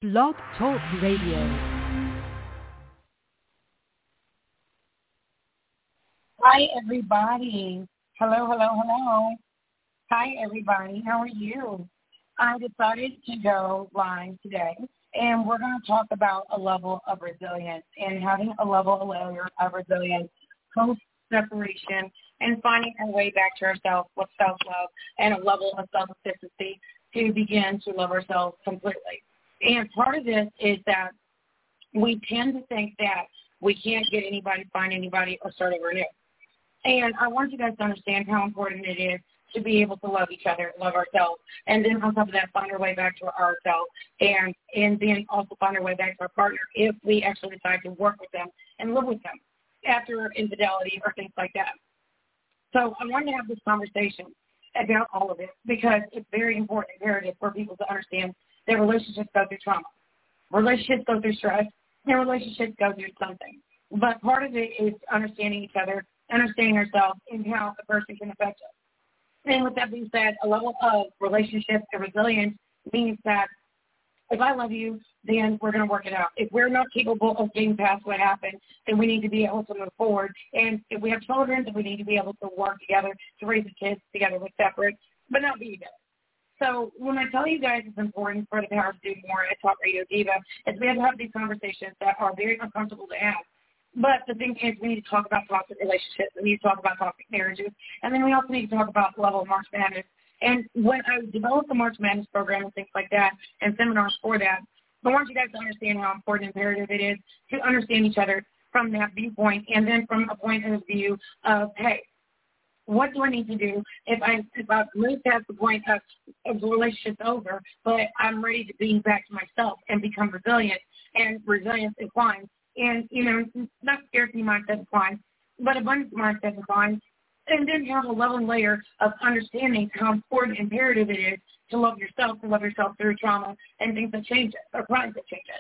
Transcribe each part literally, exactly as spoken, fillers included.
Blog Talk Radio. Hi, everybody. Hello, hello, hello. Hi, everybody. How are you? I decided to go live today, and we're going to talk about a level of resilience and having a level of layer of resilience post-separation and finding our way back to ourselves with self-love and a level of self-sufficiency to begin to love ourselves completely. And part of this is that we tend to think that we can't get anybody, find anybody, or start over new. And I want you guys to understand how important it is to be able to love each other, love ourselves, and then on top of that, find our way back to ourselves, and and then also find our way back to our partner if we actually decide to work with them and live with them after infidelity or things like that. So I wanted to have this conversation about all of it because it's very important, imperative for people to understand that relationships go through trauma. Relationships go through stress, and relationships go through something. But part of it is understanding each other, understanding ourselves, and how a person can affect us. And with that being said, a level of relationship and resilience means that if I love you, then we're going to work it out. If we're not capable of getting past what happened, then we need to be able to move forward. And if we have children, then we need to be able to work together to raise the kids together. We're separate, but not be together. So when I tell you guys it's important for the Power to Do More at Talk Radio Diva, is we have to have these conversations that are very uncomfortable to have. But the thing is, we need to talk about toxic relationships. We need to talk about toxic marriages. And then we also need to talk about the level of March Madness. And when I developed the March Madness program and things like that and seminars for that, I want you guys to understand how important and imperative it is to understand each other from that viewpoint and then from a point of view of, hey, what do I need to do if I if I've moved past the point of, of the relationship's over, but I'm ready to be back to myself and become resilient, and resilience inclines. And, you know, not scarcity mindset declines, but abundance mindset declines. And then you have a level and layer of understanding how important and imperative it is to love yourself, to love yourself through trauma and things that change it, or crimes that change it.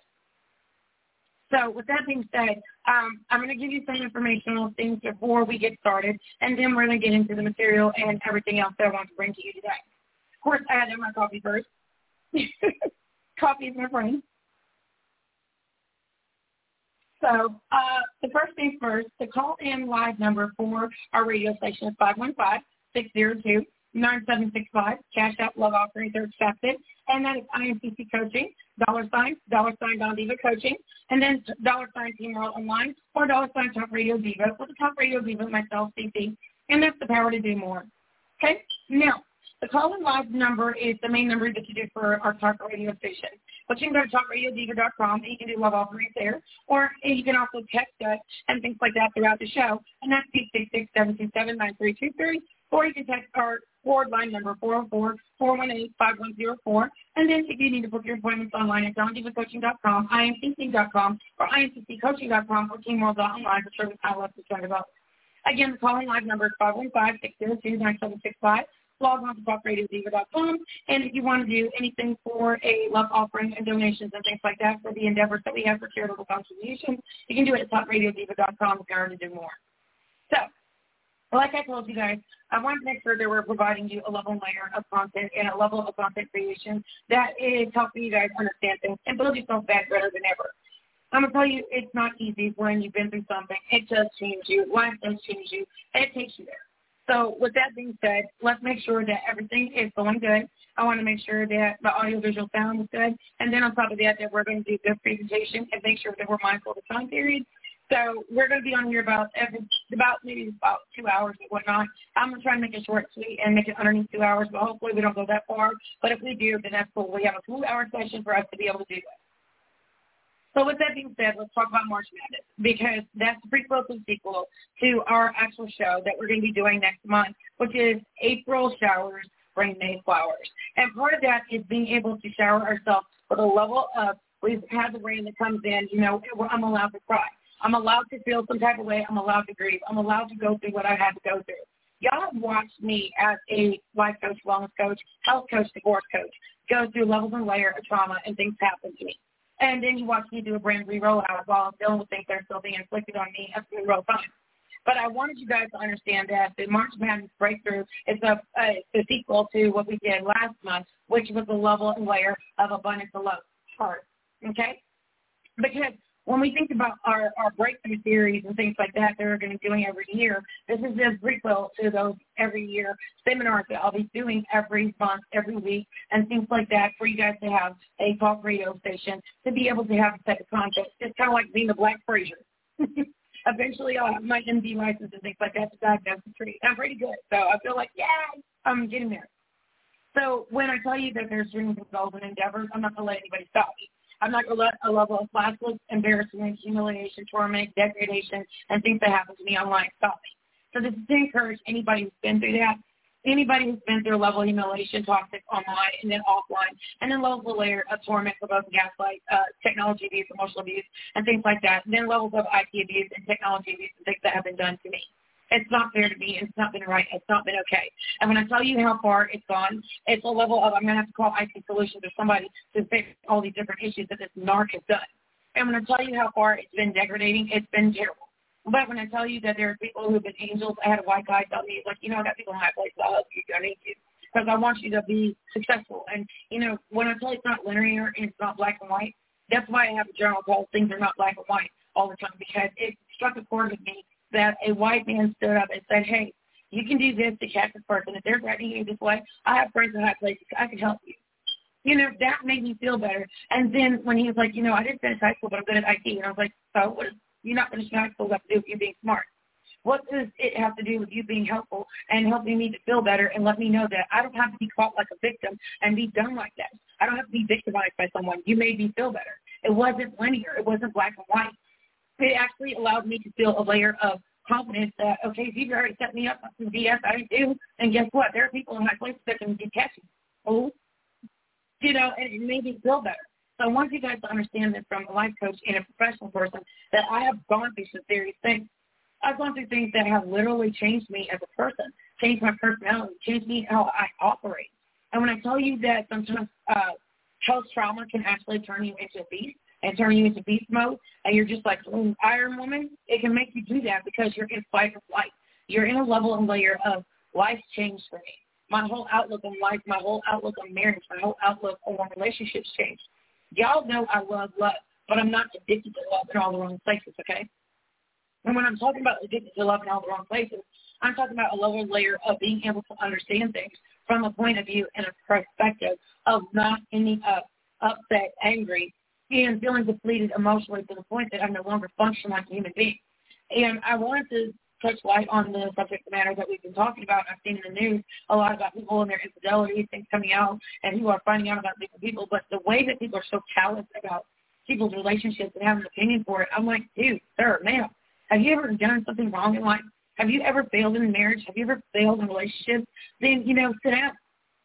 So with that being said, um, I'm going to give you some informational things before we get started, and then we're going to get into the material and everything else that I want to bring to you today. Of course, I had to have my coffee first. Coffee is my friend. So uh, the first thing first, the call-in live number for our radio station is five one five, six zero two, nine seven six five. Cash App love offerings are accepted. And that is I M C C Coaching, dollar sign, dollar sign Don Diva Coaching, and then dollar sign Team World Online, or dollar sign Talk Radio Diva, with the Talk Radio Diva, myself, C C, and that's the Power to Do More. Okay? Now, the call-in live number is the main number that you do for our Talk Radio station. But you can go to talk radio diva dot com, and you can do love offerings there. Or you can also text us and things like that throughout the show, and that's eight six six, seven two seven, nine three two three. Or you can text our forward line number, four oh four, four one eight, five one oh four. And then if you need to book your appointments online at don diva coaching dot com, I M C C dot com, or I M C C coaching dot com, or team world dot online for service I love to talk about. Again, the calling live number is five one five, six zero two, nine seven six five. Log on to talk radio diva dot com, and if you want to do anything for a love offering and donations and things like that for the endeavors that we have for charitable contributions, you can do it at talk radio diva dot com, the Power to Do More. So, like I told you guys, I wanted to make sure that we're providing you a level and layer of content and a level of content creation that is helping you guys understand things and build yourself back better than ever. I'm going to tell you, it's not easy when you've been through something. It does change you. Life does change you, and it takes you there. So with that being said, let's make sure that everything is going good. I want to make sure that the audio-visual sound is good. And then on top of that, that we're going to do this presentation and make sure that we're mindful of the time period. So we're going to be on here about every, about maybe about two hours and whatnot. I'm going to try to make it short, sweet, and make it underneath two hours, but hopefully we don't go that far. But if we do, then that's cool. We have a two-hour session for us to be able to do that. So with that being said, let's talk about March Madness, because that's the prequel and sequel to our actual show that we're going to be doing next month, which is April Showers Bring May Flowers. And part of that is being able to shower ourselves with a level of, we've had the rain that comes in, you know, I'm allowed to cry. I'm allowed to feel some type of way. I'm allowed to grieve. I'm allowed to go through what I had to go through. Y'all have watched me as a life coach, wellness coach, health coach, divorce coach, go through levels and layers of trauma and things happen to me. And then you watch me do a brand new rollout while I'm dealing with things that are still being inflicted on me at the real time. But I wanted you guys to understand that the March Madness Breakthrough is a, a, a sequel to what we did last month, which was a level and layer of abundance of love heart. okay? Because when we think about our, our breakthrough series and things like that that we're going to be doing every year, this is a prequel to those every year seminars that I'll be doing every month, every week, and things like that for you guys to have a talk radio station to be able to have a type of content. It's kind of like being a Black Fraser. Eventually I'll have my M D license and things like that to diagnose the tree. I'm pretty good. So I feel like, yeah, I'm getting there. So when I tell you that there's dreams and goals and endeavors, I'm not going to let anybody stop me. I'm not going to let a level of classless embarrassment, humiliation, torment, degradation, and things that happen to me online stop me. So this is to encourage anybody who's been through that, anybody who's been through a level of humiliation, toxic online, and then offline, and then levels of layer of torment for both gaslight, uh, technology abuse, emotional abuse, and things like that, and then levels of I T abuse and technology abuse and things that have been done to me. It's not fair to me. It's not been right. It's not been okay. And when I tell you how far it's gone, it's a level of I'm going to have to call I T Solutions or somebody to fix all these different issues that this narc has done. And when I tell you how far it's been degrading, it's been terrible. But when I tell you that there are people who have been angels, I had a white guy tell me, like, you know, I got people in high places. I'll help you. I need you. Because I want you to be successful. And, you know, when I tell you it's not linear and it's not black and white, that's why I have a journal called Things Are Not Black and White all the time, because it struck a chord with me that a white man stood up and said, hey, you can do this to catch this person. If they're threatening you this way, I have friends in high places. I can help you. You know, that made me feel better. And then when he was like, you know, I didn't finish high school, but I'm good at I T. And I was like, so what does you not finishing high school have to do with you being smart? What does it have to do with you being helpful and helping me to feel better and let me know that I don't have to be caught like a victim and be done like that? I don't have to be victimized by someone. You made me feel better. It wasn't linear. It wasn't black and white. It actually allowed me to feel a layer of confidence that, okay, you've already set me up on some B S I didn't do, and guess what? There are people in my place that can detect me. Oh, you know, and it made me feel better. So I want you guys to understand this from a life coach and a professional person, that I have gone through some serious things. I've gone through things that have literally changed me as a person, changed my personality, changed me how I operate. And when I tell you that sometimes uh, health trauma can actually turn you into a beast, and turn you into beast mode, and you're just like, oh, Iron Woman, it can make you do that because you're in fight or flight. You're in a level and layer of life's changed for me. My whole outlook on life, my whole outlook on marriage, my whole outlook on relationships changed. Y'all know I love love, but I'm not addicted to love in all the wrong places, okay? And when I'm talking about addicted to love in all the wrong places, I'm talking about a lower layer of being able to understand things from a point of view and a perspective of not ending up upset, angry, and feeling depleted emotionally to the point that I no longer function like a human being. And I wanted to touch light on the subject matter that we've been talking about. I've seen in the news a lot about people and their infidelity, things coming out, and people are finding out about different people. But the way that people are so callous about people's relationships and have an opinion for it, I'm like, dude, sir, ma'am, have you ever done something wrong in life? Have you ever failed in marriage? Have you ever failed in relationships? Then, you know, sit down.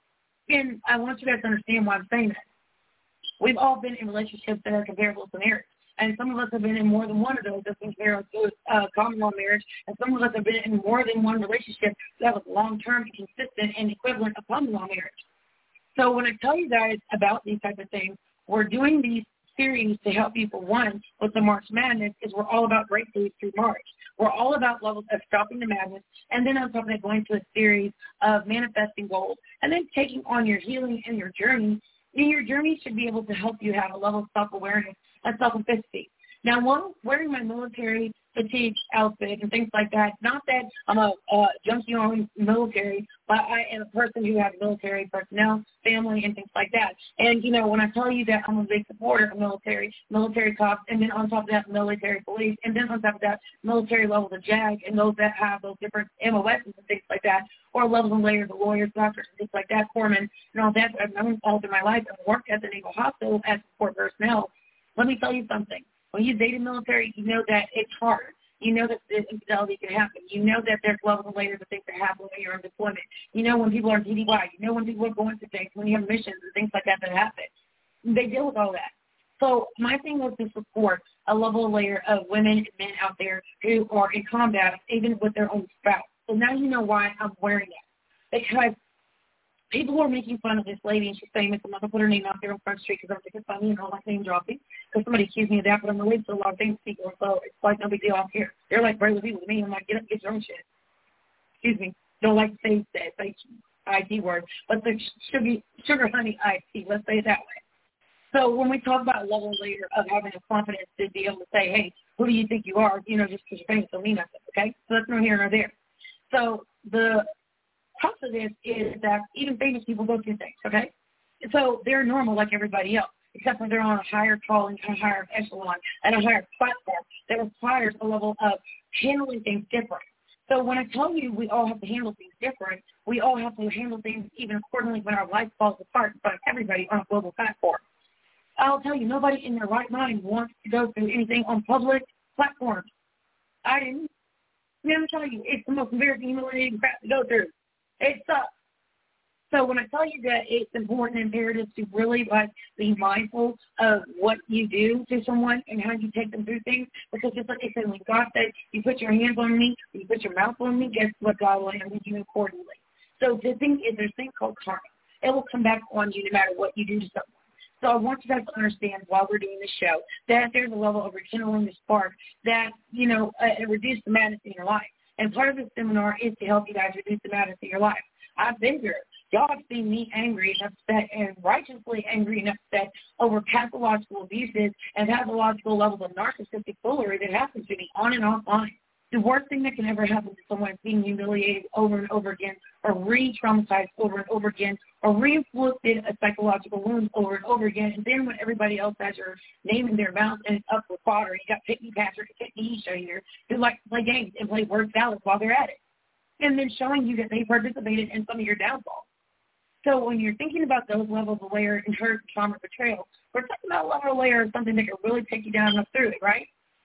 And I want you guys to understand why I'm saying that. We've all been in relationships that are comparable to marriage. And some of us have been in more than one of those that's comparable to uh, common law marriage. And some of us have been in more than one relationship that was long-term and consistent and equivalent of common law marriage. So when I tell you guys about these type of things, we're doing these series to help you. For one, with the March Madness, is we're all about breakthroughs through March. We're all about levels of stopping the madness, and then on top of that, going to a series of manifesting goals, and then taking on your healing and your journey. And your journey should be able to help you have a level of self-awareness and self-efficacy. Now, while wearing my military fatigue outfit and things like that, not that I'm a uh, junkie on military, but I am a person who has military personnel, family, and things like that. And, you know, when I tell you that I'm a big supporter of military, military cops, and then on top of that, military police, and then on top of that, military levels of JAG, and those that have those different M O Ss and things like that, or levels and layers of lawyers, doctors, and things like that, foremen, and all that I've known all through my life and worked at the Naval Hospital as support personnel. Let me tell you something. When you date a military, you know that it's hard. You know that this infidelity can happen. You know that there's levels and layers of things that happen when you're in deployment. You know when people are D D Y. You know when people are going through things, when you have missions and things like that that happen. They deal with all that. So my thing was to support a level and layer of women and men out there who are in combat, even with their own spouse. So now you know why I'm wearing it. Because people were making fun of this lady, and she's famous. I'm not going to put her name out there on Front Street because I'm thinking funny and all like name dropping. Because somebody accused me of that, but I'm related to a lot of famous people, so it's like no big deal off here. They're like regular people to me. I'm like, get up, get your own shit. Excuse me. Don't like to say that, say I T word, but the sugar, sugar honey I T, let's say it that way. So when we talk about a level later of having the confidence to be able to say, hey, who do you think you are? You know, just because you're famous don't mean nothing, okay? So that's neither here nor there. So the crux of this is that even famous people go through things, okay? So they're normal like everybody else, except for they're on a higher calling, a higher echelon, and a higher platform that requires a level of handling things different. So when I tell you we all have to handle things different, we all have to handle things even accordingly when our life falls apart in front of everybody on a global platform. I'll tell you, nobody in their right mind wants to go through anything on public platforms. I didn't. Let me tell you, it's the most embarrassing, humiliating crap to go through. It sucks. So when I tell you that it's important and imperative to really like be mindful of what you do to someone and how you take them through things, because just like I said, when God said, you put your hands on me, you put your mouth on me, guess what? God will handle you accordingly. So the thing is, there's a thing called karma. It will come back on you no matter what you do to someone. So I want you guys to understand while we're doing this show that there's a level of rekindling the spark that, you know, uh, reduce the madness in your life. And part of this seminar is to help you guys reduce the madness in your life. I've been here. Y'all have seen me angry and upset and righteously angry and upset over pathological abuses and pathological levels of narcissistic foolery that happens to me on and offline. The worst thing that can ever happen to someone is being humiliated over and over again, or re-traumatized over and over again, or re-inflicted a psychological wound over and over again. And then when everybody else has your name in their mouth and it's up for fodder, you got Pick Me Patrick and Pick Me Isha here who like to play games and play word salad while they're at it, and then showing you that they participated in some of your downfalls. So when you're thinking about those levels of layer and hurt, trauma, betrayal, we're talking about a level of layer of something that can really take you down and up through it, right?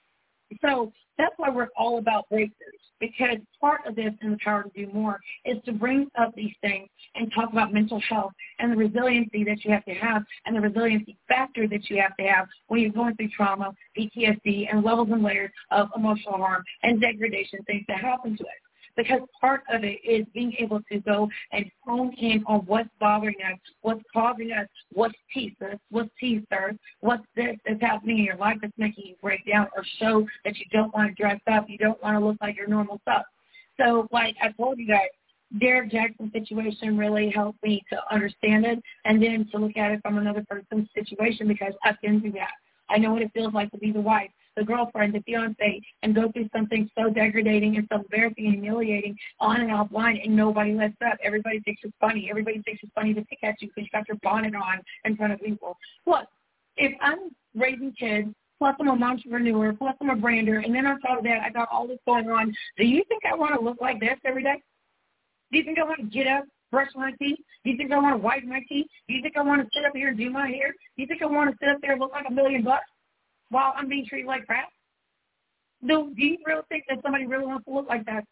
So that's why we're all about breakthroughs, because part of this and the power to do more is to bring up these things and talk about mental health and the resiliency that you have to have and the resiliency factor that you have to have when you're going through trauma, P T S D, and levels and layers of emotional harm and degradation, things that happen to us. Because part of it is being able to go and hone in on what's bothering us, what's causing us, what's teased us, what's teased us, what's this that's happening in your life that's making you break down or show that you don't want to dress up, you don't want to look like your normal self. So like I told you guys, Derek Jackson's situation really helped me to understand it and then to look at it from another person's situation, because I've been through that. I know what it feels like to be the wife, the girlfriend, the fiance, and go through something so degrading and so embarrassing and humiliating on and offline, and nobody lets up. Everybody thinks it's funny. Everybody thinks it's funny to pick at you because you got your bonnet on in front of people. Plus, if I'm raising kids, plus I'm an entrepreneur, plus I'm a brander, and then on top of that, I got all this going on, do you think I want to look like this every day? Do you think I want to get up, brush my teeth? Do you think I want to wipe my teeth? Do you think I want to sit up here and do my hair? Do you think I want to sit up there and look like a million bucks while I'm being treated like crap? Do, do you really think that somebody really wants to look like that?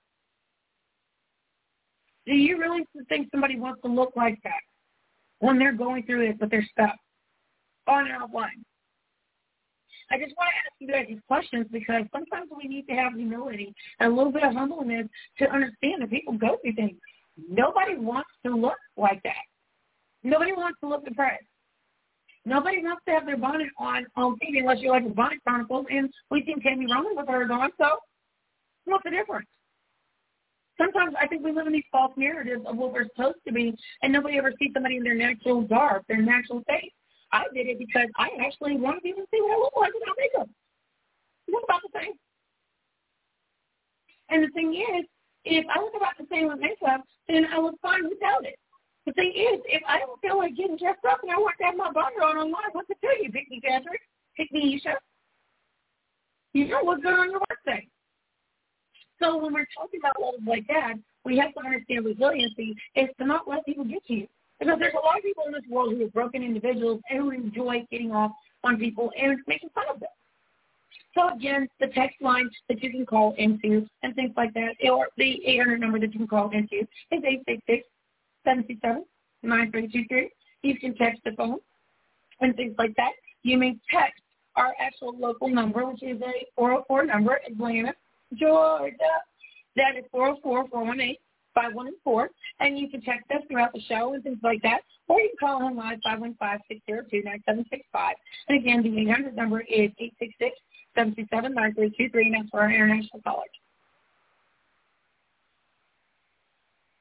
Do you really think somebody wants to look like that when they're going through it, but they're stuck on and offline? I just want to ask you guys these questions because sometimes we need to have humility and a little bit of humbleness to understand that people go through things. Nobody wants to look like that. Nobody wants to look depressed. Nobody wants to have their bonnet on on T V unless you're like the Bonnet Chronicles, and we've seen Tammy Roman with hers on, so what's the difference? Sometimes I think we live in these false narratives of what we're supposed to be, and nobody ever sees somebody in their natural garb, their natural state. I did it because I actually wanted people to see what I look like without makeup. What about the same? And the thing is, if I look about the same with makeup, then I look fine without it. The thing is, if I don't feel like getting dressed up and I want to have my bonnet on online, what's it tell you? Pick me, Patrick. Pick me, Isha. You know what's good on your birthday. So when we're talking about levels like that, we have to understand resiliency is to not let people get to you. Because there's a lot of people in this world who are broken individuals and who enjoy getting off on people and making fun of them. So, again, the text line that you can call into and things like that, or the eight hundred number that you can call into is eight six six, seven two seven, nine three two three. You can text the phone and things like that. You may text our actual local number, which is a four oh four number, Atlanta, Georgia. That is four oh four, four one eight, five one four. And you can text us throughout the show and things like that. Or you can call in live, five one five, six zero two, nine seven six five. And, again, the eight hundred number is eight six six, seven two seven, nine three two three, and that's for our international callers.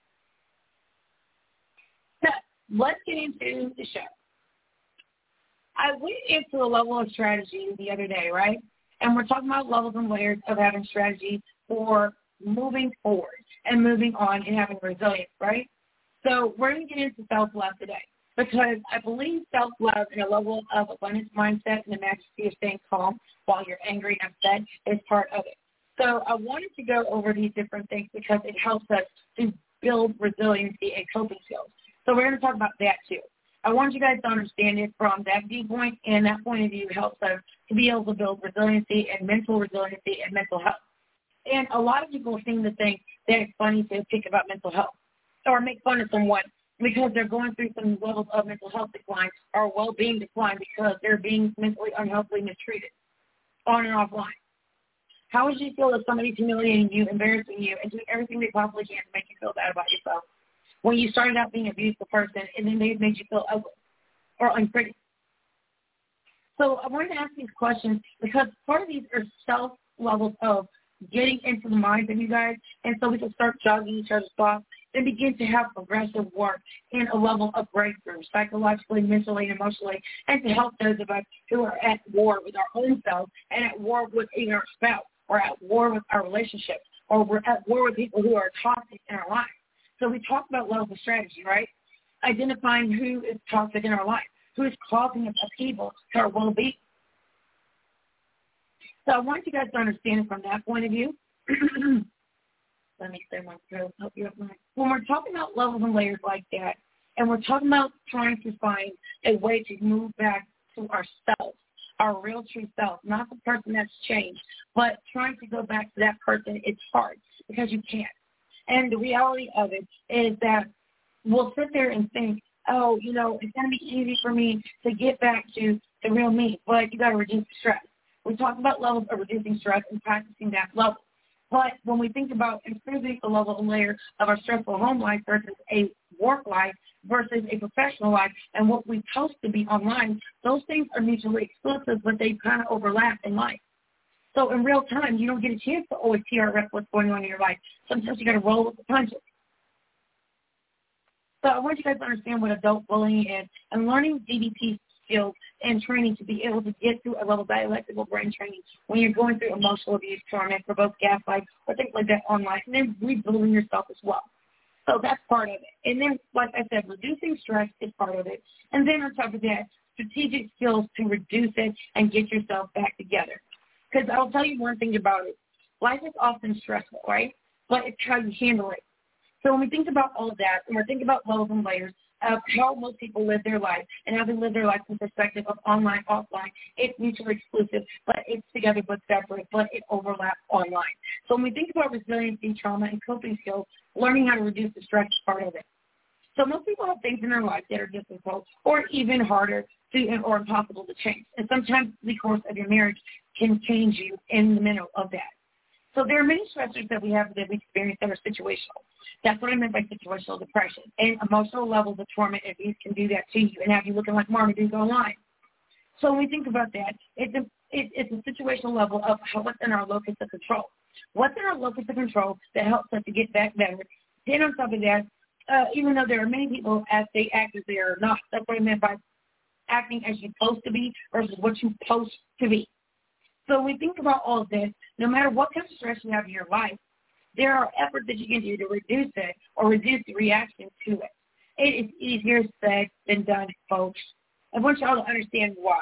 So let's get into the show. I went into a level of strategy the other day, right? And we're talking about levels and layers of having strategy for moving forward and moving on and having resilience, right? So we're going to get into self-love today because I believe self-love and a level of abundance mindset and the majesty of staying calm while you're angry and upset is part of it. So I wanted to go over these different things because it helps us to build resiliency and coping skills. So we're going to talk about that too. I want you guys to understand it from that viewpoint, and that point of view helps us to be able to build resiliency and mental resiliency and mental health. And a lot of people seem to think that it's funny to think about mental health or make fun of someone because they're going through some levels of mental health decline or well-being decline because they're being mentally unhealthily mistreated on and offline. How would you feel if somebody's humiliating you, embarrassing you, and doing everything they possibly can to make you feel bad about yourself? When you started out being an abusive person and then they made you feel ugly or unpretty. So I wanted to ask these questions because part of these are self levels of getting into the minds of you guys, and so we can start jogging each other's thoughts and begin to have progressive work in a level of breakthrough, psychologically, mentally, and emotionally, and to help those of us who are at war with our own selves and at war with either our spouse or at war with our relationships or we're at war with people who are toxic in our lives. So we talked about levels of strategy, right? Identifying who is toxic in our life, who is causing us upheaval to our well-being. So I want you guys to understand it from that point of view. Let me clear my throat. Help you up. When we're talking about levels and layers like that, and we're talking about trying to find a way to move back to ourselves, our real true self, not the person that's changed, but trying to go back to that person, it's hard because you can't. And the reality of it is that we'll sit there and think, oh, you know, it's going to be easy for me to get back to the real me, but you got to reduce stress. We talk about levels of reducing stress and practicing that level. But when we think about improving the level and layer of our stressful home life versus a work life versus a professional life and what we post to be online, those things are mutually exclusive, but they kind of overlap in life. So in real time, you don't get a chance to always T R F what's going on in your life. Sometimes you got to roll with the punches. So I want you guys to understand what adult bullying is and learning D B T skills and training to be able to get through a level of dialectical brain training when you're going through emotional abuse, torment, for both gaslight or things like that online, and then rebuilding yourself as well. So that's part of it. And then, like I said, reducing stress is part of it. And then on top of that, strategic skills to reduce it and get yourself back together. Because I'll tell you one thing about it. Life is often stressful, right? But it's how you handle it. So when we think about all of that, and we're thinking about levels and layers of how most people live their life and how they live their life from the perspective of online, offline, it's mutually exclusive, but it's together but separate, but it overlaps online. So when we think about resiliency, trauma, and coping skills, learning how to reduce the stress is part of it. So most people have things in their life that are difficult or even harder to or impossible to change. And sometimes the course of your marriage can change you in the middle of that. So there are many stressors that we have that we experience that are situational. That's what I meant by situational depression. And emotional levels of torment and abuse can do that to you and have you looking like Marmaduke online. So when we think about that, it's a, it, it's a situational level of how, what's in our locus of control. What's in our locus of control that helps us to get back better. Then on top of that, uh, even though there are many people as they act as they are not, that's what I meant by acting as you're supposed to be versus what you're supposed to be. So when we think about all of this, no matter what kind of stress you have in your life, there are efforts that you can do to reduce it or reduce the reaction to it. It is easier said than done, folks. I want you all to understand why.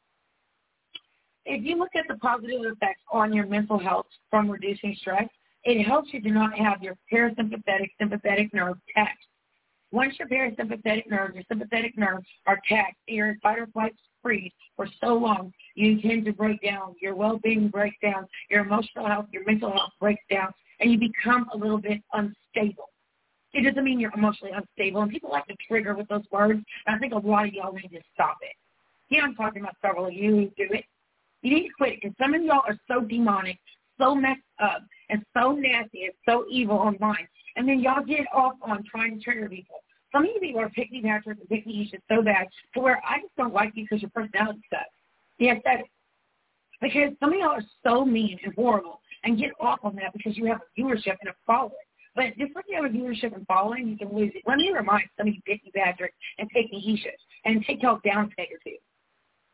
If you look at the positive effects on your mental health from reducing stress, it helps you to not have your parasympathetic, sympathetic nerves taxed. Once your parasympathetic nerves, your sympathetic nerves are taxed, you're in fight or flight freeze for so long, you tend to break down. Your well-being breaks down. Your emotional health, your mental health breaks down, and you become a little bit unstable. It doesn't mean you're emotionally unstable, and people like to trigger with those words, and I think a lot of y'all need to stop it. Yeah, I'm talking about several of you who do it. You need to quit it, because some of y'all are so demonic, so messed up, and so nasty, and so evil online, and then y'all get off on trying to trigger people. Some of you people are picky Patrick and picky Isha so bad to where I just don't like you because your personality sucks. Yes, that is. Because some of y'all are so mean and horrible and get off on that because you have a viewership and a following. But just like you have a viewership and following, you can lose it. Let me remind some of you picky Patrick and picky Isha and take y'all down a peg or two.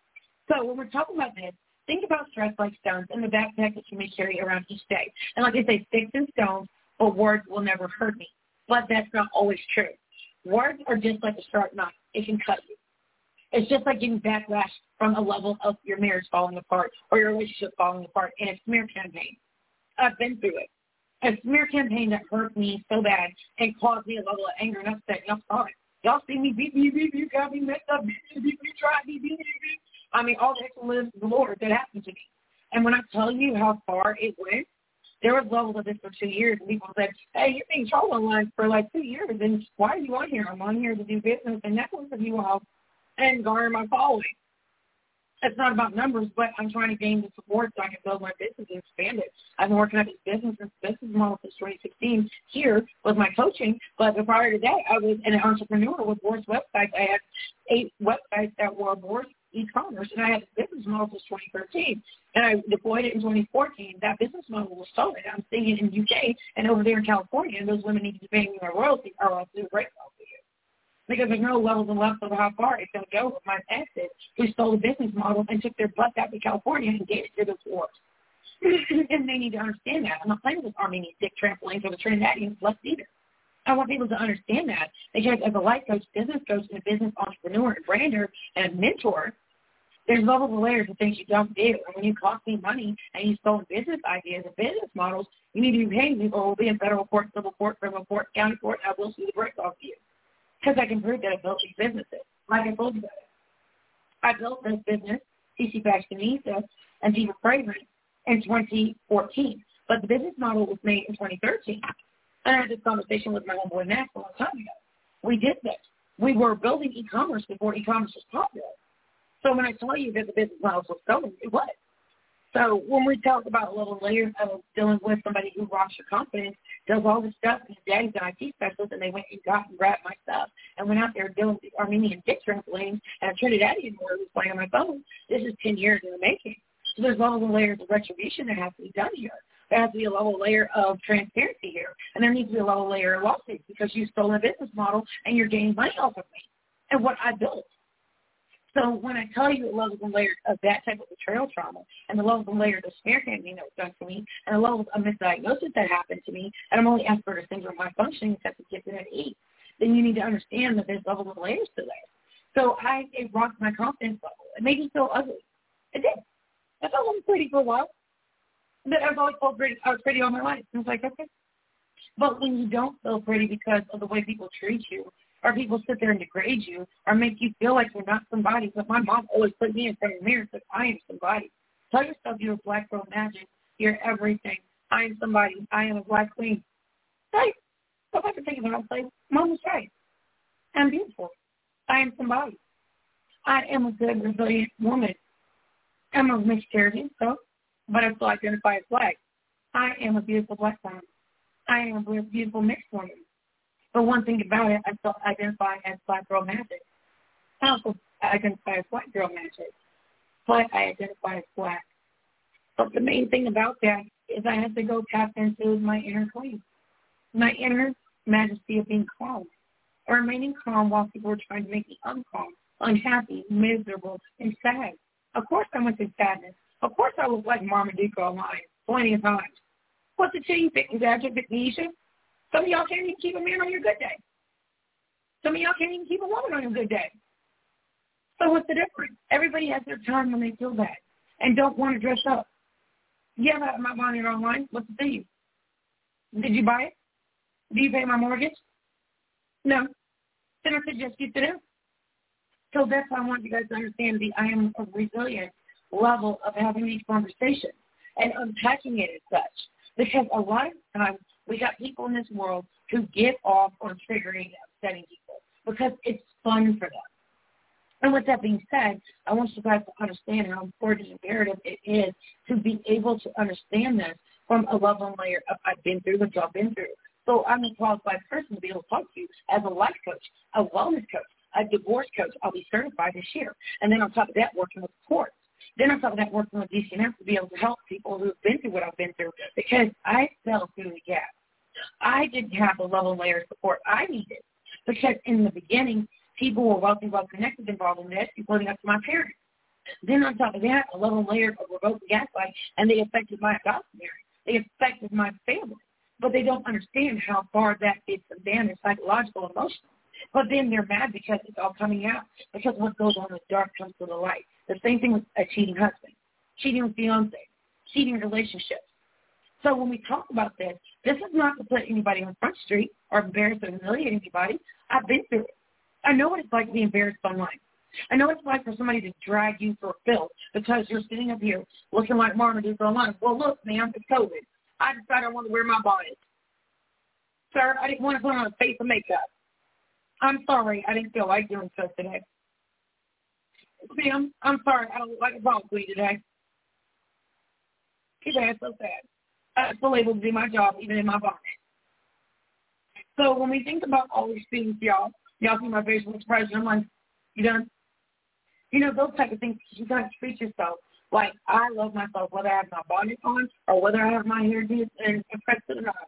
So when we're talking about this, think about stress like stones in the backpack that you may carry around each day. And like I say, sticks and stones, but words will never hurt me. But that's not always true. Words are just like a sharp knife. It can cut you. It's just like getting backlash from a level of your marriage falling apart or your relationship falling apart in a smear campaign. I've been through it. A smear campaign that hurt me so bad and caused me a level of anger and upset. Y'all saw it. Y'all see me beat me, beat me, you got me messed up, beat me, beat me, try me, beat me, beat me. I mean, all the excellence of the Lord that happened to me. And when I tell you how far it went, there was levels of this for two years, and people said, hey, you're being trolled online for like two years, and why are you on here? I'm on here to do business and network with you all and garner my following. It's not about numbers, but I'm trying to gain the support so I can build my business and expand it. I've been working on this business and business model since twenty sixteen here with my coaching, but prior to that, I was an entrepreneur with Boris websites. I had eight websites that were Boris e-commerce, and I had a business model since twenty thirteen, and I deployed it in twenty fourteen. That business model was solid. I'm seeing it in the U K and over there in California, and those women need to be paying me my royalty or else do a great job for you. Because there's no levels and levels of how far it's going to go with my exes who stole the business model and took their butt out to California and gave it to the dwarves. And they need to understand that. I'm not playing with Armenian dick trampolines or the Trinidadian sluts either. I want people to understand that because as a life coach, business coach, and a business entrepreneur, and brander, and a mentor, there's levels and layers of things you don't do. And when you cost me money and you stole business ideas and business models, you need to be paying me or we'll be in federal court, civil court, criminal court, county court, and I will see the bricks off you. Because I can prove that I built these businesses. Like I told you about it. I built this business, T C Fashionista and Diva Fragrance, in twenty fourteen. But the business model was made in twenty thirteen. And I had this conversation with my homeboy Max a long time ago. We did this. We were building e-commerce before e-commerce was popular. So when I tell you that the business model was stolen, it was. So when we talk about little layers of dealing with somebody who rocks your confidence, does all this stuff, and his daddy's an I T specialist, and they went and got and grabbed my stuff and went out there dealing with the Armenian dick trampolines and a Trinidadian who was playing on my phone. This is ten years in the making. So there's levels and layers of retribution that has to be done here. There has to be a level layer of transparency here. And there needs to be a level layer of lawsuits because you stole a business model and you're gaining money off of me and what I built. So when I tell you the levels and layers of that type of betrayal trauma and the levels and layers of smear campaign that was done to me and the levels of misdiagnosis that happened to me, and I'm only Asperger's syndrome malfunctioning except for gifted at E, then you need to understand that there's levels and layers to that. So I, it rocked my confidence level. It made me feel ugly. It did. I felt really pretty for a while. But I've always felt pretty. I was pretty all my life. And I was like, okay. But when you don't feel pretty because of the way people treat you, or people sit there and degrade you, or make you feel like you're not somebody. But my mom always put me in front of the mirror and said, I am somebody. Tell yourself you're a black girl magic. You're everything. I am somebody. I am a black queen. Right? Go back and think about it. Say, Mom was right. I'm beautiful. I am somebody. I am a good, resilient woman. I'm a mixed heritage, so, but I still identify as black. I am a beautiful black woman. I am a beautiful mixed woman. But one thing about it, I still identify as black girl magic. I also identify as white girl magic. But I identify as black. But the main thing about that is I have to go tap into my inner queen. My inner majesty of being calm. Or remaining calm while people are trying to make me uncalm, unhappy, miserable, and sad. Of course I went through sadness. Of course I was like Marmaduke online plenty of times. What's the change? Pick his adjective, pick Nisha. Some of y'all can't even keep a man on your good day. Some of y'all can't even keep a woman on your good day. So what's the difference? Everybody has their time when they feel bad and don't want to dress up. Yeah, I'm not buying it online. What's the thing? Did you buy it? Do you pay my mortgage? No. Then I suggest you sit down. So that's why I want you guys to understand the I am a resilient level of having these conversations and unpacking it as such. Because a lot of times we got people in this world who get off on triggering and upsetting people because it's fun for them. And with that being said, I want you guys to understand how important and imperative it is to be able to understand this from a level and layer of I've been through what y'all been through. So I'm a qualified person to be able to talk to you as a life coach, a wellness coach, a divorce coach. I'll be certified this year. And then on top of that, working with courts. Then on top of that, working with D C N F to be able to help people who have been through what I've been through because I fell through the gap. I didn't have the level and layer of support I needed because in the beginning, people were wealthy, well-connected, involved in this, including up to my parents. Then on top of that, a level layer of revoke gaslight, and they affected my adopted marriage. They affected my family. But they don't understand how far that is some damage, psychological, emotional. But then they're mad because it's all coming out. Because what goes on in the dark comes to the light. The same thing with a cheating husband, cheating fiance, cheating relationships. So when we talk about this, this is not to put anybody on Front Street or embarrass or humiliate anybody. I've been through it. I know what it's like to be embarrassed online. I know what it's like for somebody to drag you for a filth because you're sitting up here looking like Marmaduke online. Well, look, ma'am, it's COVID. I decided I want to wear my bonnet. Sir, I didn't want to put on a face of makeup. I'm sorry. I didn't feel like doing so today. Ma'am, I'm sorry. I don't look like a broccoli today. Too bad, so sad. I'm still able to do my job even in my bonnet. So when we think about all these things, y'all, y'all see my facial expression. I'm like, you done? You know, those type of things, you got to treat yourself like I love myself, whether I have my bonnet on or whether I have my hair did and pressed to the nose.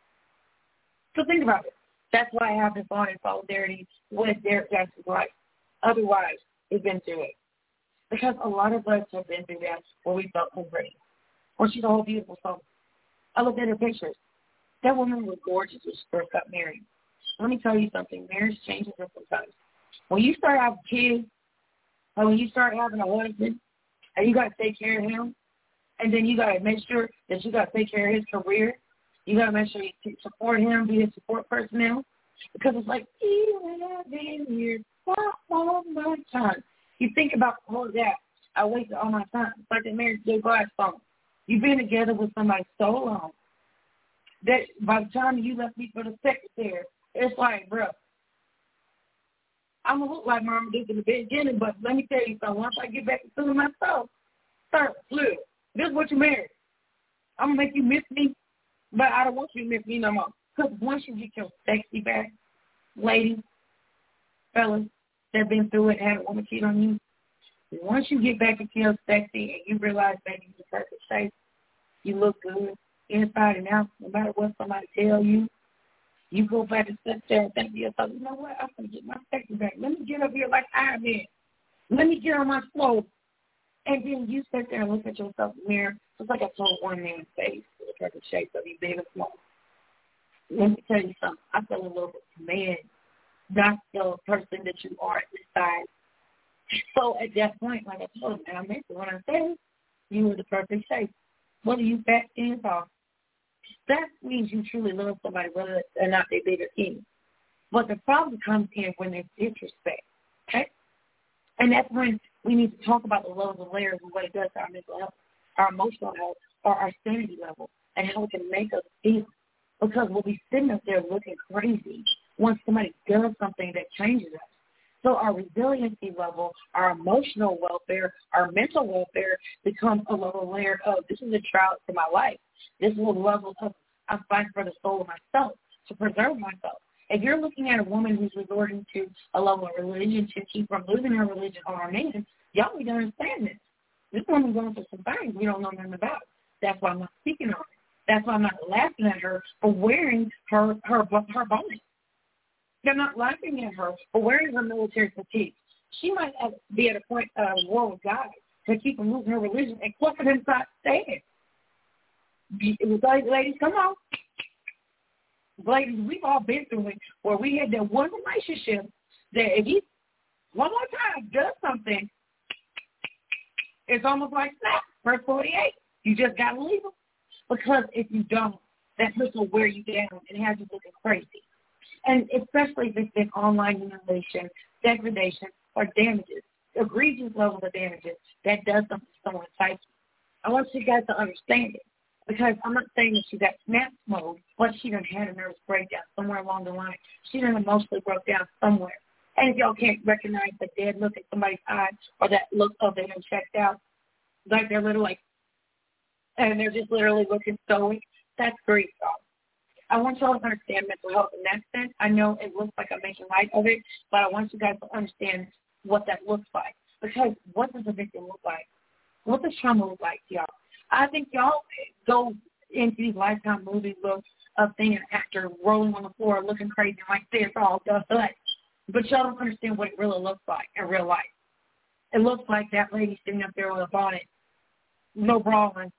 So think about it. That's why I have this on in solidarity with Derek Jackson's life. Otherwise, we've been through it. Because a lot of us have been through that where we felt unready. Or she's a whole beautiful soul. I looked at her pictures. That woman was gorgeous when she first got married. Let me tell you something. Marriage changes us sometimes. When you start having kids, or when you start having a husband, and you got to take care of him, and then you got to make sure that you got to take care of his career. You got to make sure you support him, be his support personnel, because it's like, you have been here for all my time. You think about all of that. I wasted all my time. It's like that marriage Jay Glass song. You've been together with somebody so long that by the time you left me for the secretary, it's like, bro, I'm going to look like Mama did in the beginning, but let me tell you something. Once I get back to myself, sir, look, this is what you married. I'm going to make you miss me, but I don't want you to miss me no more. Because once you get your sexy back, ladies, fellas that have been through it, had a woman cheat on you, once you get back and feel sexy and you realize, baby, you're the perfect shape, you look good inside and out, no matter what somebody tell you, you go back and sit there and think to yourself, you know what, I'm going to get my sexy back. Let me get up here like I've been. Let me get on my floor. And then you sit there and look at yourself in the mirror. It's like I told one man's face with the perfect shape of you big or small. Let me tell you something. I fell in love with a man, not the person that you are at this time. So at that point, like I told him, I meant it when I said you were the perfect shape. Whether you fat, thin, tall. That means you truly love somebody, whether or not they're big or skinny. But the problem comes in when there's disrespect, okay? And that's when we need to talk about the levels and layers and what it does to our mental health, our emotional health, or our sanity level, and how it can make us feel. Because we'll be sitting up there looking crazy once somebody does something that changes us. So our resiliency level, our emotional welfare, our mental welfare becomes a level layer of, this is a trial to my life. This is a level of, I'm fighting for the soul of myself, to preserve myself. If you're looking at a woman who's resorting to a level of religion to keep from losing her religion on her man, y'all need to understand this. This woman's going through some things we don't know nothing about. That's why I'm not speaking on it. That's why I'm not laughing at her for wearing her her her bonnet. They're not laughing at her for wearing her military fatigue. She might be at a point of uh, war with God to keep from losing her religion and clutch it inside staying. It was like, ladies, come on. Ladies, we've all been through it where we had that one relationship that if he one more time does something, it's almost like snap, verse forty-eight. You just got to leave him. Because if you don't, that person will wear you down and have you looking crazy. And especially if it's been online humiliation, degradation, or damages, egregious levels of damages, that does something to someone like you. I want you guys to understand it. Because I'm not saying that she's at snap mode, but she done had a nervous breakdown somewhere along the line. She done emotionally broke down somewhere. And if y'all can't recognize the dead look at somebody's eye or that look of them checked out, like they're literally like, and they're just literally looking stoic, that's grief, y'all. I want y'all to understand mental health in that sense. I know it looks like I'm making light of it, but I want you guys to understand what that looks like. Because what does a victim look like? What does trauma look like, y'all? I think y'all go into these Lifetime movie looks of being an actor rolling on the floor looking crazy like this all done. But y'all don't understand what it really looks like in real life. It looks like that lady sitting up there with a bonnet, no bra on,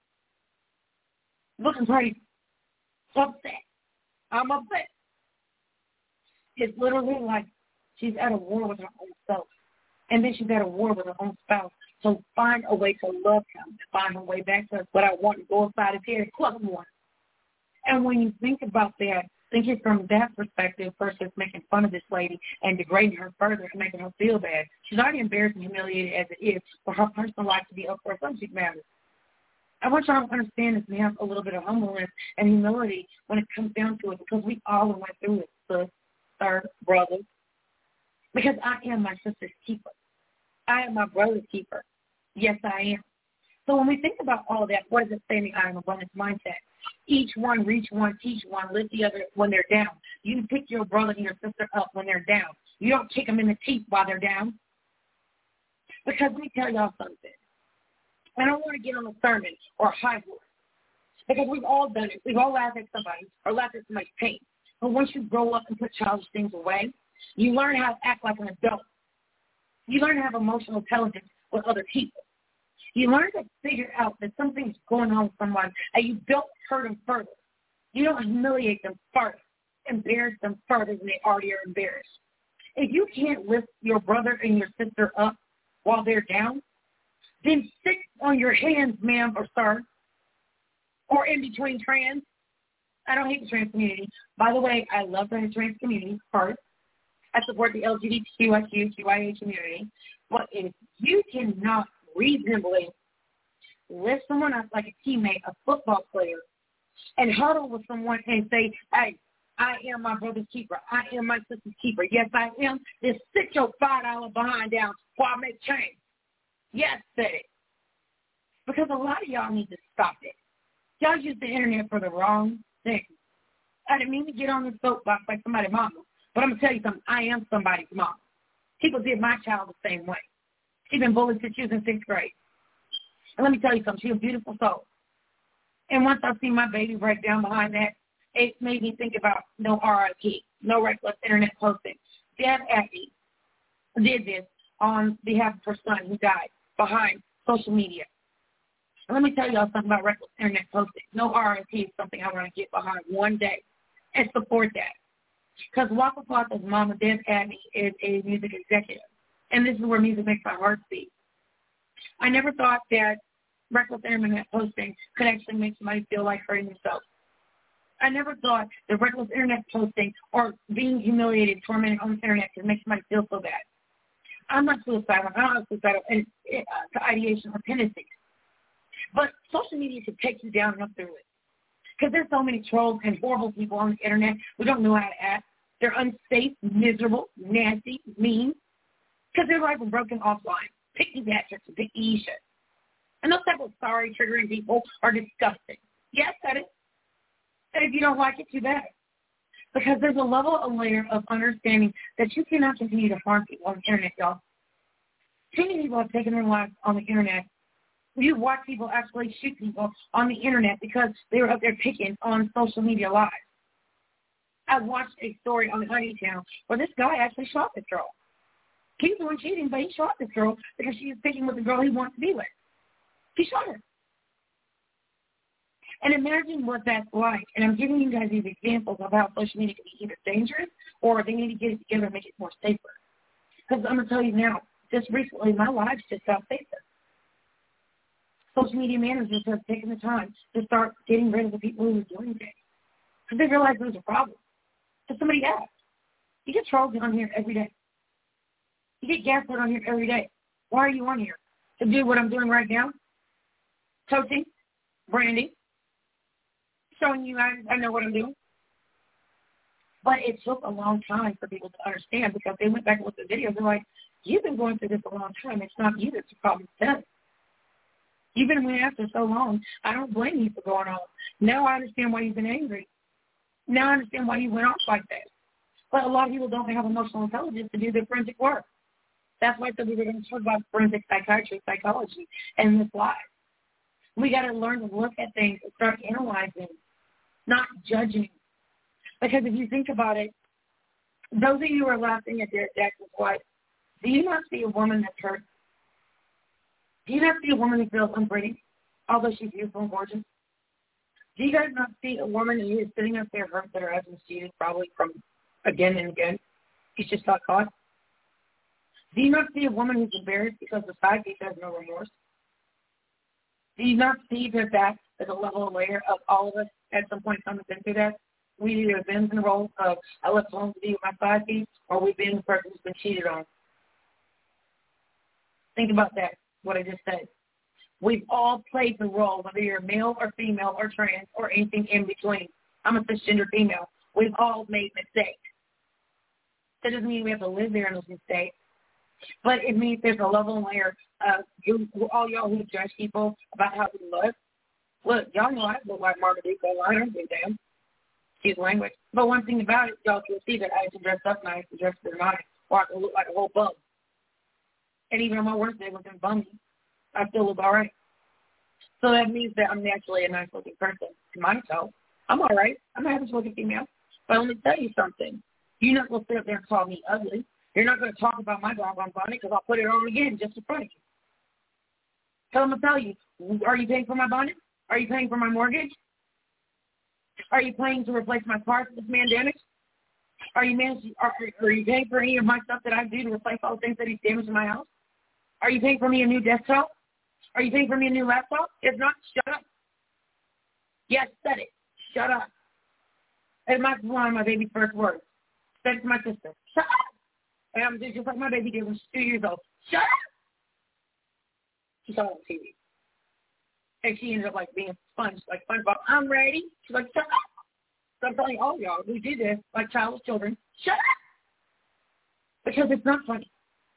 looking pretty upset. I'm upset. It's literally like she's at a war with her own self. And then she's at a war with her own spouse. So find a way to love him, to find a way back to what I want to go inside his head and club him one. And when you think about that, think it from that perspective versus making fun of this lady and degrading her further and making her feel bad. She's already embarrassed and humiliated as it is for her personal life to be up for a subject matter. I want y'all to understand this and have a little bit of humbleness and humility when it comes down to it, because we all went through it, sis, sir, brother. Because I am my sister's keeper. I am my brother's keeper. Yes, I am. So when we think about all that, what is it saying? I am abundance mindset. Each one, reach one, teach one, lift the other when they're down. You pick your brother and your sister up when they're down. You don't kick them in the teeth while they're down. Because let me tell y'all something. I don't want to get on a sermon or a high horse. Because we've all done it. We've all laughed at somebody or laughed at somebody's pain. But once you grow up and put childish things away, you learn how to act like an adult. You learn to have emotional intelligence with other people. You learn to figure out that something's going on with someone and you don't hurt them further. You don't humiliate them further, embarrass them further than they already are embarrassed. If you can't lift your brother and your sister up while they're down, then sit on your hands, ma'am or sir, or in between trans. I don't hate the trans community. By the way, I love the trans community first. I support the L G B T Q I Q, Q I A community. But if you cannot reasonably lift someone up like a teammate, a football player, and huddle with someone and say, hey, I am my brother's keeper. I am my sister's keeper. Yes, I am. Then sit your five dollar behind down while I make change. Yes, said it. Because a lot of y'all need to stop it. Y'all use the internet for the wrong thing. I didn't mean to get on the soapbox like somebody's mama. But I'm going to tell you something. I am somebody's mom. People did my child the same way. She's been bullied since she was in sixth grade. And let me tell you something. She's a beautiful soul. And once I see my baby break down behind that, it made me think about no R I P, no reckless internet posting. Deb Abby did this on behalf of her son who died behind social media. And let me tell y'all something about reckless internet posting. No R I P is something I want to get behind one day and support that. Because Waka Flocka's mama, Deb Abney, is a music executive. And this is where music makes my heart beat. I never thought that reckless internet posting could actually make somebody feel like hurting themselves. I never thought that reckless internet posting or being humiliated, tormented on the internet could make somebody feel so bad. I'm not suicidal. I don't have suicidal uh, ideation or tendencies. But social media can take you down and up through it. Because there's so many trolls and horrible people on the internet who don't know how to act. They're unsafe, miserable, nasty, mean. Because they're like broken offline. Picky Patrick and Picky Isha. And those type of sorry, triggering people are disgusting. Yes, that is. And if you don't like it, too bad. Because there's a level, a layer of understanding that you cannot continue to harm people on the internet, y'all. Too many people have taken their lives on the internet. You watch people actually shoot people on the internet because they were up there picking on social media live. I watched a story on the Honey Channel where this guy actually shot this girl. He was the one cheating, but he shot this girl because she was picking with the girl he wants to be with. He shot her. And imagine what that's like. And I'm giving you guys these examples of how social media can be either dangerous or they need to get it together and make it more safer. Because I'm going to tell you now, just recently, my life's just got safer. Social media managers have taken the time to start getting rid of the people who were doing things. Because they realized there was a problem. So somebody asked. You get trolls on here every day. You get gaslit on here every day. Why are you on here? To do what I'm doing right now? Coaching, branding, showing you I, I know what I'm doing. But it took a long time for people to understand because they went back and looked at the videos. They're like, you've been going through this a long time. It's not you that's the problem. It's them. You've been with us for so long. I don't blame you for going on. Now I understand why you've been angry. Now I understand why you went off like that. But a lot of people don't have emotional intelligence to do their forensic work. That's why I said we were going to talk about forensic psychiatry, psychology, and this life. We got to learn to look at things and start analyzing, not judging. Because if you think about it, those of you who are laughing at Derek Jackson's wife, do you not see a woman that's hurt? Do you not see a woman who feels unpretty, although she's beautiful and gorgeous? Do you guys not see a woman who is sitting up there hurt that her husband's cheated probably from again and again? He's just got caught. Do you not see a woman who's embarrassed because the side piece has no remorse? Do you not see that that is a level of layer of all of us at some point come to through that? We either have been in the role of I left home to be with my side piece, or we've been the person who's been cheated on. Think about that, what I just said. We've all played the role, whether you're male or female or trans or anything in between. I'm a cisgender female. We've all made mistakes. That doesn't mean we have to live there in those mistakes. But it means there's a level and layer of you, all y'all who judge people about how they look. Look, y'all know I look like Marmaduke online. I don't give a damn. Excuse the language. But one thing about it, y'all can see that I have to dress up nice and dress for nice, or I can look like a whole bum. And even on my worst day looking bummy, I still look all right. So that means that I'm naturally a nice-looking person to myself. I'm all right. I'm an average-looking female. But let me tell you something. You're not going to sit up there and call me ugly. You're not going to talk about my doggone bonnet because I'll put it on again just in front of you. So I'm going to tell you, are you paying for my bonnet? Are you paying for my mortgage? Are you paying to replace my car that this man damaged? Are you, managing, are, are you paying for any of my stuff that I do to replace all the things that he's damaged in my house? Are you paying for me a new desktop? Are you paying for me a new laptop? If not, shut up. Yes, said it. Shut up. And my one of my baby's first words. Said it to my sister. Shut up. And I'm just like my baby did when she was two years old. Shut up. She saw it on T V. And she ended up like being a sponge, like SpongeBob. I'm ready. She's like, shut up. So I'm telling all y'all who did this, like childless children, shut up. Because it's not funny.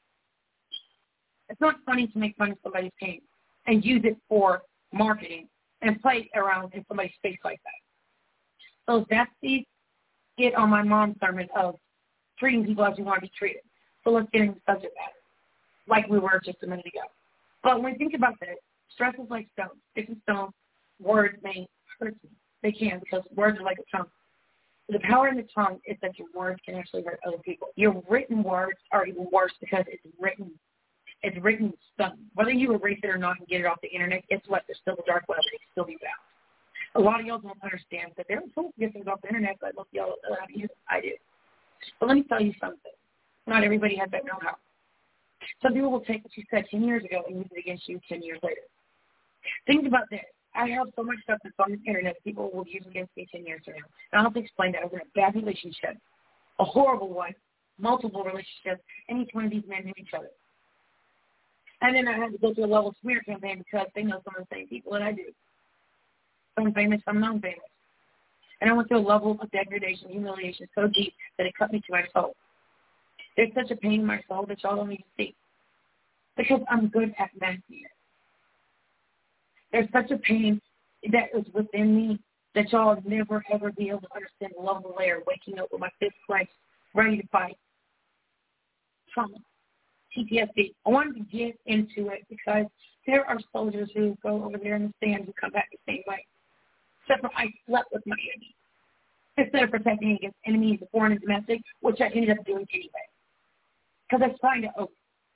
It's not funny to make fun of somebody's pain and use it for marketing and play around in somebody's face like that. So that's the get on my mom's sermon of treating people as you want to be treated. So let's get into the subject matter, like we were just a minute ago. But when we think about that, stress is like stones. Sticking stones, words may hurt you. They can, because words are like a tongue. The power in the tongue is that your words can actually hurt other people. Your written words are even worse because it's written. It's written stone. Whether you erase it or not and get it off the internet, guess what? There's still a dark web. It can still be found. A lot of y'all don't understand that they're supposed to get things off the internet, but look, y'all know how to use it. I do. But let me tell you something. Not everybody has that know-how. Some people will take what you said ten years ago and use it against you ten years later. Think about this. I have so much stuff that's on the internet people will use against me ten years from now. And I'll have to explain that. I was in a bad relationship, a horrible one, multiple relationships, and each one of these men knew each other. And then I had to go through a level smear campaign because they know some of the same people that I do. Some famous, some non-famous. And I went through a level of degradation, humiliation so deep that it cut me to my soul. There's such a pain in my soul that y'all don't even see. Because I'm good at masking it. There's such a pain that is within me that y'all will never, ever be able to understand the level layer, waking up with my fist clenched, ready to fight. Trauma. P T S D. I wanted to get into it because there are soldiers who go over there in the stand who come back the same way. Except for I slept with my enemy. Instead of protecting against enemies, foreign and domestic, which I ended up doing anyway. Because I signed an oath.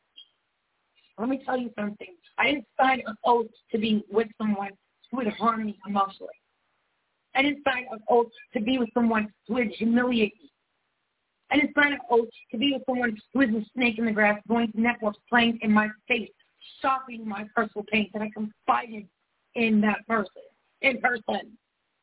Let me tell you something. I didn't sign an oath to be with someone who would harm me emotionally. I didn't sign an oath to be with someone who would humiliate me. I didn't sign an oath to be with someone who is a snake in the grass, going to networks, playing in my face, shopping my personal pain, and I confided in that person, in person.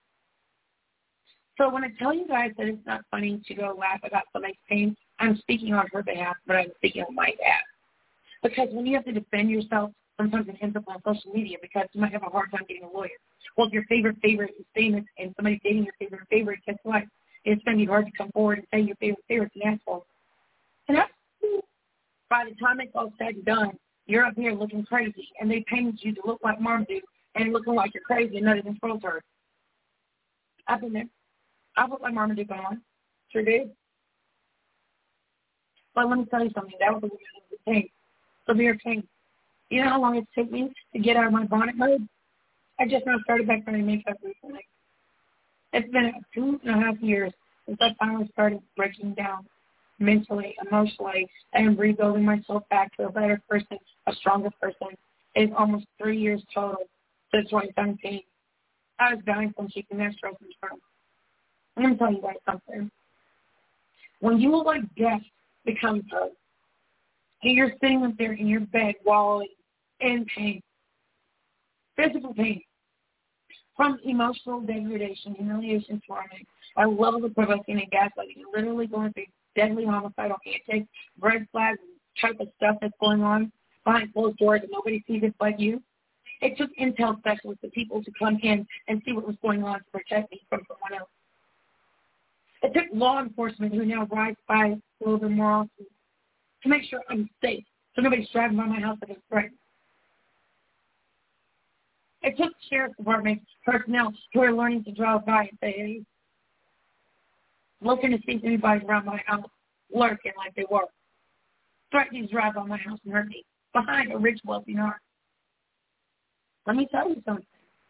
So when I tell you guys that it's not funny to go laugh about somebody's pain, I'm speaking on her behalf, but I'm speaking on my behalf. Because when you have to defend yourself, sometimes it ends up on social media because you might have a hard time getting a lawyer. Well, if your favorite favorite is famous and somebody's dating your favorite favorite, guess what? It's going to be hard to come forward and say your favorite favorite's an asshole. And that's, by the time it's all said and done, you're up here looking crazy, and they painted you to look like Marmaduke and looking like you're crazy and not even supposed to hurt. I've been there. I look like Marmaduke online. Sure did. But let me tell you something. That was a really pain. Severe pain. You know how long it took me to get out of my bonnet mode? I just now started back wearing makeup recently. It's been two and a half years since I finally started breaking down mentally, emotionally, and rebuilding myself back to a better person, a stronger person. is almost three years total since twenty seventeen. I was dying from keeping that stroke control. I'm going to tell you guys something. When you look like death becomes her, and you're sitting up there in your bed wallowing in pain, physical pain, from emotional degradation, humiliation, torment, by levels of provoking and gaslighting, you're literally going through deadly homicidal antics, red flags, type of stuff that's going on behind closed doors and nobody sees it but you. It took intel specialists and people to come in and see what was going on to protect me from someone else. It took law enforcement who now rides by a little bit more often to make sure I'm safe, so nobody's driving by my house if it's threatened. It took sheriff's department personnel who are learning to drive by and say, hey, looking to see if anybody's around my house, lurking like they were, threatening to drive by my house and hurt me, behind a rich, wealthy narc. Let me tell you something.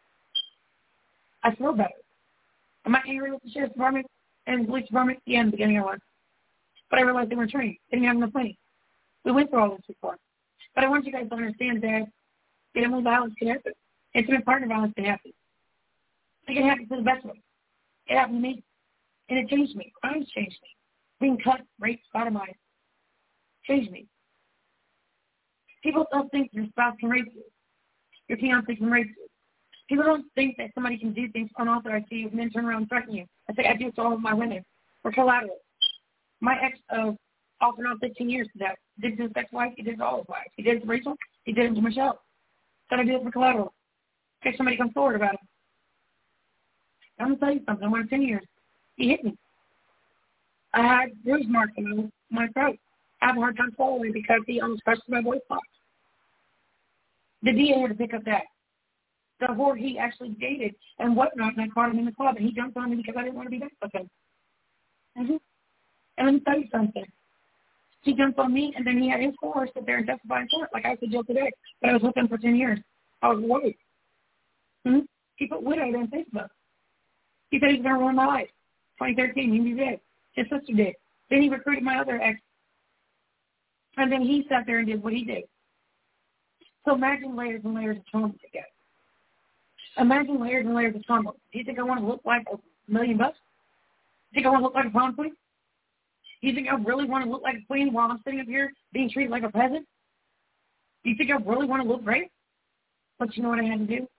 I feel better. Am I angry with the sheriff's department and the police department? Yeah, in the beginning I was. But I realized they weren't trained. They didn't have enough money. We went through all this before. But I want you guys to understand that family violence can happen. Intimate partner violence can happen. It can happen to the best of us. It happened to me. And it changed me. Crimes changed me. Being cut, raped, sodomized changed me. People don't think your spouse can rape you. Your fiancé can rape you. People don't think that somebody can do things unauthorized to you and then turn around and threaten you. I say I do it to all of my women. We're collateral. My ex of off and on fifteen years to that did it to his ex-wife. He did it to all his wives. He did it to Rachel. He did it to Michelle. Said I do it for collateral. In case somebody comes forward about it. I'm going to tell you something. One of ten years, he hit me. I had bruise marks on my throat. I have a hard time swallowing because he almost crushed my voice box. The D A had to pick up that. The whore he actually dated and whatnot, and I caught him in the club, and he jumped on me because I didn't want to be back with him. Mm-hmm. And let me tell you something. He jumped on me, and then he had his whore sit there and testify in court, like I said just today, but I was with him for ten years. I was worried. Mm-hmm. He put widowed on Facebook. He said he was going to ruin my life. twenty thirteen, he did. His sister did. Then he recruited my other ex. And then he sat there and did what he did. So imagine layers and layers of trauma together. Imagine layers and layers of trauma. Do you think I want to look like a million bucks? Do you think I want to look like a prom queen? Do you think I really want to look like a queen while I'm sitting up here being treated like a peasant? Do you think I really want to look great? But you know what I had to do?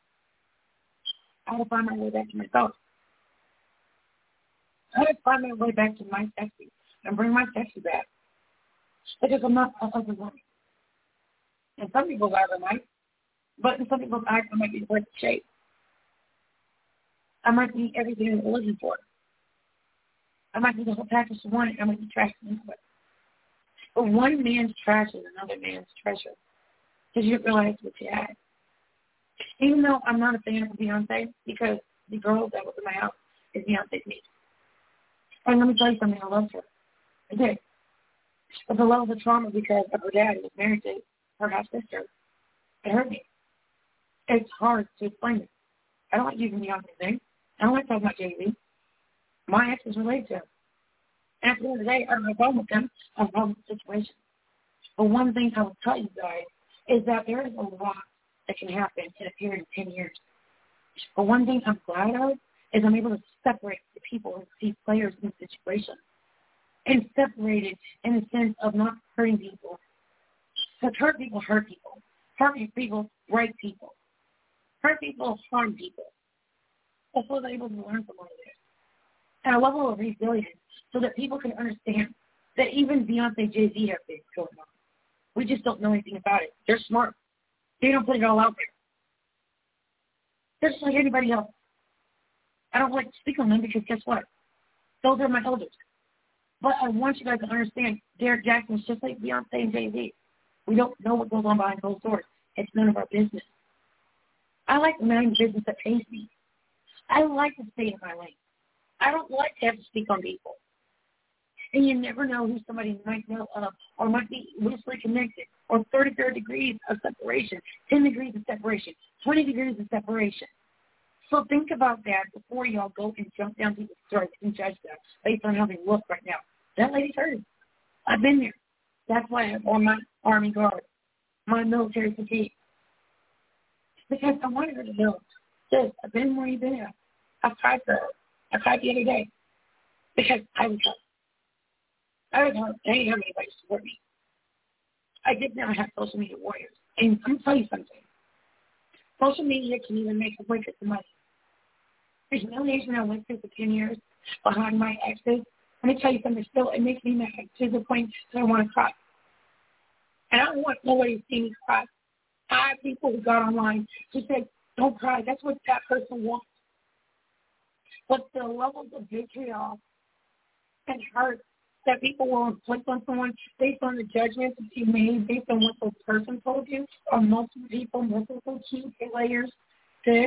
I had to find my way back to myself. I had to find my way back to my sexy and bring my sexy back. Because I'm not a ugly woman. And some people's eyes are nice, but in some people's eyes I might be the perfect shape. I might be everything they're looking for. I might be the whole package you wanted. I might be trash into it. But one man's trash is another man's treasure. Because you didn't realize what you had. Even though I'm not a fan of Beyonce, because the girl that was in my house is Beyonce's niece. And let me tell you something, I loved her. I did. But the level of trauma because of her dad who was married to her half-sister, it hurt me. It's hard to explain it. I don't like using Beyonce's name. I don't like talking about Jay-Z. My ex is related to him. And at the end of the day, I don't have a problem with him. I have a problem with the situation. But one thing I will tell you guys is that there is a lot that can happen in a period of ten years. But one thing I'm glad of is I'm able to separate the people and see players in the situation. And separate it in the sense of not hurting people. Because hurt people hurt people. Hurt people break people. Hurt people harm people. That's what I'm able to learn from all of this. And a level of resilience so that people can understand that even Beyonce, Jay-Z have things going on. We just don't know anything about it. They're smart. They don't put it all out there. They're just like anybody else. I don't like to speak on them because guess what? Those are my elders. But I want you guys to understand Derek Jackson is just like Beyonce and Jay-Z. We don't know what goes on behind closed doors. It's none of our business. I like to mind the business that pays me. I like to stay in my lane. I don't like to have to speak on people. And you never know who somebody might know of or might be loosely connected or thirty-third degrees of separation, ten degrees of separation, twenty degrees of separation. So think about that before y'all go and jump down people's throats and judge them based on how they look right now. That lady's hurting. I've been there. That's why I have on my Army Guard, my military fatigue. because I wanted her to know, sis, I've been where you've been at. I've cried for her. I cried the other day because I was hurt. I was hurt. I didn't have anybody to support me. I did not have social media warriors. And I'm going to tell you something. Social media can even make or break it to money. The humiliation I went through for ten years behind my exes, let me tell you something, still, it makes me mad to the point that I want to cry. And I don't want nobody to see me cry. I have people who got online who said, don't cry. That's what that person wants. But the levels of vitriol and hurt that people will inflict on someone based on the judgments that you made, based on what the person told you, or multiple people, multiple key players did,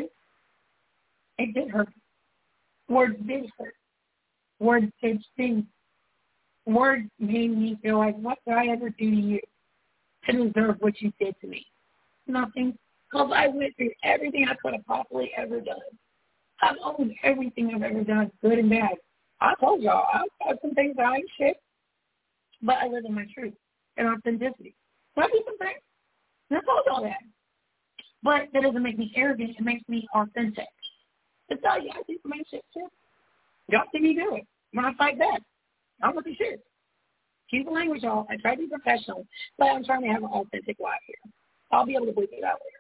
it did hurt. Words did hurt. Words did sting. Words made me feel like, what did I ever do to you to deserve what you did to me? Nothing. Because I went through everything I could have possibly ever done. I've owned everything I've ever done, good and bad. I told y'all, I've got some things that I ain't shit, but I live in my truth and authenticity. So I do some things. And I told y'all that. But that doesn't make me arrogant. It makes me authentic. To tell you, I do some ain't shit too. Y'all see me do it. When I fight back, I'm with the shit. Keep the language off. I try to be professional, but I'm trying to have an authentic life here. I'll be able to bleep it out later.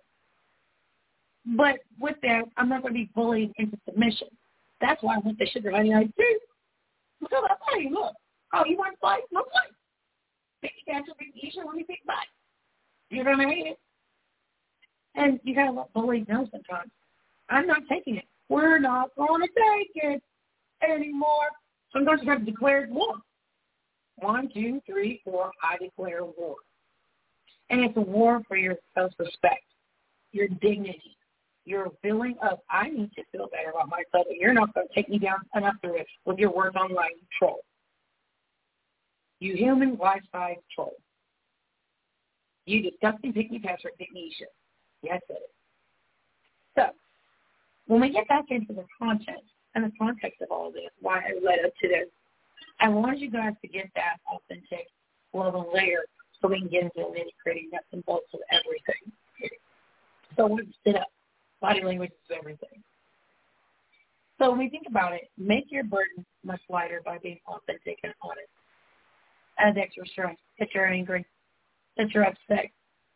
But with that, I'm not going to be bullied into submission. That's why I went to Sugar Honey I too. Because I tell you, look, oh, you want to fight? No fight. Big catch, big issue, let me pick back. You know what I mean? And you got to let bullies know sometimes. I'm not taking it. We're not going to take it anymore. Sometimes you have to declare war. One, two, three, four, I declare war. And it's a war for your self-respect, your dignity, your feeling of, I need to feel better about myself, and you're not going to take me down enough to it with your words online troll. You human life-size troll. You disgusting pick-me Patrick, pick-me Isha. Yes, it is. So, when we get back into the content and the context of all this, why I led up to this, I wanted you guys to get that authentic level layer so we can get into the nitty-gritty nuts and bolts of everything. So let's sit up. Body language is everything. So when we think about it, make your burden much lighter by being authentic and honest. Add extra stress that you're angry, that you're upset.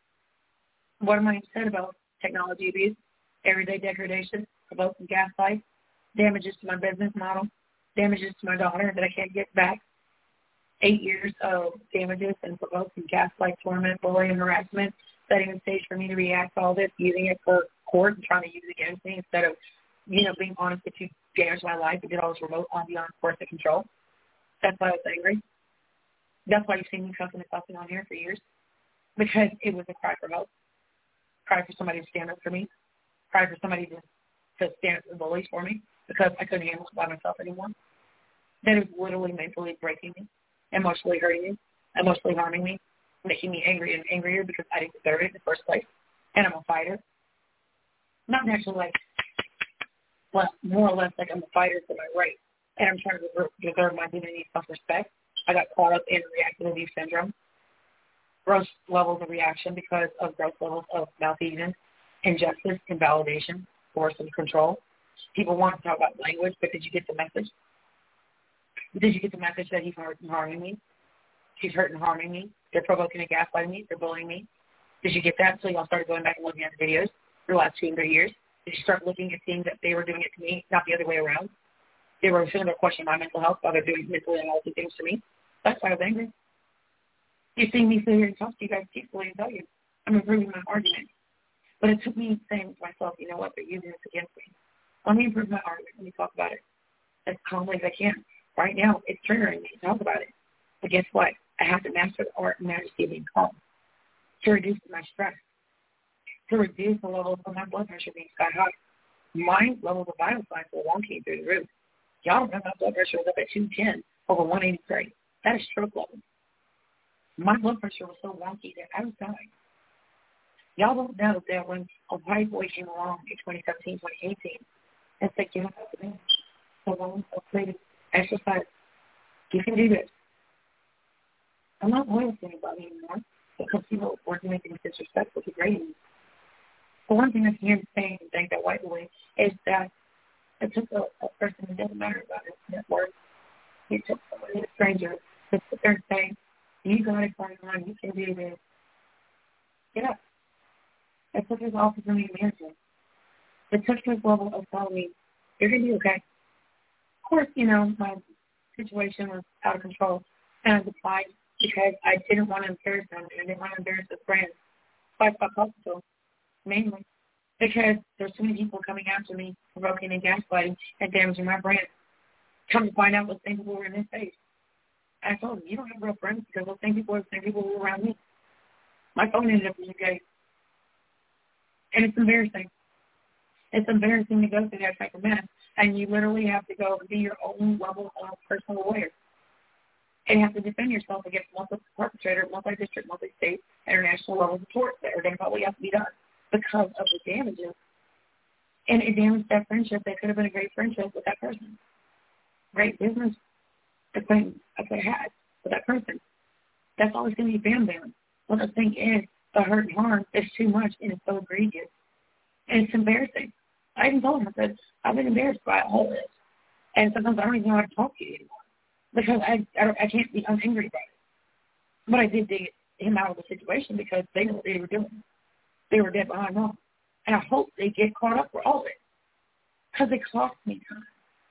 What am I upset about? Technology abuse, everyday degradation, provoking gaslight, damages to my business model, damages to my daughter that I can't get back, eight years of damages and provoking gaslight, torment, bullying, harassment, setting the stage for me to react to all this, using it for court and trying to use it against me instead of, you know, being honest that you damaged my life and did all this remote on beyond force of control. That's why I was angry. That's why you've seen me cussing and fussing on here for years, because it was a cry for help, cry for somebody to stand up for me, cry for somebody to, to stand up for the bullies for me, because I couldn't handle it by myself anymore. That is literally mentally breaking me, emotionally hurting me, emotionally harming me, making me angry and angrier because I didn't deserve it in the first place. And I'm a fighter. Not naturally like, but more or less like I'm a fighter for my rights. And I'm trying to deserve my dignity and self-respect. I got caught up in reactive abuse syndrome, gross levels of reaction because of gross levels of malfeasance, injustice, invalidation, force, and control. People want to talk about language, but did you get the message? Did you get the message that he's hurt and harming me? She's hurt and harming me. They're provoking and gaslighting me. They're bullying me. Did you get that? So y'all started going back and looking at the videos for the last two and three years. Did you start looking at things that they were doing it to me, not the other way around? They were feeling their question my mental health while they're doing mentally unhealthy things to me. That's why I was angry. You're seeing me sit here and talk to you guys peacefully and tell you I'm improving my argument. But it took me saying to myself, you know what, they're using this against me. Let me improve my argument. Let me talk about it as calmly as I can. Right now, it's triggering me to talk about it. But guess what? I have to master the art and majesty of being calm to reduce my stress, to reduce the levels of my blood pressure being sky high. My levels of vital signs were wonky through the roof. Y'all don't know my blood pressure was up at two ten over one eighty-three. That is stroke level. My blood pressure was so wonky that I was dying. Y'all don't know that when a white boy came along in twenty seventeen, twenty eighteen and said, get up at the bench, so long, so please, exercise, you can do this. I'm not loyal to anybody anymore because people were doing things disrespectful to grades. But one thing I can say and thank that white boy is that it took a, a person, it doesn't matter about his net worth, it took somebody, a stranger, to sit there and say, you got it going on, you can do this. Get up. It took his office in the management. It took his level of telling me, you're going to be okay. Of course, you know, my situation was out of control, and I applied because I didn't want to embarrass them, and I didn't want to embarrass his friends. So I stopped hospital, mainly, because there's too many people coming after me, provoking and gaslighting and damaging my brand. Come to find out those same people were in his face. I told him, you don't have real friends because those same people are the same people who were around me. My phone ended up in the gate. And it's embarrassing. It's embarrassing to go through that type of mess. And you literally have to go and be your own level of personal lawyer. And you have to defend yourself against multi-perpetrator, multi-district, multi-state, international levels of torts that are going to probably have to be done because of the damages. And it damaged that friendship that could have been a great friendship with that person. Great business acquaintance I could have had with that person. That's always going to be bam bam. Well, the thing is, the hurt and harm is too much and it's so egregious. And it's embarrassing. I even told him, I said, I've been embarrassed by all this. And sometimes I don't even know how to talk to you anymore because I I, don't, I can't be, I'm angry about it. But I did dig him out of the situation because they knew what they were doing. They were dead behind wrong. And I hope they get caught up for all of it because it cost me time.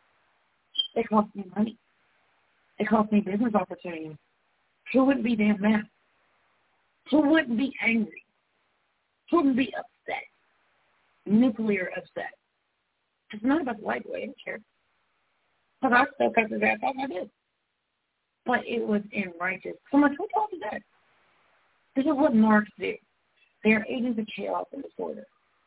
It cost me money. It cost me business opportunities. Who wouldn't be damn mad? Who wouldn't be angry? Who wouldn't be upset? Nuclear upset. It's not about the white boy. I don't care. Because I spoke up his ass off. I did. But it was in righteous. So I'm like, who told you that? This is what narcs do. They are agents of chaos and disorder.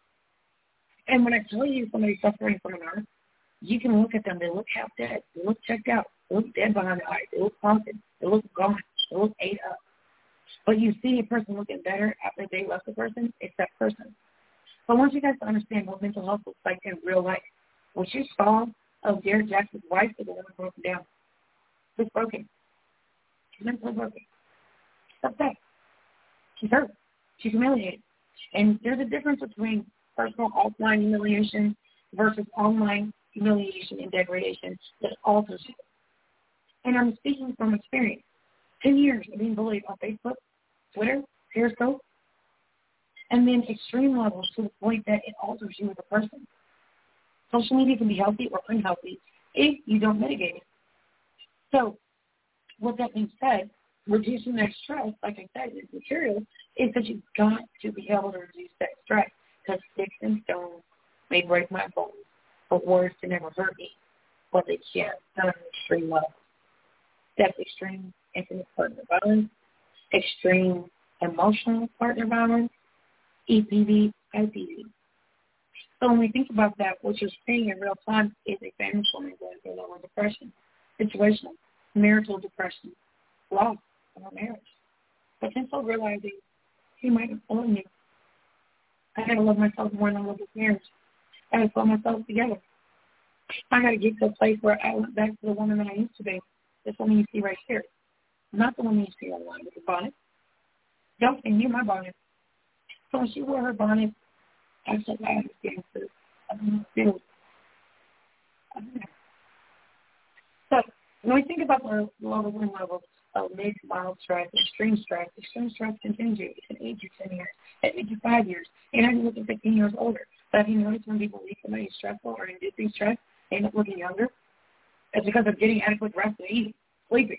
And when I tell you somebody's suffering from an narc, you can look at them. They look half dead. They look checked out. They look dead behind the eyes. They look haunted. They look gone. They look ate up. But you see a person looking better after they left the person, it's that person. But I want you guys to understand what mental health looks like in real life. What you saw of Derek Jackson's wife is a woman broken down. She's broken. She's mentally broken. She's upset. She's hurt. She's humiliated. And there's a difference between personal offline humiliation versus online humiliation and degradation that alters you. And I'm speaking from experience. Ten years of being bullied on Facebook, Twitter, Periscope, and then extreme levels to the point that it alters you as a person. Social media can be healthy or unhealthy if you don't mitigate it. So, with that being said, reducing that stress, like I said, in material, is that you've got to be able to reduce that stress because sticks and stones may break my bones, but words can never hurt me, but they can, not on an extreme level. That's extreme intimate partner violence, extreme emotional partner violence, E P V, I P V. So when we think about that, what you're seeing in real time is a famous woman going through lower depression, situational, marital depression, loss of a marriage. Potential realizing he might have fallen me. I got to love myself more than I love this marriage. I got to pull myself together. I got to get to a place where I went back to the woman that I used to be. This woman you see right here. Not the one you see online with the bonnet. Don't think you my bonnet. So when she wore her bonnet, I said, I understand this. I don't feel I don't know. So when we think about the levels and levels of mid, mild stress, extreme stress, extreme stress continues. It can age you ten years. It age you five years. And I'm looking fifteen years older. But have you noticed when people leave somebody stressful or inducing stress, they end up looking younger? It's because of getting adequate rest and eating, sleeping.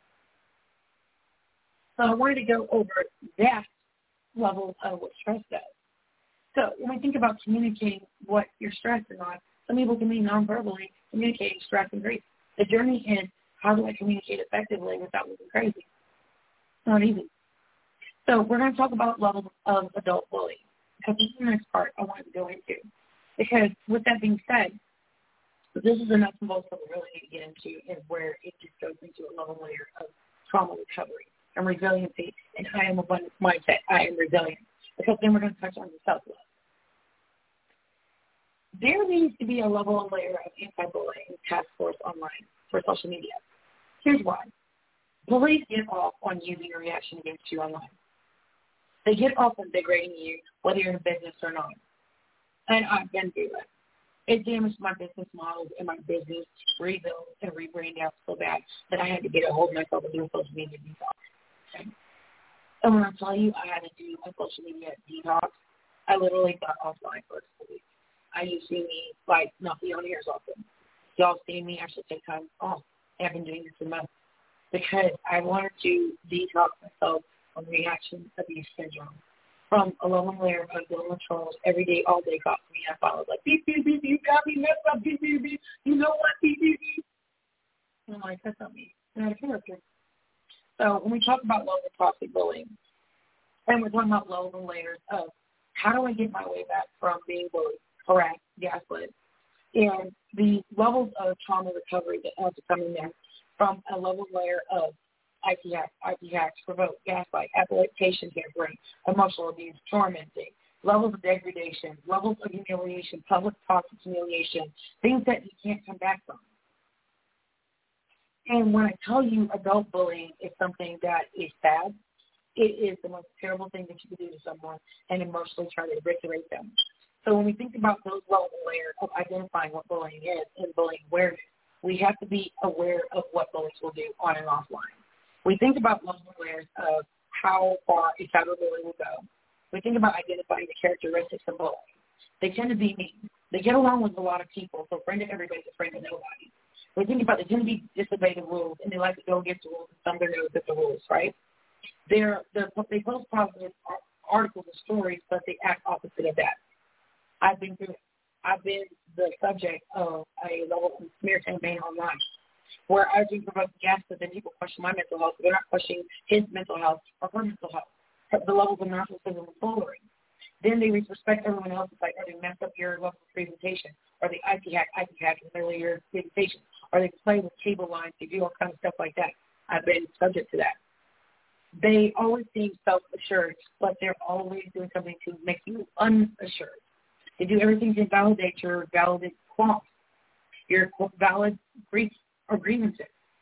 So I wanted to go over that level of what stress does. So when we think about communicating what you're stressing on, some people can be non-verbally communicating stress and grief. The journey is, how do I communicate effectively without looking crazy? It's not easy. So we're going to talk about levels of adult bullying, because this is the next part I wanted to go into. Because with that being said, this is the nuts and bolts that we really need to get into, is where it just goes into a level layer of trauma recovery and resiliency, and I am abundance mindset. I am resilient. Because then we're going to touch on the self-love. There needs to be a level and layer of anti-bullying task force online for social media. Here's why. Bullies get off on using a reaction against you online. They get off on degrading you, whether you're in business or not. And I've been through it. It damaged my business model and my business rebuild and rebrand out so bad that I had to get a hold of myself and do a social media detox. Okay? And when I tell you I had to do a social media detox, I literally got offline for a week. I used to see me, like, not be on here as often. Y'all see me actually take time off. I've been doing this for months because I wanted to detox myself from reaction abuse syndrome. From a level layer of dealing with trolls every day, all day, got me. I followed like, beep, beep, beep, you got me messed up, beep, beep, beep. You know what, beep, beep, beep. And I'm like, that's not me. I'm not a character. So when we talk about low and toxic bullying, and we're talking about low and layers of how do I get my way back from being bullied, harassed, gaslit, and the levels of trauma recovery that have to come in there from a level layer of I T hacks, I T hacks, provoke, gaslight, application tampering, emotional abuse, tormenting, levels of degradation, levels of humiliation, public toxic humiliation, things that you can't come back from. And when I tell you adult bullying is something that is bad, it is the most terrible thing that you can do to someone and emotionally try to eviscerate them. So when we think about those level layers of identifying what bullying is and bullying awareness, we have to be aware of what bullies will do on and offline. We think about level layers of how far a cyberbully will go. We think about identifying the characteristics of bullying. They tend to be mean. They get along with a lot of people, so friend of everybody's a friend of nobody. We think about they tend to be disobey the rules, and they like to go against the rules and thumb their nose at the rules, right? They're, they're, they post positive articles and stories, but they act opposite of that. I've been through it. I've been the subject of a level of smear campaign online where I was being provoked gas, but then people question my mental health. They're not questioning his mental health or her mental health. The levels of narcissism and following. Then they disrespect everyone else. It's like, or they mess up your level of presentation, or they I T hack, I T hack in early your presentation, or they play with cable lines. They do all kinds of stuff like that. I've been subject to that. They always seem self-assured, but they're always doing something to make you unassured. They do everything to validate your valid qualms, your valid griefs or grievances.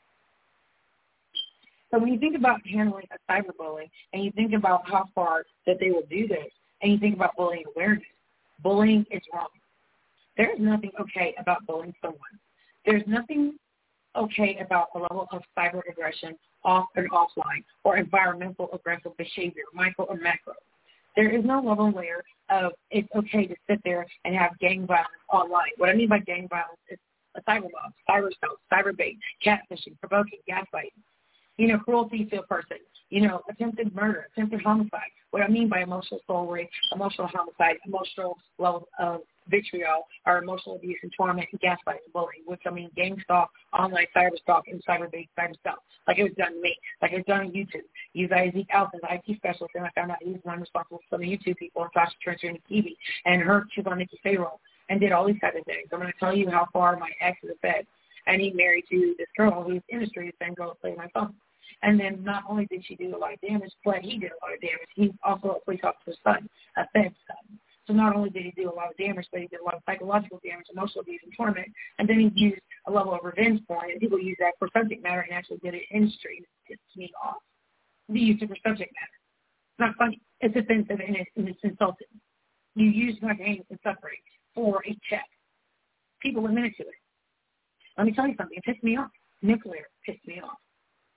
So when you think about handling a cyberbullying and you think about how far that they will do this and you think about bullying awareness, bullying is wrong. There is nothing okay about bullying someone. There's nothing okay about the level of cyber aggression off and offline or environmental aggressive behavior, micro or macro. There is no level layer of it's okay to sit there and have gang violence online. What I mean by gang violence is a cyber mob, cyber stealth, cyber bait, catfishing, provoking, gaslighting, you know, cruelty to a person, you know, attempted murder, attempted homicide. What I mean by emotional soul rape, emotional homicide, emotional level of vitriol, or emotional abuse and torment and gaslighting and bullying, which I mean gang stalk, online cyber stalk, and cyber bait, cyber stealth, like it was done to me, like it was done on YouTube. You guys, Zeke Alpha, the I T specialist, and I found out he was non-responsible for some of the YouTube people and Sasha Trencher and Kiwi, and her, she was on Nikki Payroll, and did all these type of things. I'm going to tell you how far my ex is fed. And he married to this girl who's industry, the same girl that played my phone. And then not only did she do a lot of damage, but he did a lot of damage. He's also a police officer's son, a Fed's son. So not only did he do a lot of damage, but he did a lot of psychological damage, emotional abuse, and torment. And then he used a level of revenge porn, and people use that for subject matter and actually did it in industry. It pissed me off. They used it for subject matter. It's not funny. It's offensive and it's, and it's insulting. You use my pain and suffering for a check. People admitted to it. Let me tell you something. It pissed me off. Nuclear pissed me off.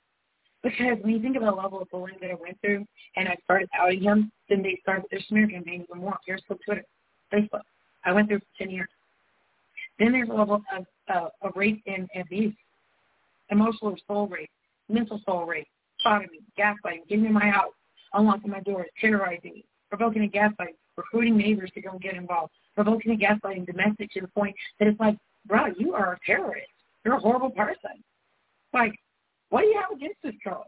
Because when you think about the level of bullying that I went through and I started outing him, then they started their smear campaign even more. Facebook, Twitter, Facebook. I went through for ten years. Then there's a level of, uh, of rape and abuse, emotional soul rape, mental soul rape, sodomy, gaslighting, getting in my house, unlocking my doors, terrorizing me, provoking and gaslighting, recruiting neighbors to go and get involved, provoking and gaslighting domestic to the point that it's like, bro, you are a terrorist. You're a horrible person. Like, what do you have against this girl?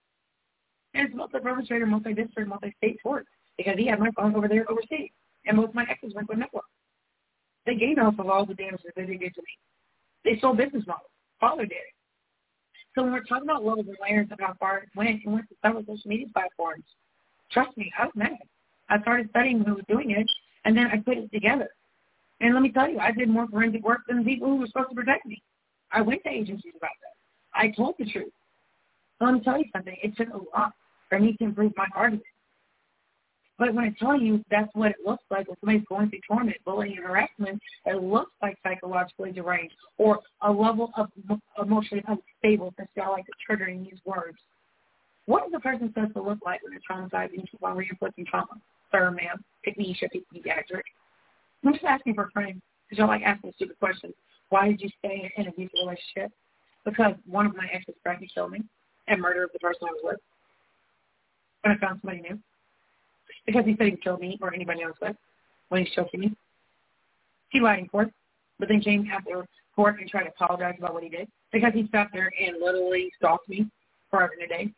And it's multi-perpetrator, multi-district, multi-state tort because he had my phone over there overseas. And most of my exes went with network. They gained off of all the damages that they did to me. They sold business models. Father did it. So when we're talking about levels and layers of how far it went, it went to several social media platforms. Trust me, I was mad. I started studying who was doing it, and then I put it together. And let me tell you, I did more forensic work than the people who were supposed to protect me. I went to agencies about that. I told the truth. So let me tell you something. It took a lot for me to improve my argument. But when I tell you that's what it looks like when somebody's going through torment, bullying, and harassment, it looks like psychologically deranged or a level of emotionally unstable, since y'all like to trigger and use words. What is a person supposed to look like when they're traumatized and keep on reinflicting trauma? Sir, ma'am, pick me, you should be pediatric. I'm just asking for a friend, because y'all like asking stupid questions. Why did you stay in an abusive relationship? Because one of my exes threatened to kill me and murder the person I was with when I found somebody new. Because he said he'd kill me or anybody else with when he's choking me. He lied in court, but then came after court and tried to apologize about what he did because he sat there and literally stalked me forever and a day.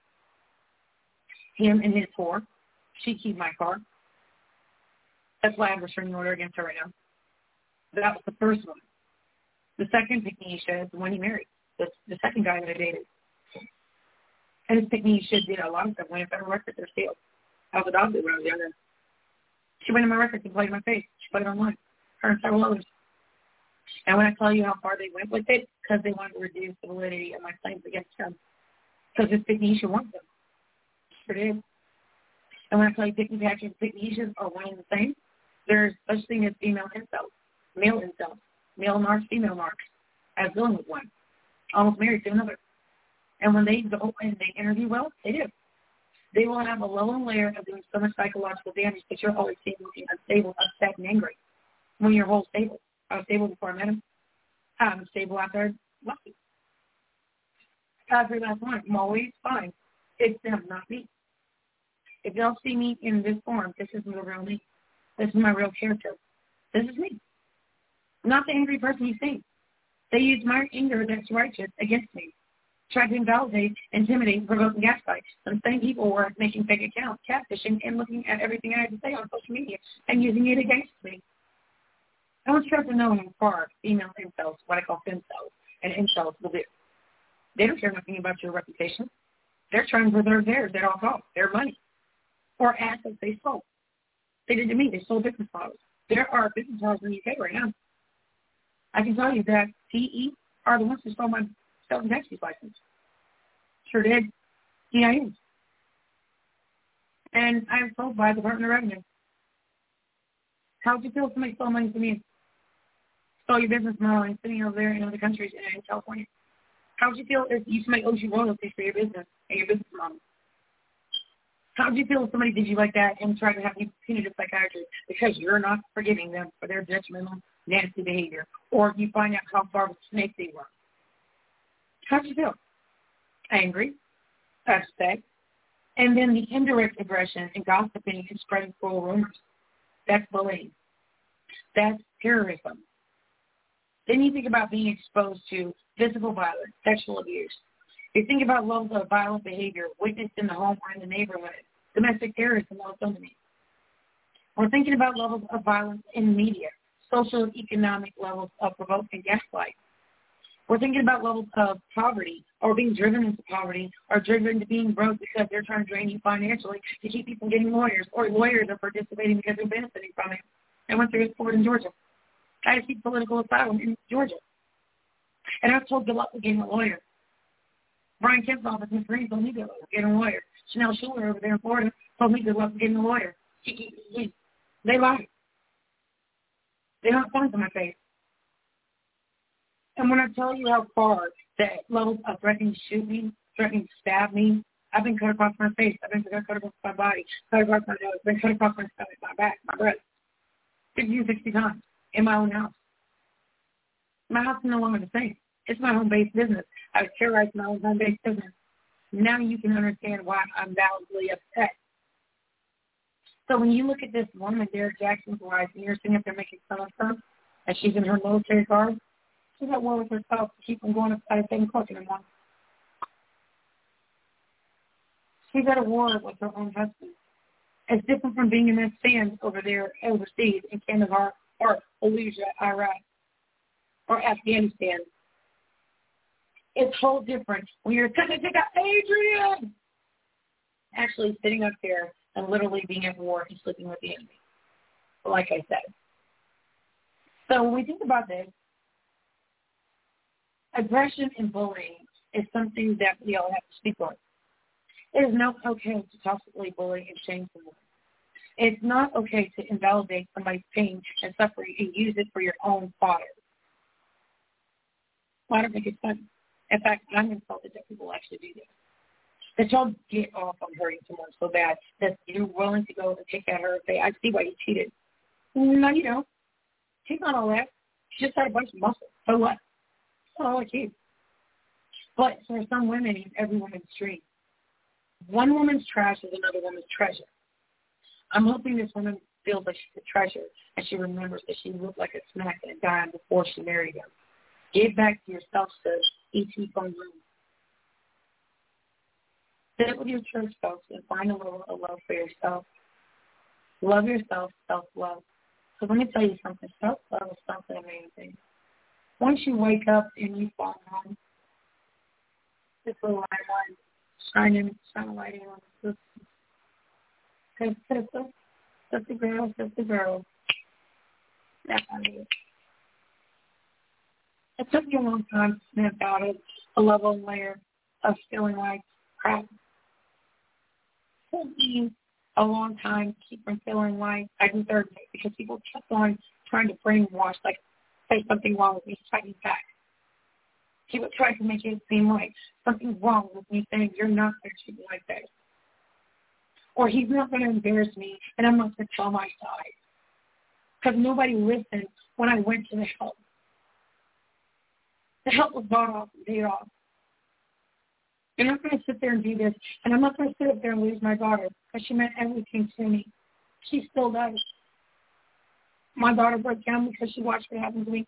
Him and his whore. She keyed my car. That's why I have a restraining order against her right now. That was the first one. The second Pygmalion is the one he married. The, the second guy that I dated. And his Pygmalion did a lot of stuff. Went in federal records or sealed. I was adopted when I was younger. She went in my records and played in my face. She played it online. Her and several others. And when I tell you how far they went with it, because they wanted to reduce the validity of my claims against him. Because his Pygmalion wants them. Sure did. And when I tell you Pygmalion and Pygmalion are one and the same, there's such thing as female incels, male incels, male narcs, female narcs. I was dealing with one. Almost married to another. And when they go and they interview well, they do. They will have a low layer of doing so much psychological damage that you're always seeing looking unstable, upset, and angry. When you're whole stable. I was stable before I met him. I'm stable after I left him. Every last one. I'm always fine. It's them, not me. If y'all see me in this form, this is the real me. This is my real character. This is me. I'm not the angry person you think. They use my anger that's righteous against me. Try to invalidate, intimidate, provoke, and gaslight. The same people were making fake accounts, catfishing, and looking at everything I had to say on social media and using it against me. I want you to know how far female incels, what I call femcells, and incels will do. They don't care nothing about your reputation. They're trying to preserve theirs at all costs, their money, or assets they sold. They did to me. They sold business models. There are business models in the U K right now. I can tell you that T E are the ones who stole my sales and taxi license. Sure did. E I Ns. And I was sold by the Department of Revenue. How would you feel if somebody stole money from me? Stole your business model and sitting over there in other countries and in California? How would you feel if you somebody owes you royalties for your business and your business model? How would you feel if somebody did you like that and tried to have you punitive psychiatry because you're not forgiving them for their judgmental, nasty behavior, or you find out how far of a snake they were? How would you feel? Angry, upset, and then the indirect aggression and gossiping and spreading cruel rumors. That's bullying. That's terrorism. Then you think about being exposed to physical violence, sexual abuse. You think about levels of violent behavior witnessed in the home or in the neighborhood, domestic terrorism, all me. We're thinking about levels of violence in media, social and economic levels of provoke and gaslight. We're thinking about levels of poverty or being driven into poverty or driven into being broke because they're trying to drain you financially to keep you from getting lawyers, or lawyers are participating because they're benefiting from it. I went through this court in Georgia. I had to seek political asylum in Georgia. And I was told good luck with getting a lawyer. Brian Kemp's office in Green told me good luck with getting a lawyer. Chanel Schuler over there in Florida told me good luck with getting a lawyer. They lied. They don't point to my face. And when I tell you how far that levels of threatening to shoot me, threatening to stab me, I've been cut across my face, I've been cut across my body, cut across my nose, been cut across my stomach, my back, my breast, fifty to sixty times in my own house. My house is no longer the same. It's my home-based business. I was terrorized my own home-based business. Now you can understand why I'm validly upset. So when you look at this woman, Derek Jackson's wife, and you're sitting up there making fun of her, and she's in her military garb, she's at war with herself to keep from going upside the same cook anymore. She's at a war with her own husband. It's different from being in that stand over there overseas in Kandahar or Fallujah, Iraq, or Afghanistan. It's whole different when you're coming to Adrian actually sitting up there and literally being at war and sleeping with the enemy, like I said. So when we think about this, aggression and bullying is something that we all have to speak on. It is not okay to toxically bully and shame someone. It's not okay to invalidate somebody's pain and suffering and use it for your own fodder. Well, I don't think it's funny. In fact, I'm insulted that people actually do this. That y'all get off on hurting someone so bad that you're willing to go and take at her and say, I see why you cheated. No, you don't. She's not all that. She just had a bunch of muscle. So what? Oh, like you. But for some women, every woman's dream. One woman's trash is another woman's treasure. I'm hoping this woman feels like she's a treasure and she remembers that she looked like a smack and a dime before she married him. Give back to yourself, sis. E T from room. Sit with your church folks and find a little of love for yourself. Love yourself, self-love. So let me tell you something. Self-love is something amazing. Once you wake up and you fall on this little light one, shining, shining light on this. Because sister, sister girl, sister girl. That's how it is. It took me a long time to snap out of a level and layer of feeling like crap. It took me a long time to keep from feeling like I deserved it because people kept on trying to brainwash, like, say something wrong with me, fighting back. People tried to make it seem like something's wrong with me, saying you're not going to treat me like that. Or he's not going to embarrass me, and I'm not going to tell my side. Because nobody listened when I went to the help. The help was bought off and paid off. I'm not going to sit there and do this, and I'm not going to sit up there and lose my daughter because she meant everything to me. She still does. My daughter broke down because she watched what happened to me.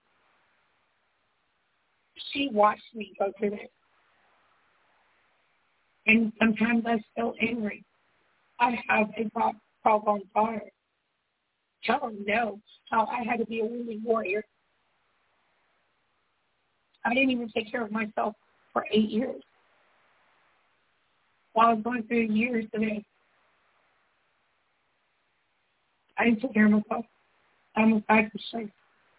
She watched me go through this. And sometimes I feel angry. I have a problem daughter. Tell them no, how I had to be a wounded warrior. I didn't even take care of myself for eight years. While I was going through years today, I didn't take care of myself. I almost died for strength.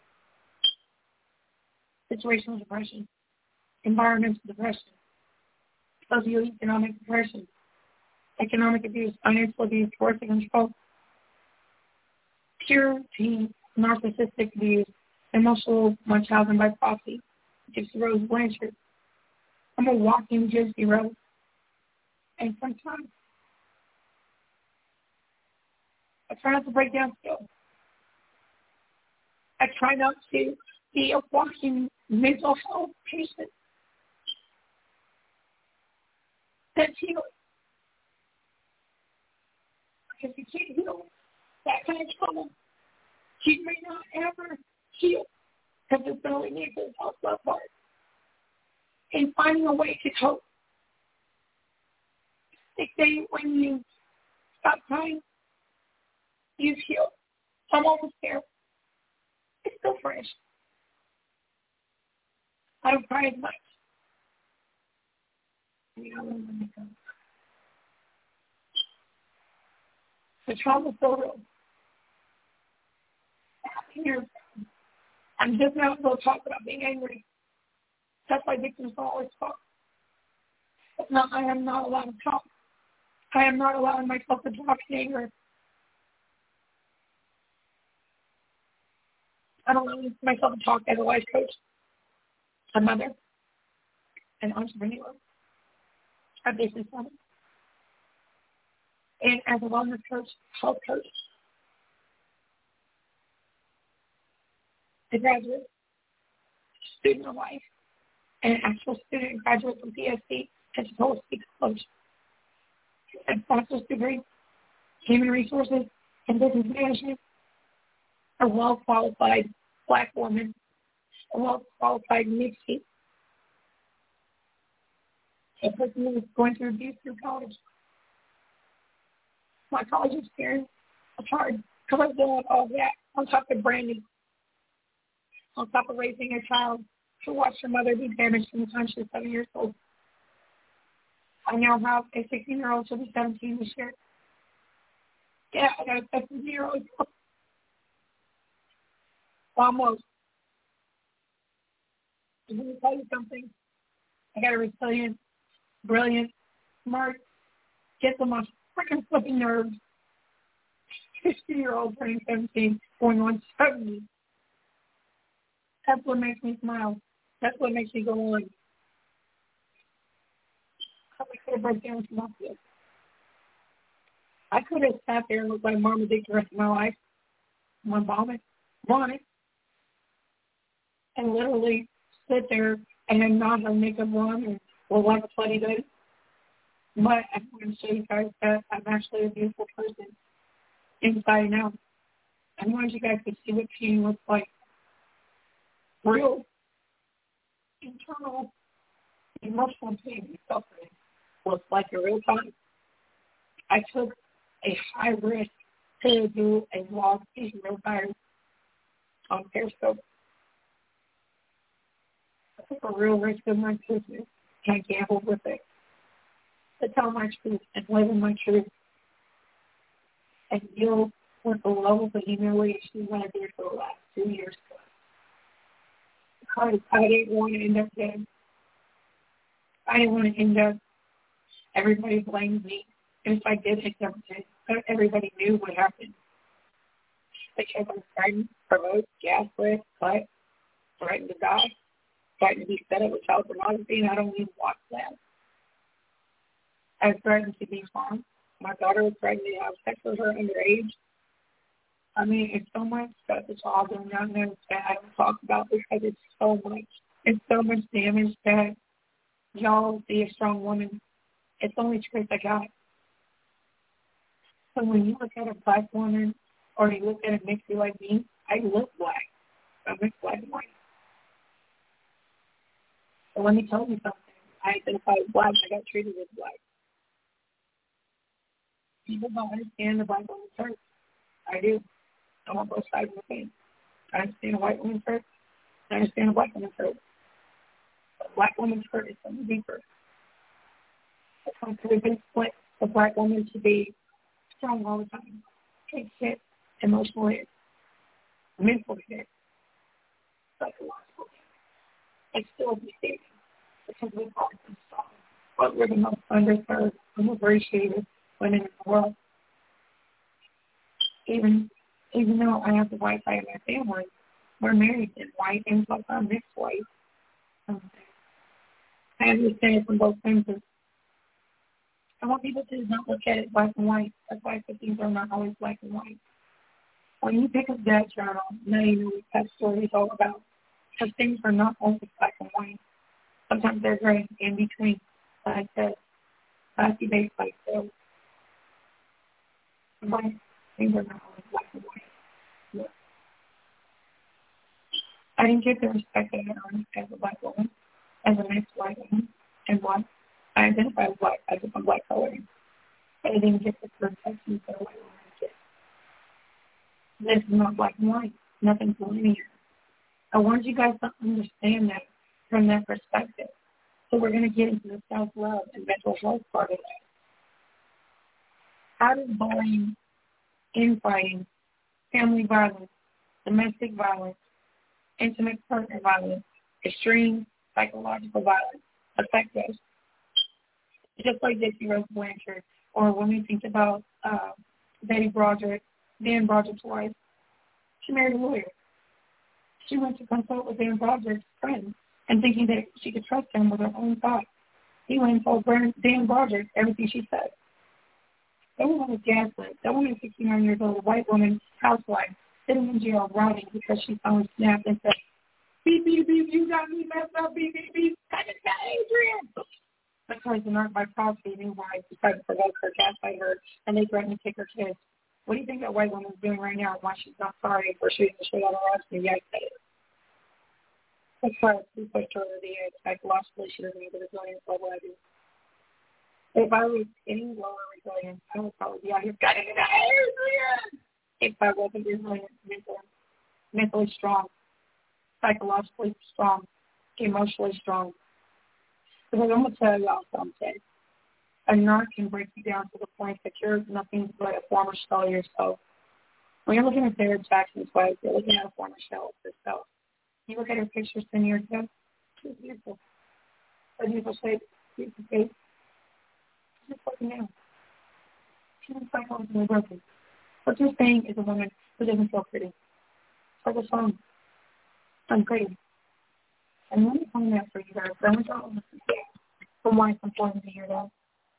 Situational depression, environmental depression, socioeconomic depression, economic abuse, financial abuse, coercive control, pure teen, narcissistic abuse, emotional Munchausen by proxy, Gypsy Rose Blanchard. I'm a walking Gypsy Rose. And sometimes I try not to break down still. I try not to be a walking mental health patient that's healed. Because you can't heal that kind of trouble. You may not ever heal because it's only needs to help love part. And finding a way to cope. They say when you stop crying, you've healed. I'm almost there. It's still fresh. I don't cry as much. You know, let me go. The trauma's so real. Here, I'm just not going to talk about being angry. That's why victims don't always talk. But no, I am not allowed to talk. I am not allowing myself to talk in anger. I don't allow myself to talk as a life coach, a mother, an entrepreneur, a business owner, and as a wellness coach, health coach, a graduate, student of life, and an actual student and graduate from P S C, Pensacola Speaks Coach, a bachelor's degree, human resources, and business management, a well-qualified Black woman, a well-qualified mixed, a person who was going through abuse through college. My college experience was hard because I was dealing with all that on top of branding, on top of raising a child who watched her mother be damaged from the time she was seven years old. I now have a sixteen-year-old, she'll be seventeen this year. Yeah, I got a seventeen-year-old. Almost. Let me tell you something. I got a resilient, brilliant, smart, gets on my freaking flipping nerves. sixty-year-old turning seventeen, going on seventy. That's what makes me smile. That's what makes me go on. I could have broke down from this. I could have sat there and looked like Mama Dick the rest of my life. My vomit, vomit, and literally sit there and not have makeup on and look like a slutty baby. But I'm going to show you guys that I'm actually a beautiful person inside and out. I want you guys to see what pain looks like. Real internal emotional pain and suffering looks like a real time. I took a high risk to do a vlog in real time on Periscope. I took a real risk of my business and I gambled with it to tell my truth and live in my truth and deal with the levels of humiliation that I did for the last two years. Because I didn't want to end up dead. I didn't want to end up, everybody blamed me. And if I did end up dead, everybody knew what happened. Because I'm frightened, provoked, gaslit, cut, threatened to die, threatened to be set up with child pornography, and I don't even watch that. I was threatened to be harmed. My daughter was threatened to have sex with her underage. I mean, it's so much stuff that y'all do not know that I don't talk about because it's so much. It's so much damage that y'all see a strong woman. It's the only truth I got. So when you look at a black woman or you look at a mixie like me, I look black. I'm mixed black and white. So let me tell you something. I identify as black. I got treated as black. People don't understand the black woman's hurt. I do. I'm on both sides of the fence. I understand a white woman's hurt. I understand a black woman's hurt. But a black woman's hurt is something deeper. It comes to a big split. The black woman should be strong all the time. Take hit, emotional hit, mental hit, psychological hit. And still be saving because we've all been strong. But we're the most underserved, unappreciated women in the world. Even Even though I have the white side of my family, we're married in white and plus I'm mixed white. Um, I understand it from both senses. I want people to not look at it black and white. That's why things are not always black and white. When you pick up that journal, now you know what that story is all about. Because things are not always black and white. Sometimes they're gray in between, like the classy base like this. But things are not always black and white. I didn't get the respect that I earned as a black woman, as a mixed white woman, and black. I identify as black, as a black color. But I didn't get the protection that a white woman gets. This is not black and white. Nothing's linear. I want you guys to understand that from that perspective. So we're going to get into the self-love and mental health part of that. How does bullying, infighting, family violence, domestic violence, intimate partner violence, extreme psychological violence affect us? Just like Dixie Rose Blanchard, or when we think about uh, Betty Broderick, Dan Broderick's wife, she married a lawyer. She went to consult with Dan Broderick's friend and thinking that she could trust him with her own thoughts. He went and told Dan Broderick everything she said. That woman was gaslit. That woman is sixty-nine years old, a white woman, housewife, sitting in jail rotting because she finally snapped and said, beep, beep, beep, you got me messed up, beep, beep, beep, I just got Adrian. Because the narc by proxy knew why decided to provoke her, gaslight her, and they threatened to take her kids. What do you think that white woman is doing right now? Why she's not sorry for shooting the shit out of her husband? Yeah, I said it. That's why we pushed her over the edge. Psychologically, she doesn't have the resilience level I do. If I was any lower resilient, I would probably be out here cutting it out. If I wasn't resilient, mentally, mentally strong, psychologically strong, emotionally strong. Because I'm going to tell y'all something. A narc can break you down to the point that you're nothing but a former shell of yourself. When you're looking at Sarah Jackson's wife, you're looking at a former shell of yourself. You look at her pictures ten years ago, she's beautiful. A beautiful shape, beautiful face. She's just looking now. She was psychologically broken. What you're saying is a woman who doesn't feel pretty. It's like a song. I'm pretty. And let me find that for you guys. I want y'all to listen to that. From why it's important to hear that.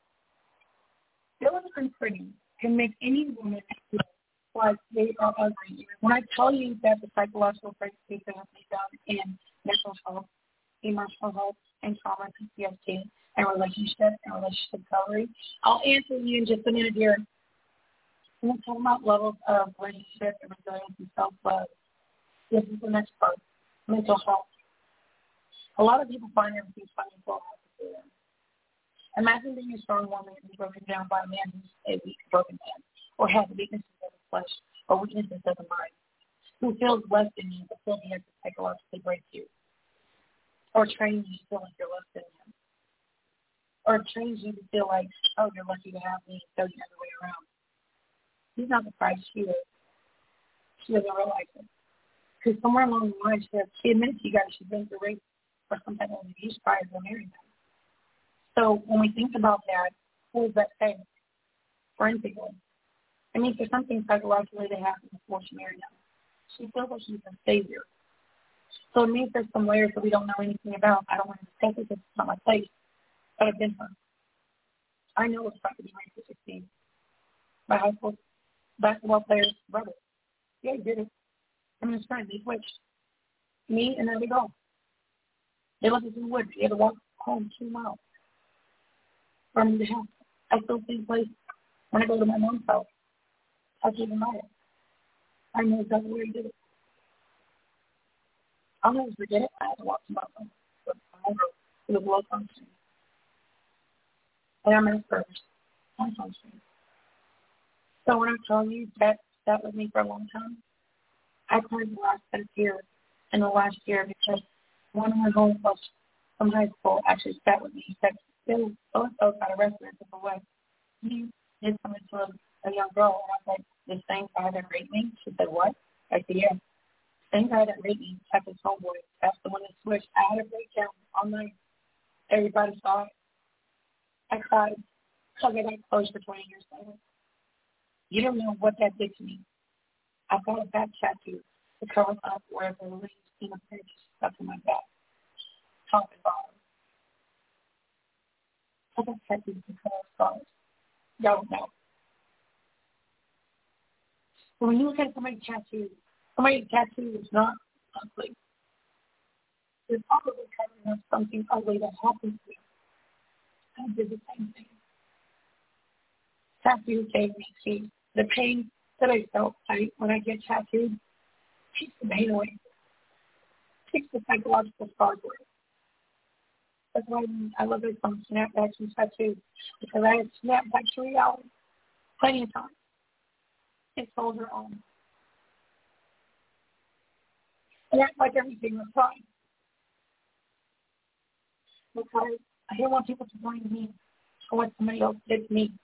Feeling pretty can make any woman feel like they are ugly. When I tell you that the psychological breakthroughs that have been done in mental health, emotional health, and trauma, P T S D, and relationship and relationship recovery, I'll answer you in just a minute here. I'm going to talk about levels of relationship and resilience and self-love. This is the next part, mental health. A lot of people find everything funny and so hard to do them. Imagine being a strong woman and broken down by a man who's a weak, broken man, or has weaknesses of the flesh or weaknesses of the mind, who feels less than you but still he has to psychologically break you, or trains you to feel like you're less than him, or trains you to feel like, oh, you're lucky to have me, so the other way around. He's not the price she is. She doesn't realize it. Because somewhere along the line, she, has, she admits to you guys she's been through rape or some type of abuse prior to marrying him. So when we think about that, what does that say? Forensically, it means there's something psychologically that happened before she married him. She feels like she's a savior. So it means there's some layers that we don't know anything about. I don't want to discuss it because it's not my place, but I've been her. I know what it's like to be raised to sixteen. My high school basketball player's brother. Yeah, he did it. I mean, his friend, they switched. Me and another girl. They left us in the woods. He had to walk home two miles from the house. I still see the place when I go to my mom's house. I keep in mind. I know exactly where he did it. I'll never forget it. I had to walk to my home. But I wrote it was low function. And I'm in first. High function. So when I'm telling you that sat with me for a long time, I cried the last ten years in the last year because one of my homegirls from high school actually sat with me. He said, so so got arrested and took away. He did something to a, a young girl. And I was like, the same guy that raped me? She said, what? I said, yeah. Same guy that raped me kept his homeboy. That's the one that switched. I had a breakdown all night. Everybody saw it. I cried because I got close for twenty years later. You don't know what that did to me. I got a back tattoo to cover up where the leaves in a picture stuck in my back, top and bottom. I got tattoos to cover scars. Y'all don't know. So when you look at somebody's tattoo, somebody's tattoo is not ugly. They're probably covering up something ugly that happened to you. I did the same thing. Tattoo gave me peace. The pain that I felt I, when I get tattooed takes the pain away. Takes the psychological scars away. That's why I love it from snapbacks and tattoos, because I had snapbacks to reality plenty of times. It told her own. And act like everything was fine. Because I didn't want people to blame me for what somebody else did to me.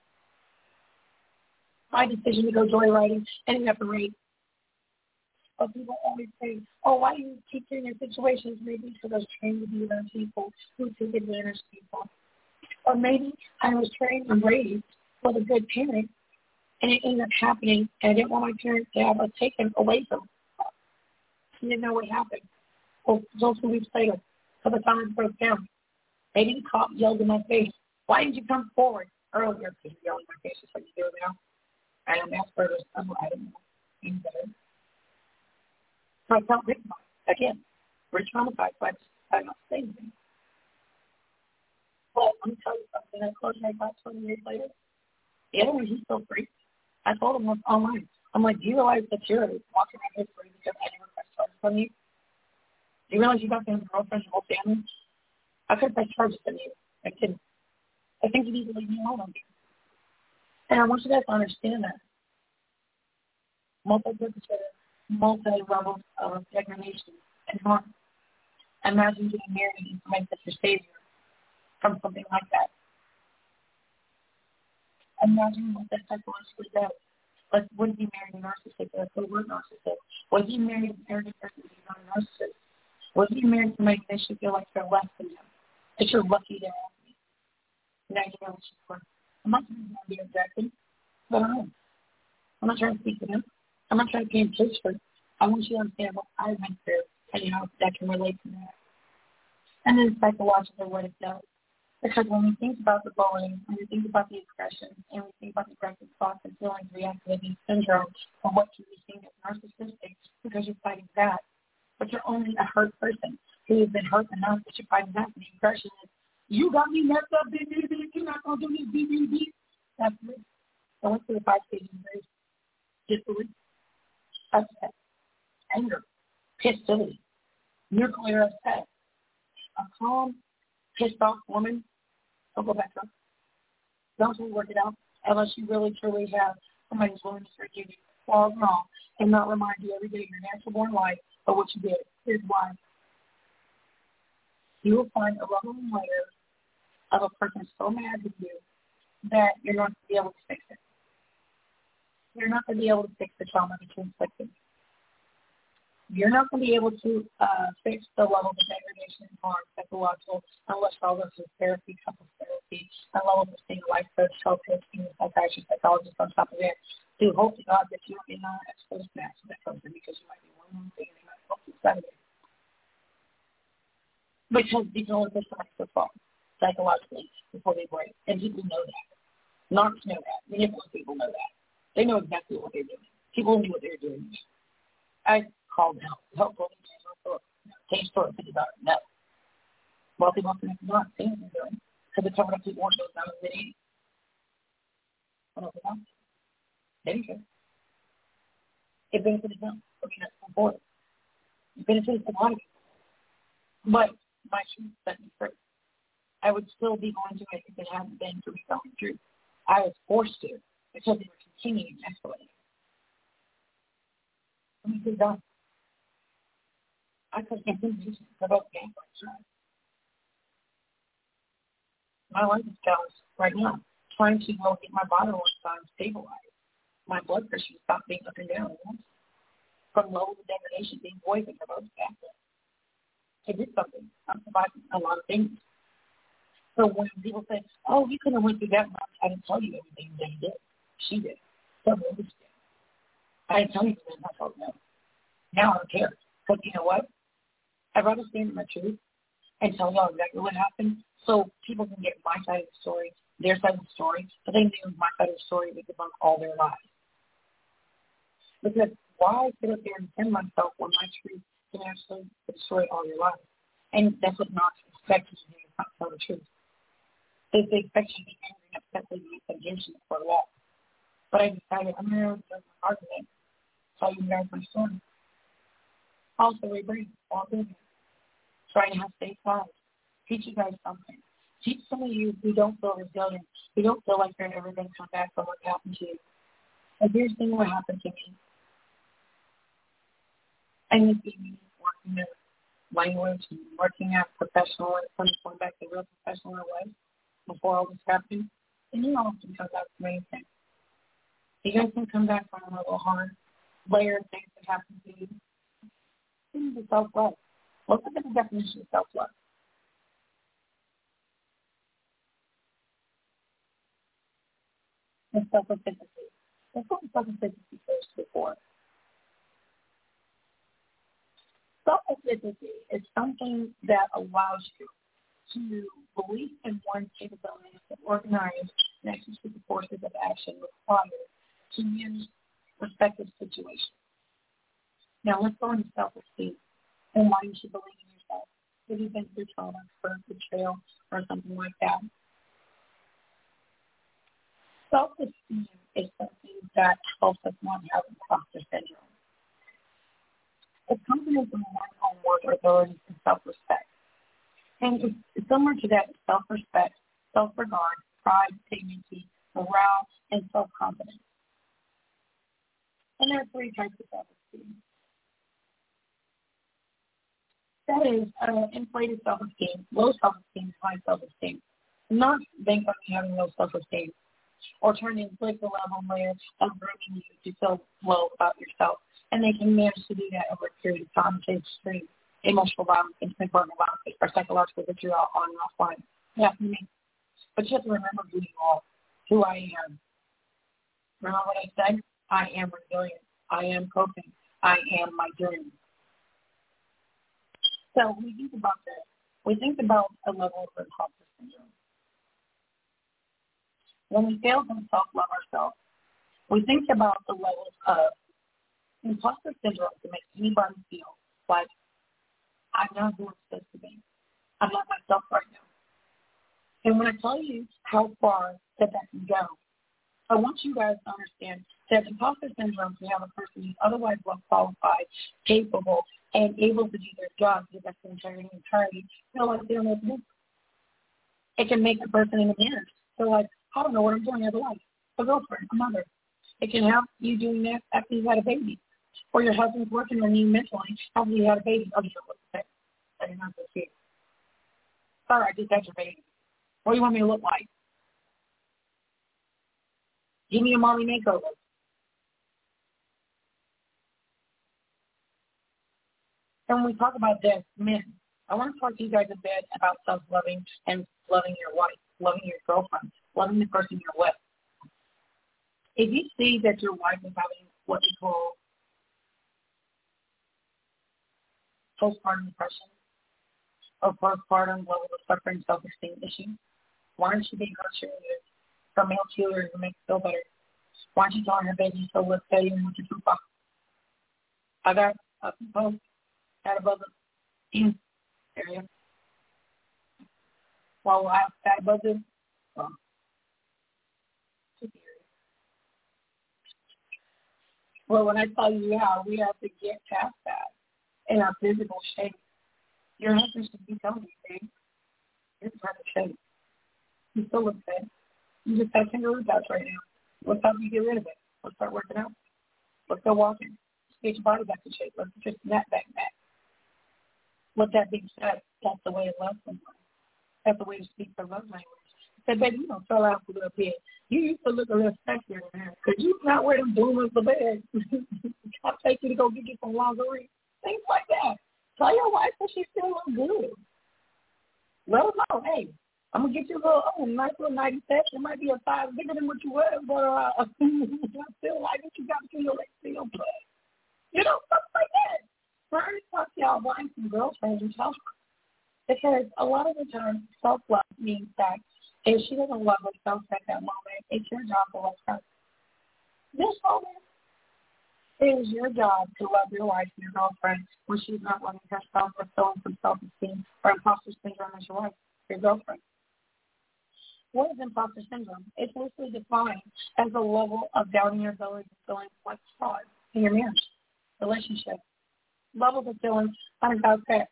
My decision to go joyriding ended up in rape. But people always say, oh, why do you keep doing your situations? Maybe because I was trained to be around people who took advantage of people. Or maybe I was trained and raised with a good parent, and it ended up happening, and I didn't want my parents to have us taken away from them. I didn't know what happened. Well, those two weeks later, by the time I broke down, maybe the cop yelled in my face, why didn't you come forward earlier? Because you yelled in my face just like you do now. I am Asperger's. I'm I don't know. Any better. So I felt victimized. Again, re-traumatized, but I'm not saying anything. Well, let me tell you something. I closed my eyes twenty years later. The other one, he's still free. I told him online. I'm like, do you realize that you're walking around here free because I never pressed charges on you? Do you realize you got to have a girlfriend and whole family? I could press charges on you. I couldn't. I think you need to leave me alone on you. And I want you guys to understand that. Multi-purpose, multi-levels of degradation and harm. Imagine getting married and somebody that's your savior from something like that. Imagine what that psychologically does. Like, what if you married a narcissist or a covert narcissist? What if you married an arrogant person who's not a narcissist? What if you married somebody that makes you feel like you're less than them? That you're lucky to have me? Now you know what she's for. I'm not going to be objective, but I am. I'm not trying to speak to them. I'm not trying to paint a picture. I want you to understand what I went through and, you know, that can relate to that. And then psychologically what it does. Because when we think about the bullying, when we think about the aggression, and we think about the aggressive thoughts and feelings, reactivity syndrome, or what can be seen as narcissistic, because you're fighting that. But you're only a hurt person who has been hurt enough that you're fighting that. And the aggression is, you got me messed up, B B B, you're not going to do this, B B B. That's it. I went through the five stages of grace. Disbelief, upset, anger, hostility, nuclear upset. A calm, pissed off woman, don't go back up. Don't work it out unless you really truly have somebody who's willing to forgive you flaws and all and not remind you every day of your natural born life of what you did. Here's why. You will find a level and layer of a person so mad with you that you're not going to be able to fix it. You're not going to be able to fix the trauma that you inflicted. You're not going to be able to uh, fix the level of degradation and harm, psychological, unless all this is therapy, couples therapy, and level of seeing a life coach, health coach, being a psychiatrist, psychologist on top of it. To hope to God that you don't be non-exposed match to that person because you might be one wrong thing and they might help you set it. Because you can only push somebody so far, psychologically, before they break. And people know that. Narcs know that. Manipulative people know that. They know exactly what they're doing. People knew what they were doing. I called help. Help told me to change my story. Change story. Think about it. No. Wealthy, wealthy, not saying what they're doing. Because they covered up people weren't those numbers they need. What else about it? They didn't care. It benefited them. I mean, that's important. It benefited a lot of people. But my truth set me free. I would still be going to it if it hadn't been for me telling the truth. I was forced to because they were continuing to escalate. I mean, they're done. I couldn't get into this about the game right. My life is balanced right now, trying to go get my vital signs stabilized. My blood pressure stopped being up and down from levels of degradation being poisoned for most aspects. I did something. I'm surviving a lot of things. So when people say, oh, you couldn't have went through that much, I didn't tell you everything they did. She did. Someone else did. I didn't tell you that. I told no. Now I don't care. But you know what? I'd rather stand in my truth and tell y'all exactly what happened so people can get my side of the story, their side of the story, but they knew my side of the story would debunk all their lies. Because why sit up there and defend myself when my truth can actually destroy all your lives? And that's what Knox expects you to do, not tell the truth. They, they expect you to be angry and upset that you against you for a while. But I decided I'm going to go my argument, tell you guys my story. Also, rebrand, all doing it. Trying to have safe lives. Teach you guys something. Teach some of you who don't feel resilient, who don't feel like they're never going to come back from what happened to you. And here's the thing what happened to me. I need to be working at language and working at professional, and going back to real professional I was before all this happened. And you often come back from anything. You guys can come back from a little hard layer of things that happen to you. This is self-love. Look at the definition of self-love. And self-efficacy. Let's look at self-efficacy first before. Self-efficacy is something that allows you to believe in one's capabilities to organize and execute the forces of action required to manage respective situations. Now, let's go into self-esteem and why you should believe in yourself. If you've been through trauma or betrayal or something like that. Self-esteem is something that helps us not have imposter syndrome. It's confidence in one's own worth or abilities and self-respect. And it's, it's similar to that self-respect, self-regard, pride, dignity, morale, and self-confidence. And there are three types of self-esteem. That is uh, inflated self-esteem, low self-esteem, high self-esteem. Not bank on having low self-esteem or turning like the level layer of grooming you to feel low about yourself. And they can manage to do that over a period of time to extreme emotional violence, intimate partner violence, or psychological withdrawal on and offline. Yeah, for me. But you have to remember who you are, who I am. Remember what I said? I am resilient. I am coping. I am my journey. So when we think about this, we think about a level of imposter syndrome. When we fail to self-love ourselves, we think about the levels of imposter syndrome to make anybody feel like I'm not who I'm supposed to be. I'm not myself right now. And when I tell you how far that that can go, I want you guys to understand that imposter syndrome can have a person who's otherwise well qualified, capable, and able to do their job to the best of integrity and entirety feel like they don't know what to do. It can make a person in a marriage feel like, I don't know what I'm doing in life. A girlfriend, a mother. It can have you doing that after you had a baby. Or your husband's working on you mentally after you had a baby. Oh, you're supposed to say, I did not so cute. Sorry, I just had your baby. What do you want me to look like? Give me a mommy makeover. And when we talk about this, men, I want to talk to you guys a bit about self-loving and loving your wife, loving your girlfriend, loving the person you're with. If you see that your wife is having what we call postpartum depression or postpartum level of suffering self-esteem issue, why aren't you being her cheerleader, her male cheerleader to make it feel better? Why aren't you telling her baby so let's stay in with your fupa? I got a post at above the area. Well, I got above the well, well, when I tell you how we have to get past that in our physical shape, your husband should be telling you, babe, you're in perfect shape. You still look good. You just got kangaroo pouch right now. Let's help you get rid of it. Let's start working out. Let's go walking. Let's get your body back in shape. Let's just snap back back. With that being said, that's the way to love someone. That's the way to speak their love language. I said, baby, you don't fell out a little bit. You used to look a little sexier than that. Because you not wear them boomers the bed. I'll take you to go get you some lingerie. Things like that. Tell your wife that she still look good. Let her know, hey, I'm going to get you a little, oh, nice little nighty set. It might be a size bigger than what you wear, but uh, I still like it. You got to feel your legs still play. You know, stuff like that. So I already talked to y'all buying some girlfriends and self because a lot of the time, self-love means that if she doesn't love herself at that moment, it's your job to love her. This moment, it is your job to love your wife and your girlfriend when she's not loving herself or feeling some self-esteem or imposter syndrome as your wife, your girlfriend. What is imposter syndrome? It's loosely defined as a level of doubting your ability to feeling like fraud in your marriage, relationship. Levels of feeling unsatisfied.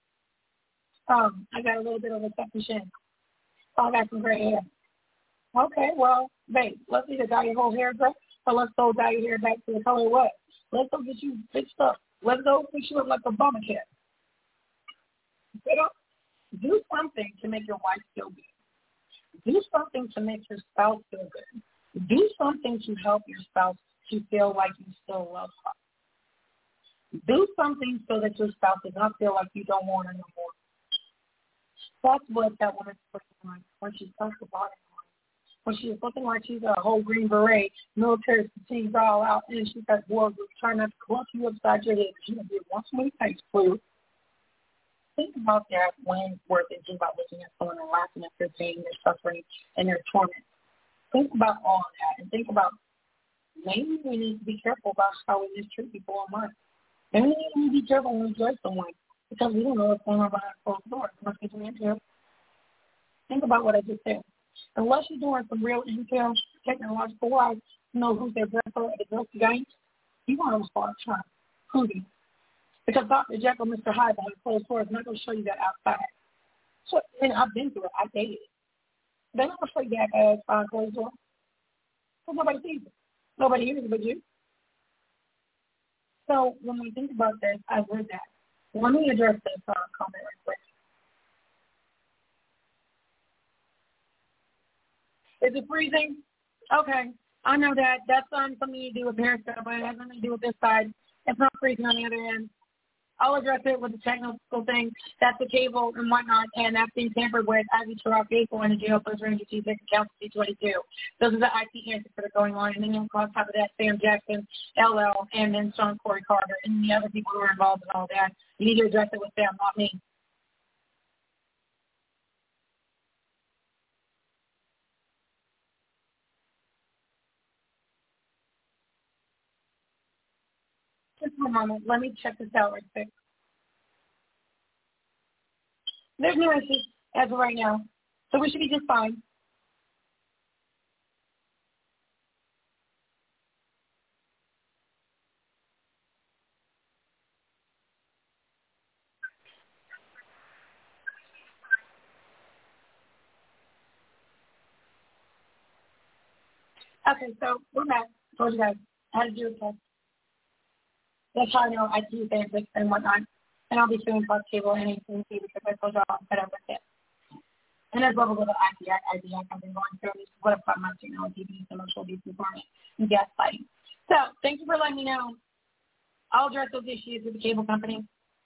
Um, I got a little bit of a second chin. Oh, I got some gray hair. Okay, well, babe, let's either dye your whole hair gray or let's go dye your hair back to the color it was. Let's go get you fixed up. Let's go fix you up like a bummer cat. You know, do something to make your wife feel good. Do something to make your spouse feel good. Do something to help your spouse to feel like you still love her. Do something so that your spouse does not feel like you don't want her no more. That's what that woman's looking like when she starts the bottom line. When she's looking like she's a whole green beret, military fatigues all out, and she's got boys trying not to clump you upside your head. She did once many times, please. Think about that when we're thinking about looking at someone and laughing at their pain, their suffering, and their torment. Think about all of that, and think about maybe we need to be careful about how we mistreat people online. Maybe we need to be careful when we judge someone because we don't know what's going on behind closed doors. Must be some intel. Think about what I just said. Unless you're doing some real intel, technological wise, to know who's their grandpa at the grocery game, you want to spot Trump. Who do you? Because Doctor Jekyll, Mister Hyde behind closed doors is not going to show you that outside. So, and I've been through it. I dated it. They're not going to show you that as behind closed doors. Because nobody sees it. Nobody hears it but you. So when we think about this, I read that. Let me address this uh, comment real quick. Is it freezing? Okay. I know that. That's um, something you do with parents, but it has nothing to do with this side. It's not freezing on the other end. I'll address it with the technical thing. That's the cable and whatnot, and that's being tampered with as you turn off cable and the jail post range of T six accounts T twenty-two. Those are the I T answers that are going on. And then you on top of that, Sam Jackson, L L, and then Sean Corey Carter, and the other people who are involved in all that. You need to address it with them, not me. Just one moment. Let me check this out real quick. There's no issues as of right now, so we should be just fine. Okay, so we're back. I told you guys how to do a test. That's how I know I T basics and whatnot. And I'll be suing Plus Cable and A T and T because I told you all I'm fed up with it. And there's levels of the I T I D I've been going through. This is what I've got my technology abuse, emotional abuse, informant, and gaslighting. So thank you for letting me know. I'll address those issues with the cable company.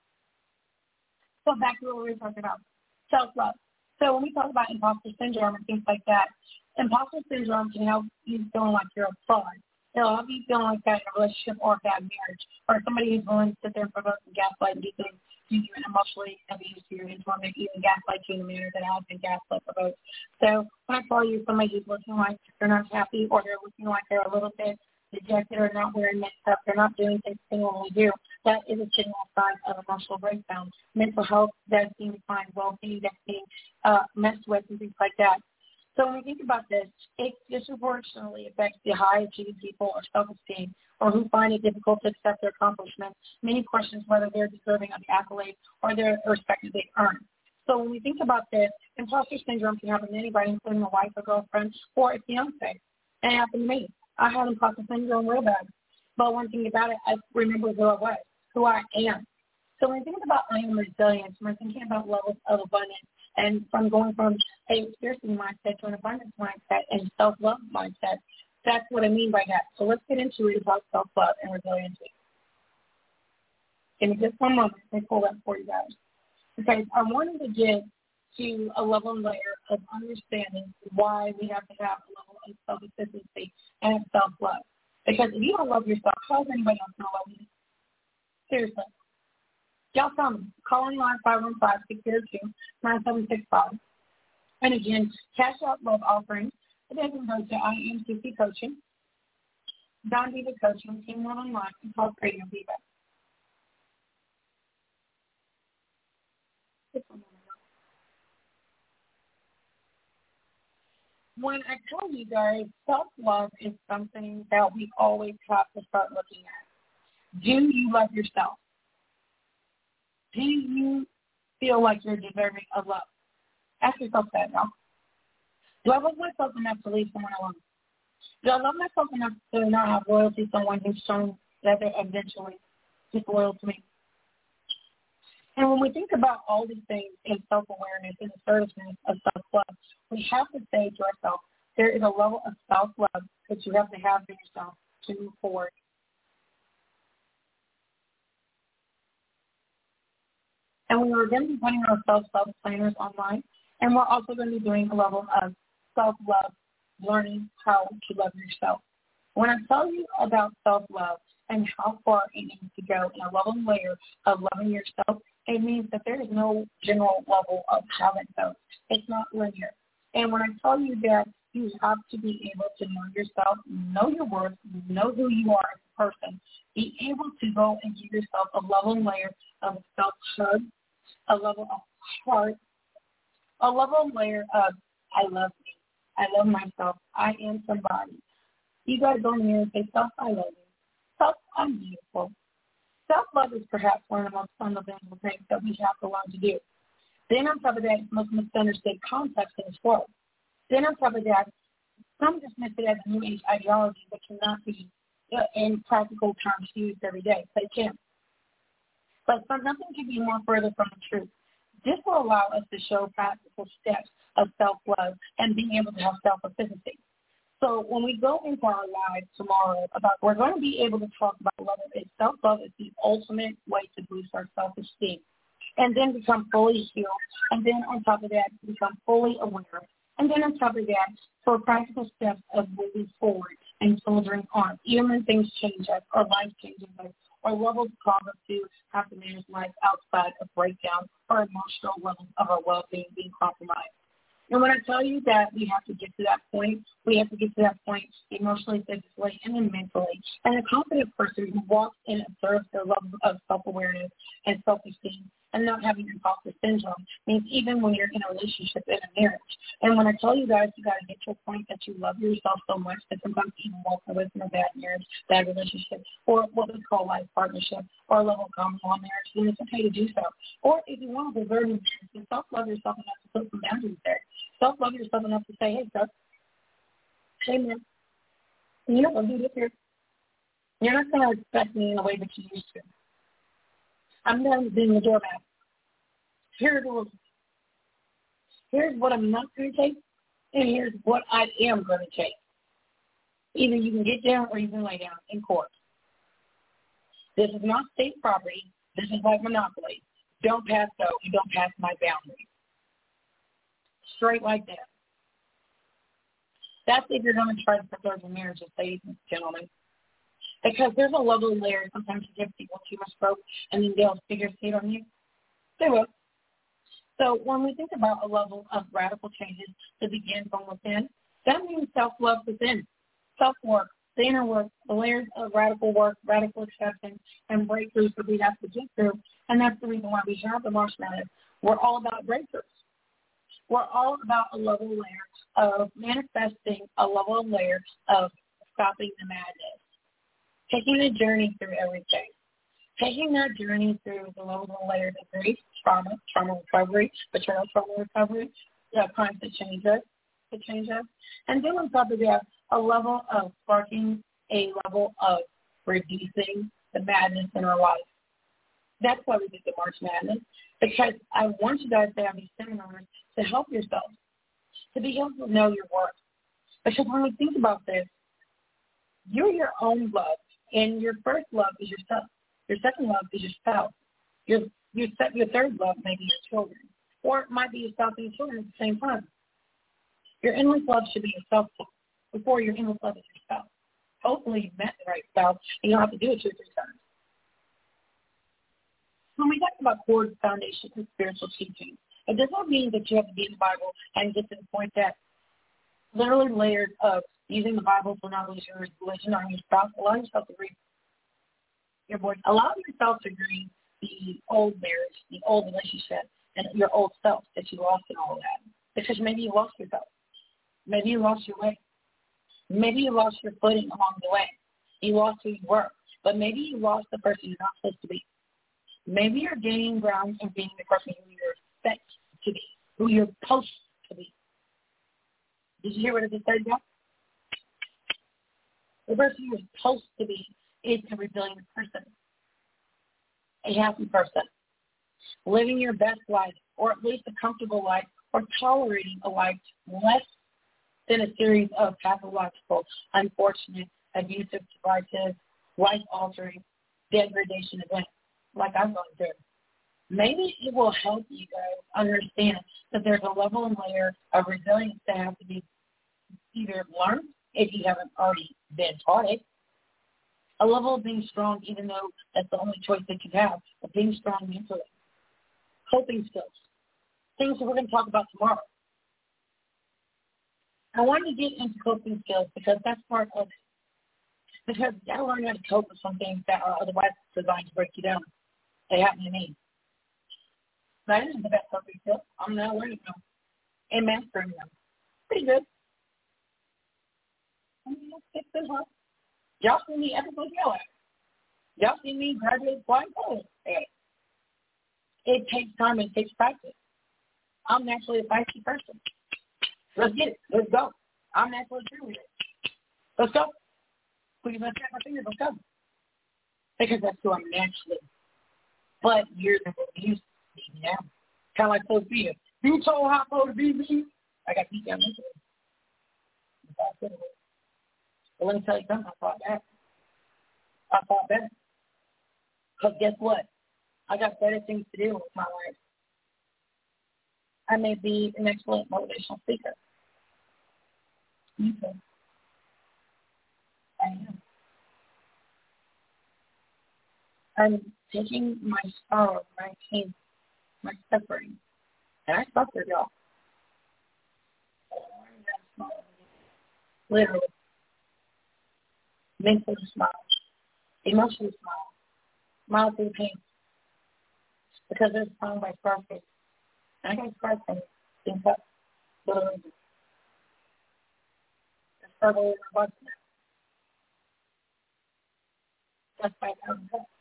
So back to what we were talking about, self-love. So when we talk about imposter syndrome and things like that, imposter syndrome can help you feeling like you're a fraud. It'll help you feeling like that in a relationship or a bad marriage, or somebody who's willing to sit there and provoke and gaslight and do things to you and emotionally abuse you and torment you and gaslight you in a manner that has been gaslit provoked. So when I call you somebody who's looking like they're not happy or they're looking like they're a little bit dejected or not wearing makeup, they're not doing things they normally do, that is a signal sign of emotional breakdown. Mental health that's being defined, well-being that's being uh, messed with and things like that. So when we think about this, it disproportionately affects the high-achieving people or self-esteem or who find it difficult to accept their accomplishments. Many questions whether they're deserving of the accolades or their respect that they earn. So when we think about this, imposter syndrome can happen to anybody, including a wife, a girlfriend, or a fiance. And it happened to me. I had imposter syndrome real bad. But one thing about it, I remember who I was, who I am. So when we think about I am resilience, we're thinking about levels of abundance. And from going from a scarcity mindset to an abundance mindset and self-love mindset, that's what I mean by that. So let's get into it about self-love and resiliency. Give me just one moment. Let me pull that for you guys. Because I wanted to get to a level and layer of understanding why we have to have a level of self-sufficiency and self-love. Because if you don't love yourself, how is anybody else going to love you? Seriously. Y'all tell me. Call in line five one five, six zero two, nine seven six five. And again, cash out love offerings. It can go to I M C C Coaching, Don Diva Coaching, Team One Online, and Talk Radio Diva. When I tell you guys, self-love is something that we always have to start looking at. Do you love yourself? Do you feel like you're deserving of love? Ask yourself that, y'all. Do I love myself enough to leave someone alone? Do I love myself enough to not have loyalty to someone who's shown that they're eventually disloyal to me? And when we think about all these things in self-awareness and assertiveness of self-love, we have to say to ourselves, there is a level of self-love that you have to have for yourself to move forward. And we are going to be putting our self-love planners online, and we're also going to be doing a level of self-love, learning how to love yourself. When I tell you about self-love and how far it needs to go in a level and layer of loving yourself, it means that there is no general level of how it goes. It's not linear. And when I tell you that you have to be able to know yourself, know your worth, know who you are as a person, be able to go and give yourself a level and layer of self-hug, a level of heart, a level and layer of I love me, I love myself, I am somebody. You got to go in here and say, self, I love you. Self, I'm beautiful. Self-love is perhaps one of the most fundamental things that we have to learn to do. Then on top of that, it's most misunderstood context in this world. Then on top of that, some dismiss it as a new age ideology that cannot be uh, in practical terms used every day. They can. But some, nothing can be more further from the truth. This will allow us to show practical steps of self-love and being able to have self-efficacy. So when we go into our live tomorrow, about we're going to be able to talk about whether it's self-love is the ultimate way to boost our self-esteem. And then become fully healed. And then on top of that, become fully aware. And then on top of that, for practical steps of moving forward and soldiering on. Even when things change us, or life changes us, or levels cause us to have to manage life outside of breakdown, or emotional levels of our well-being being compromised. And when I tell you that we have to get to that point, we have to get to that point emotionally, physically, and then mentally. And a confident person who walks and observes their level of self-awareness and self-esteem and not having imposter syndrome means even when you're in a relationship, in a marriage. And when I tell you guys, you got to get to a point that you love yourself so much that sometimes even walk away from a bad marriage, bad relationship, or what we call life partnership, or a level of common law marriage, then it's okay to do so. Or if you want to preserve your marriage, then self-love yourself enough to put some boundaries there. Self-love yourself enough to say, hey, sir, hey, man, you know, I'll do this here. You're not going to respect me in the way that you used to. I'm done being the doormat. Here are the rules. Here's what I'm not going to take, and here's what I am going to take. Either you can get down or you can lay down in court. This is not state property. This is like monopoly. Don't pass go. You don't pass my boundaries. Straight like that. That's if you're going to try to preserve your marriage, ladies and gentlemen. Because there's a level of layers. Sometimes you give people too much rope, and then they'll figure it on you. They will. So when we think about a level of radical changes to begin from within, that means self-love within, self-work, the inner work, the layers of radical work, radical acceptance, and breakthroughs that we have to get through. And that's the reason why we have the March Madness. We're all about breakthroughs. We're all about a level layer of manifesting a level layer of stopping the madness, taking the journey through everything, taking that journey through the level of layers of grief, trauma, trauma recovery, betrayal trauma recovery, the crimes that change us, that change us, and then on top of that, a level of sparking a level of reducing the madness in our life. That's why we did the March Madness, because I want you guys to have these seminars to help yourself, to be able to know your worth. Because when we think about this, you're your own love, and your first love is yourself. Your second love is your spouse. Your your, your third love may be your children, or it might be yourself and your children at the same time. Your endless love should be yourself before your endless love is your spouse. Hopefully you've met the right spouse, and you don't have to do it two or three times. When we talk about core foundations and spiritual teaching, it does not mean that you have to be in the Bible and get to the point that literally layers of using the Bible for not losing your religion on your spouse. Allow yourself to grieve your voice. Allow yourself to grieve the old marriage, the old relationship, and your old self that you lost in all of that. Because maybe you lost yourself. Maybe you lost your way. Maybe you lost your footing along the way. You lost who you were. But maybe you lost the person you're not supposed to be. Maybe you're gaining ground and being the person who you're expected to be, who you're supposed to be. Did you hear what I just said, y'all? The person you're supposed to be is a resilient person, a happy person, living your best life, or at least a comfortable life, or tolerating a life less than a series of pathological, unfortunate, abusive, divisive, life-altering, degradation events like I'm going through. Maybe it will help you guys understand that there's a level and layer of resilience that has to be either learned, if you haven't already been taught it, a level of being strong, even though that's the only choice that you have, of being strong mentally, coping skills, things that we're going to talk about tomorrow. I wanted to get into coping skills because that's part of it. Because you got to learn how to cope with some things that are otherwise designed to break you down. They happen to me. But I didn't have the best coping skills. I'm now learning them and mastering them. Pretty good. I mean, it's good, huh? Y'all see me everybody yell at. Y'all see me graduate flying colors. Hey. It takes time and it takes practice. I'm naturally a feisty person. Let's get it. Let's go. I'm naturally a cheerleader. Let's go. Please let's snap my fingers. Let's go. Because that's who I'm naturally. But years ago, used to be now. Kind of like Sophia. You told Hoppo to be me. I got beat down mentally. But let me tell you something. I fought back. I fought back. Because guess what? I got better things to do with my life. I may be an excellent motivational speaker. You too. I am. I'm taking my sorrow, my pain, my suffering, and I suffered, y'all. Literally. Mentally smile. Emotionally smile. Smile through pain. Because there's a song by Scarface. And I got Scarface. Think up. Literally. The struggle is a bunch now. That's my own death.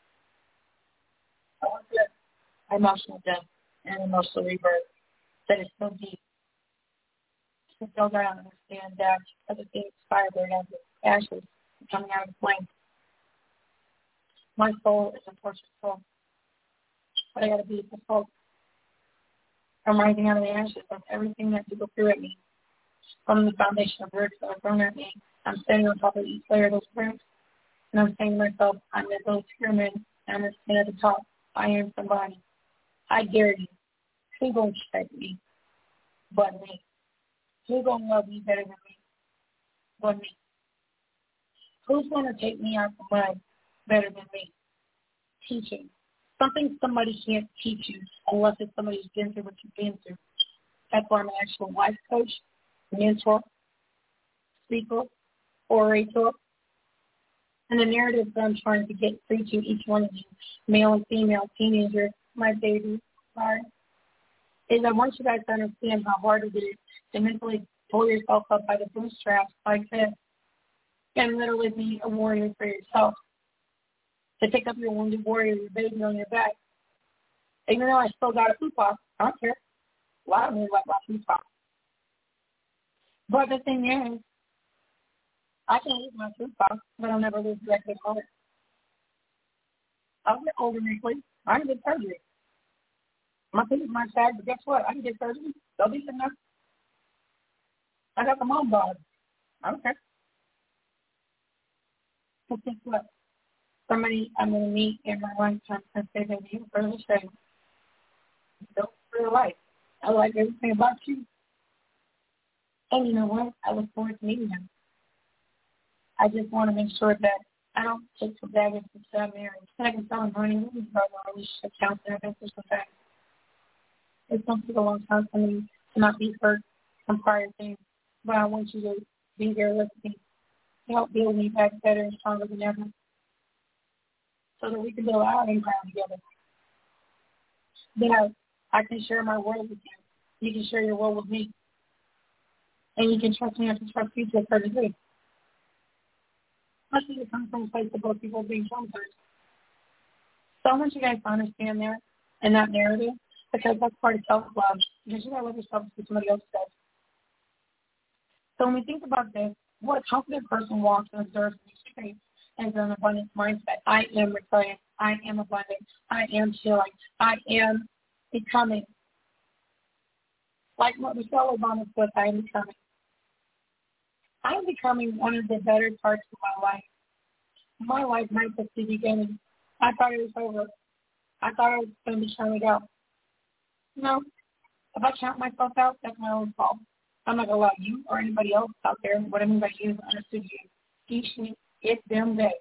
I want to emotional death and emotional rebirth that is so deep. To go down and understand that other things fire burn out the ashes coming out of the flame. My soul is a tortured soul. But I gotta be the soul. I'm rising out of the ashes of everything that people threw at me. From the foundation of bricks that were thrown at me. I'm standing on top of each layer of those bricks. And I'm saying to myself, I'm a little pyramid and I'm standing at the top. I am somebody. I dare you. Who's gonna respect me but me? Who's gonna love me better than me but me? Who's gonna take me out the mud better than me? Teaching. Something somebody can't teach you unless it's somebody who's been through what you've been through. That's why I'm an actual life coach, mentor, speaker, orator. And the narrative that I'm trying to get through to each one of you, male and female, teenager, my baby, sorry, is I want you guys to understand how hard it is to mentally pull yourself up by the bootstraps like this and literally be a warrior for yourself. To pick up your wounded warrior, your baby on your back. Even though I still got a poop off, I don't care. A lot of me like my poop off. But the thing is, I can lose my poop off, but I'll never lose that good heart. I'll get older quickly. I can get surgery. My poop is my tag, but guess what? I can get surgery. They'll be enough. I got the mom bod. I don't care. But guess what? Somebody I'm going to meet in my lifetime and say that you for the same. Don't real life. I like everything about you. And you know what? I look forward to meeting them. I just want to make sure that I don't take the baggage to I'm married. And I can tell them, honey, this is about my relationship counselor. I've been through some things. It's going to take a long time for me to not be hurt from prior things. But I want you to be there with me to help build me back better and stronger than ever, so that we can build our empire together. That I can share my world with you. You can share your world with me. And you can trust me, I can trust you to a certain degree. Especially to come from a place of both people being traumatized. So I want you guys to understand that and that narrative, because that's part of self-love. Because you gotta love yourself to somebody else does. So when we think about this, what a confident person walks and observes in the street as an abundance mindset. I am resilient. I am abundant. I am healing. I am becoming. Like what Michelle Obama said, I am becoming. I am becoming one of the better parts of my life. My life might just be beginning. I thought it was over. I thought I was going to be counted out. No. If I count myself out, that's my own fault. I'm not going to allow you or anybody else out there, what I mean by you, understood you. Teach me. It's them day.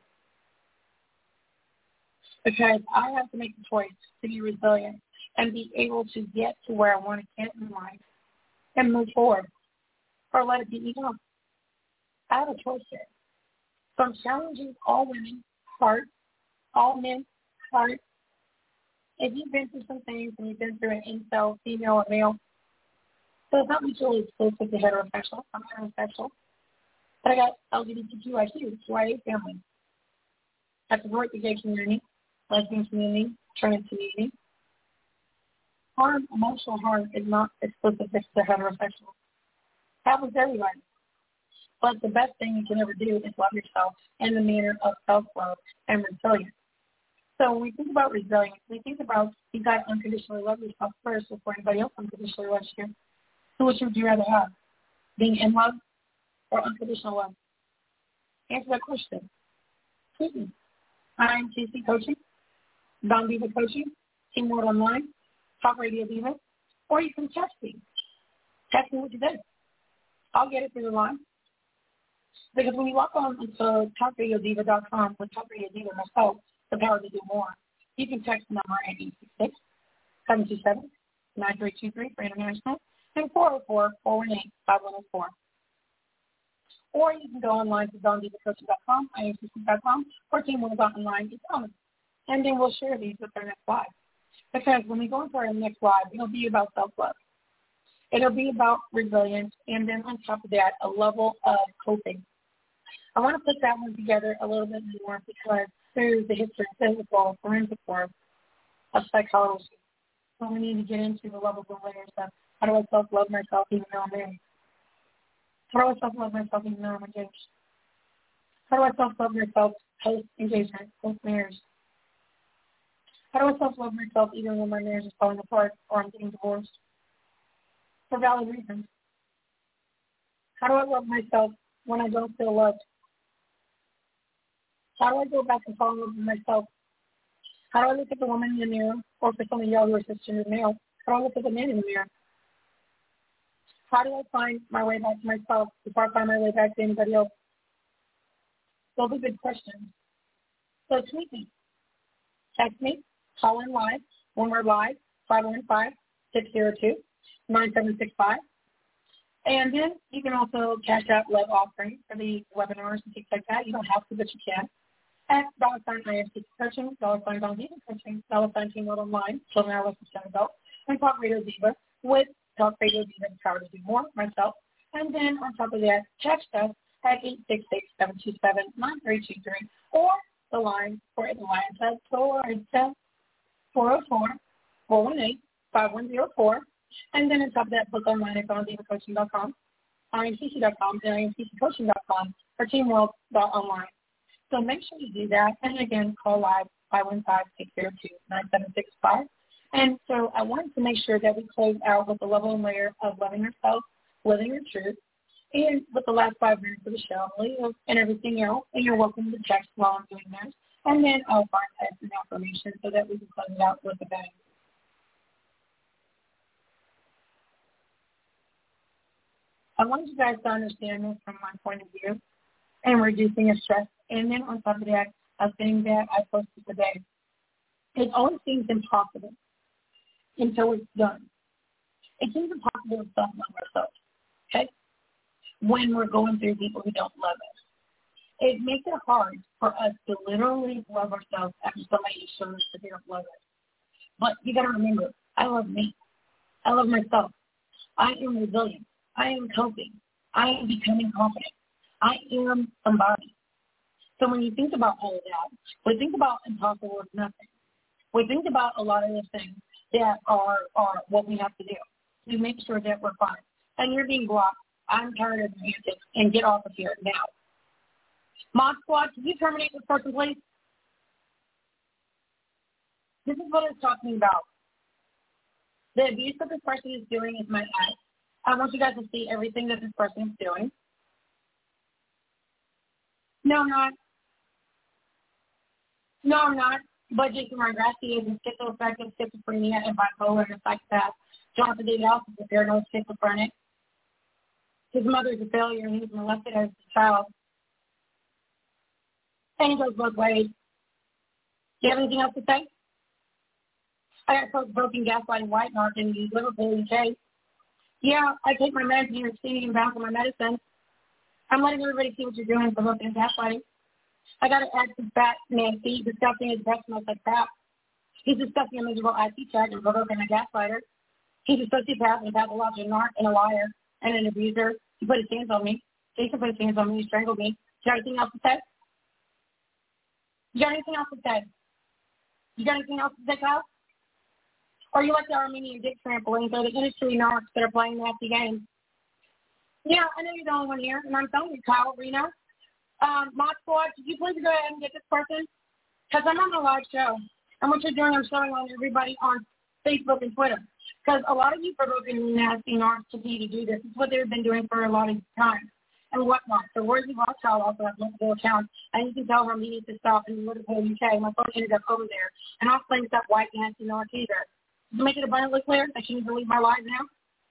Because I have to make the choice to be resilient and be able to get to where I want to get in life and move forward, or let it be enough. I have a choice here. So I'm challenging all women, heart, all men, heart. If you've been through some things and you've been through an incel, female or male, so it's not mutually exclusive to heterosexual. I'm heterosexual. But I got L G B T Q I Q, Y A family. I support the gay community, lesbian community, trans community. Harm, emotional harm is not exclusive to heterosexual. Happens to everybody. But the best thing you can ever do is love yourself in the manner of self-love and resilience. So when we think about resilience, we think about you got to unconditionally love yourself first before anybody else unconditionally loves you. So which would you rather have? Being in love or unconditional love? Answer that question. Mm-hmm. I'm T C Coaching, Don Diva Coaching, Team World Online, Talk Radio Diva, or you can text me. Text me what you did. I'll get it through the line. Because when you walk on to talk radio diva dot com with Talk Radio Diva myself, the power to do more, you can text the number at eight six six, seven two seven, nine three two three for international and four oh four, four one eight, five one oh four. Or you can go online to don diva coaching dot com, I am C C dot com, or team world dot online dot com. And then we'll share these with our next live. Because when we go into our next live, it'll be about self-love. It'll be about resilience, and then on top of that, a level of coping. I want to put that one together a little bit more because through the history of physical, forensic work, of psychology, so we need to get into the levels of layers of how do I self-love myself even though I'm married? How do I self-love myself even though I'm engaged? How do I self-love myself post-engagement, post-marriage? How do I self-love myself even when my marriage is falling apart or I'm getting divorced? For valid reasons. How do I love myself when I don't feel loved? How do I go back and fall in love with myself? How do I look at the woman in the mirror, or for some of y'all who are cisgender male, how do I look at the man in the mirror? How do I find my way back to myself before I find my way back to anybody else? Those are good questions. So tweet me. Text me. Call in live when we're live, five one five, six zero two, nine seven six five. And then you can also cash out love offering for the webinars and things like that. You don't have to, but you can. At dollar sign I M C Coaching, dollar sign Don Diva Coaching, dollar sign Team World Online, children, adolescents, young adults, and Talk Radio Diva with Talk Radio Diva, the power to do more, myself. And then on top of that, text us at eight six six, seven two seven, nine three two three, or the line for the line says four oh four, four one eight, five one oh four. And then on top of that, book online at don diva coaching dot com, I M C C dot com, and I M C C coaching dot com, or team world dot online. So make sure you do that. And again, call live five one five, six zero two, nine seven six five. And so I wanted to make sure that we close out with the level and layer of loving yourself, living your truth, and with the last five minutes of the show, Leo, and everything else. And you're welcome to text while I'm doing this. And then I'll find text and affirmation so that we can close it out with a bang. I want you guys to understand this from my point of view and reducing your stress. And then on top of that, a thing that I posted today. It always seems impossible until it's done. It seems impossible to self-love ourselves, okay? When we're going through people who don't love us. It makes it hard for us to literally love ourselves after somebody shows us that they don't love us. But you got to remember, I love me. I love myself. I am resilient. I am coping. I am becoming confident. I am somebody. So when you think about all of that, we think about impossible is nothing. We think about a lot of the things that are, are what we have to do to make sure that we're fine. And you're being blocked. I'm tired of the antics and get off of here now. Mod Squad, can you terminate this person, please? This is what I was talking about. The abuse that this person is doing is my ex. I want you guys to see everything that this person is doing. No, I'm not. No, I'm not. But Jason Margrassi is schizoaffective, schizophrenia, and bipolar, and a psychopath. Jonathan David House is a paranoid schizophrenic. His mother is a failure, and he was molested as a child. And he goes both ways. Do you have anything else to say? I got folks broken gaslighting white mark in Liverpool, U K. Yeah, I take my meds and you're exceeding and bound for my medicine. I'm letting everybody see what you're doing for broken gaslighting. I got to add some fat, nasty, disgusting, his breath smells like crap. He's disgusting, a miserable I T check and provoking a gaslighter. He's a sociopath and a pathological narc and a liar and an abuser. He put his hands on me. Jason put his hands on me. He strangled me. You got anything else to say? You got anything else to say? You got anything else to say, Kyle? Or you like the Armenian dick trampolines or the industry narcs that are playing nasty games? Yeah, I know you're the only one here, and I'm telling you, Kyle Reno. Um, Mod Squad, could you please go ahead and get this person? Because I'm on a live show. And what you're doing, I'm showing on everybody on Facebook and Twitter. Because a lot of you provoking nasty narcs to be to do this. It's what they've been doing for a lot of time. and whatnot. So Rosie Rothschild also has multiple accounts, and you can tell her he needs to stop in Liverpool, U K. My phone ended up over there. And I'll explain that white nasty narc either. To make it abundantly clear that she needs to leave my life now.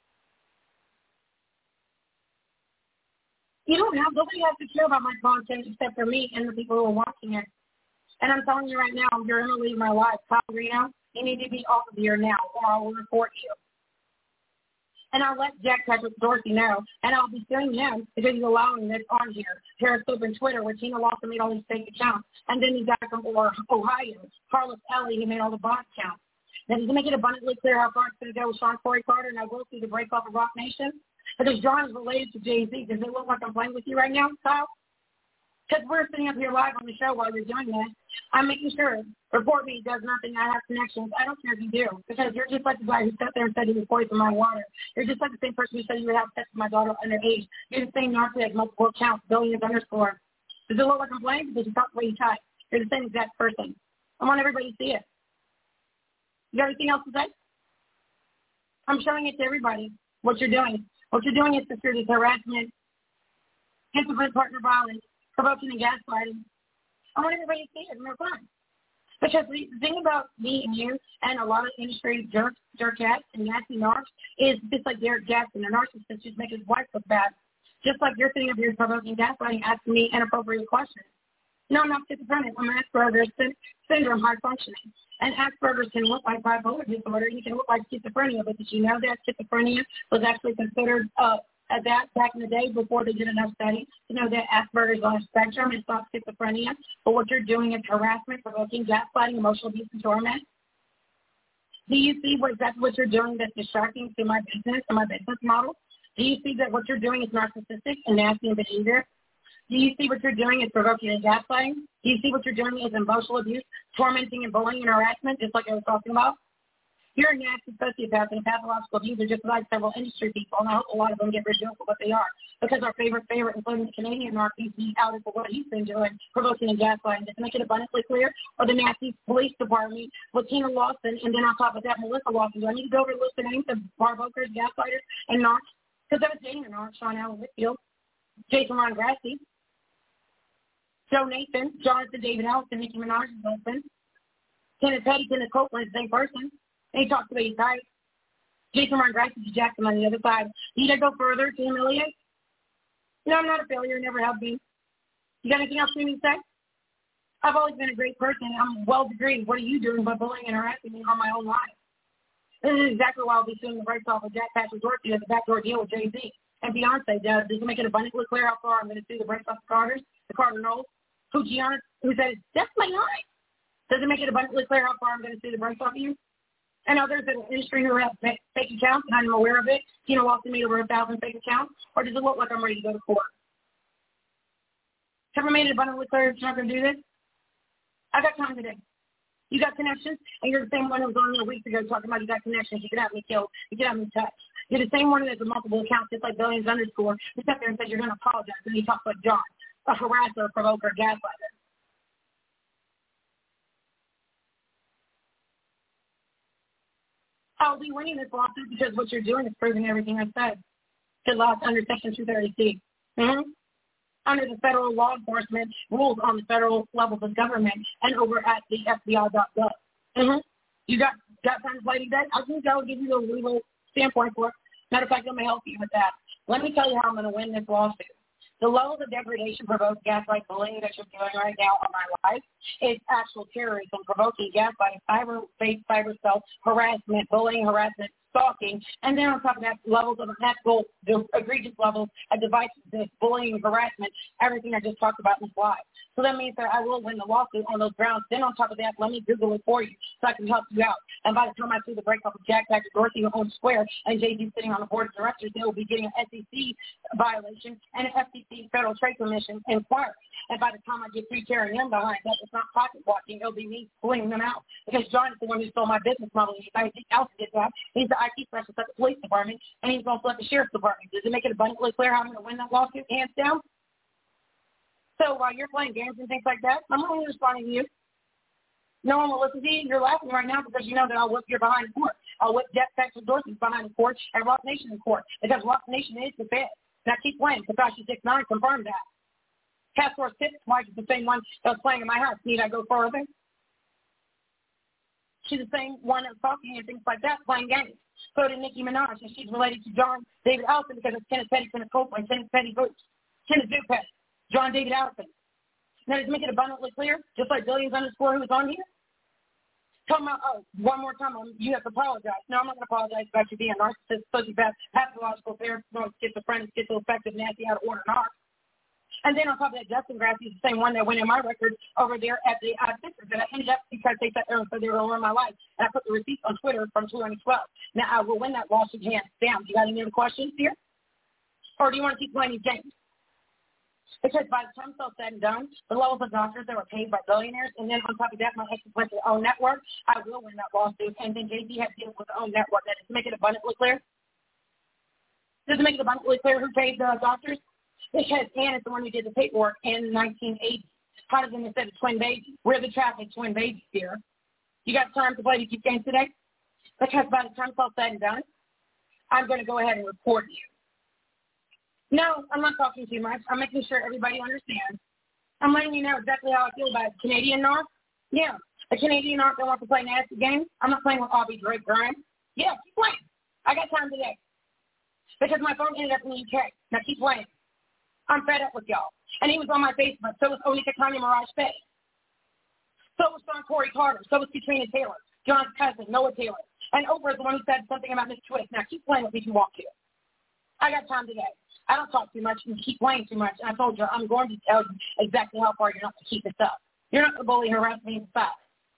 You don't have, nobody has to care about my content except for me and the people who are watching it. And I'm telling you right now, you're going to leave my life. Kyle Reno, you need to be off of here now, or I will report you. And I'll let Jack Patrick Dorsey know, and I'll be suing him because he's allowing this on here. Periscope and Twitter, where Tina Lawson made all these fake accounts. And then the guy from Ohio, Carlos Ellie, who made all the bot accounts. Now, to make it abundantly clear how far it's going to go with Sean Corey Carter, and I will see the break off of Rock Nation, because John is related to Jay-Z. Does it look like I'm playing with you right now, Kyle? Because we're sitting up here live on the show while you're doing this. I'm making sure. Report me does nothing. I have connections. I don't care if you do, because you're just like the guy who sat there and said he was poison my water. You're just like the same person who said you would have sex with my daughter underage. You're the same narcissist has multiple accounts, billions underscore. Does it look like I'm playing? Because you talk the way you type. You're the same exact person. I want everybody to see it. You got anything else to say? I'm showing it to everybody, what you're doing. What you're doing is considered harassment, intimate partner violence, provoking and gaslighting. I want everybody to see it, and they're fun. Because the thing about me and you and a lot of industry jerks, jerkettes and nasty narcs is just like Derek Jackson, a narcissist, just make his wife look bad. Just like you're sitting up here provoking gaslighting, asking me inappropriate questions. No, I'm not schizophrenic. I'm Asperger's syndrome, high functioning. And Asperger's can look like bipolar disorder. You can look like schizophrenia, but did you know that schizophrenia was actually considered uh, at that back in the day before they did enough studies to know that Asperger's on a spectrum? It's not schizophrenia. But what you're doing is harassment, provoking, gaslighting, emotional abuse, and torment. Do you see what exactly what you're doing that's distracting to my business and my business model? Do you see that what you're doing is narcissistic and nasty in behavior? Do you see what you're doing is provoking and gaslighting? Do you see what you're doing is emotional abuse, tormenting and bullying and harassment, just like I was talking about? You're a nasty sociopath and a pathological abuser, just like several industry people, and I hope a lot of them get rid of for what they are. Because our favorite favorite, including the Canadian narc, he's outed for what he's been doing, provoking and gaslighting. Just to make it abundantly clear, or the nasty police department with Tina Lawson, and then on top of that, Melissa Lawson. Do I need to go over and list the names of barbokers, gaslighters, and narcs? Because I was dating a narc, Sean Allen Whitfield, Jason Ron Grassi, Joe Nathan, Jonathan David Allison, Nicki Minaj's husband, Kenneth Petty, Kenneth Copeland, the same person. And he talks about his type. Jason Ron Grassi, Jackson on the other side. Need I go further to humiliate? No, I'm not a failure, never have been. You got anything else for me to say? I've always been a great person. I'm well degreed. What are you doing by bullying and harassing me on my own life? This is exactly why I'll be suing the rights off of Jack Patrick Dorsey as a backdoor deal with Jay-Z. And Beyonce does. Does it make it abundantly clear how far I'm going to sue the rights off the Carters, the Carter Knowles, who Gianna, who said, that's my life. Does it make it abundantly clear how far I'm going to sue the rights off of you? And others in the industry who have fake accounts, and I'm aware of it. Tina Lawson made over a thousand fake accounts. Or does it look like I'm ready to go to court? Have I made it abundantly clear that you're not going to do this? I got time today. You got connections, and you're the same one who was on there weeks ago talking about you got connections. You can have me killed. You can have me touched. You're the same one that has multiple accounts, just like Billions underscore. You sat there and said you're going to apologize, and you talk like John, a harasser, a provoker, a gaslighter. I'll be winning this lawsuit because what you're doing is proving everything I said. It lost under Section two thirty C. Mm-hmm. Under the federal law enforcement rules on the federal levels of government and over at the F B I dot gov. Mm-hmm. You got, got time to play today? I think I'll give you a legal standpoint for it. Matter of fact, let me help you with that. Let me tell you how I'm going to win this lawsuit. The levels of degradation, provoked gaslight bullying that you're doing right now on my life is actual terrorism, provoking gaslighting, cyber-based cyber self harassment, bullying, harassment, stalking, and then on top of that, levels of ethical, the egregious levels of divisiveness, bullying, harassment, everything I just talked about in this live. So that means that I will win the lawsuit on those grounds. Then on top of that, let me Google it for you so I can help you out. And by the time I see the breakup of Jack Patrick Dorsey on Square and Jay-Z sitting on the board of directors, they will be getting an S E C violation and an F T C, Federal Trade Commission, inquiry. And by the time I get free carrying them behind that, it's not pocket watching. It'll be me pulling them out. Because John is the one who stole my business model. Anybody else did that. He's the I T specialist at the police department, and he's going to flip the sheriff's department. Does it make it abundantly clear how I'm going to win that lawsuit, hands down? So while you're playing games and things like that, I'm only responding to you. No one will listen to you. You're laughing right now because you know that I'll whip your behind the court. I'll whip Jack Patrick Dorsey behind the court and Rock Nation in court because Rock Nation is the Fed. Now keep playing. Takashi six nine confirmed that. Castor six, Mike is the same one that was playing in my house. Need I go further? She's the same one that was talking and things like that, playing games. So did Nicki Minaj, and she's related to John David Allison because it's Kenneth Petty, Kenneth Copeland, Kenneth Petty Boots, Kenneth Petty, John David Allison. Now, just make it abundantly clear, just like Billions underscore who was on here. Tell me, oh, one more time, um, you have to apologize. No, I'm not going to apologize about you being a narcissist, sociopath, pathological, paranoid, schizophrenic, schizoaffective, nasty, out of order narc. And then on top of that, Justin Grassley is the same one that went in my record over there at the uh, Sisters. And I ended up because they sat there and said they were going to ruin my life. And I put the receipts on Twitter from twenty twelve. Now, I will win that lawsuit hands down. You got any other questions here? Or do you want to keep playing these games? Because by the time it's all said and done, the levels of doctors that were paid by billionaires, and then on top of that, my ex went to their own network, I will win that lawsuit. And then Jay-Z had deals with their own network. That is to make it abundantly clear. Does it make it abundantly clear who paid the doctors? Because Ann is the one who did the paperwork in nineteen eighty. How does it said the twin babies? We're the traffic twin babies here. You got time to play these games today? Because by the time it's all said and done, I'm going to go ahead and report you. No, I'm not talking too much. I'm making sure everybody understands. I'm letting you know exactly how I feel about it. Canadian North? Yeah. A Canadian North that wants to play nasty games? I'm not playing with Aubrey Drake Grimes. Yeah, keep playing. I got time today. Because my phone ended up in the U K. Now keep playing. I'm fed up with y'all. And he was on my Facebook. So was Onika Kanye Mirage Faye. So was Sean Corey Carter. So was Katrina Taylor. John's cousin, Noah Taylor. And Oprah is the one who said something about Miss Twist. Now keep playing with me if you want to. I got time today. I don't talk too much and keep playing too much. And I told you I'm going to tell you exactly how far you're not going to keep this up. You're not going to bully and harass me inside.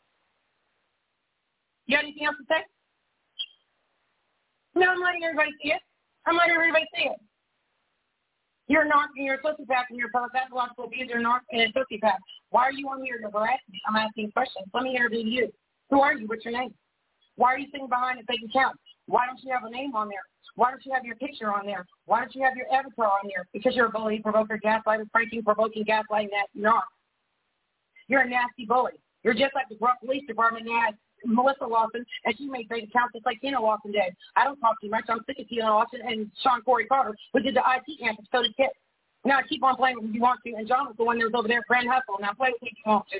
You got anything else to say? No, I'm letting everybody see it. I'm letting everybody see it. You're a narc and you're a sociopath and you're a pathological abuser, a narc and a sociopath. Why are you on here to harass me? I'm asking questions. Let me interview you. Who are you? What's your name? Why are you sitting behind a fake account? Why don't you have a name on there? Why don't you have your picture on there? Why don't you have your avatar on there? Because you're a bully, provoker, gaslighter, pranking, provoking, gaslighting, nasty narc. You're a nasty bully. You're just like the Grunt Police Department has Melissa Lawson, and she made fake accounts just like Tina Lawson did. I don't talk too much. I'm sick of Tina Lawson and Sean Corey Carter, who did the I T campus, so did Kit. Now keep on playing with me if you want to, and John was the one that was over there, Grand Hustle. Now play with me if you want to.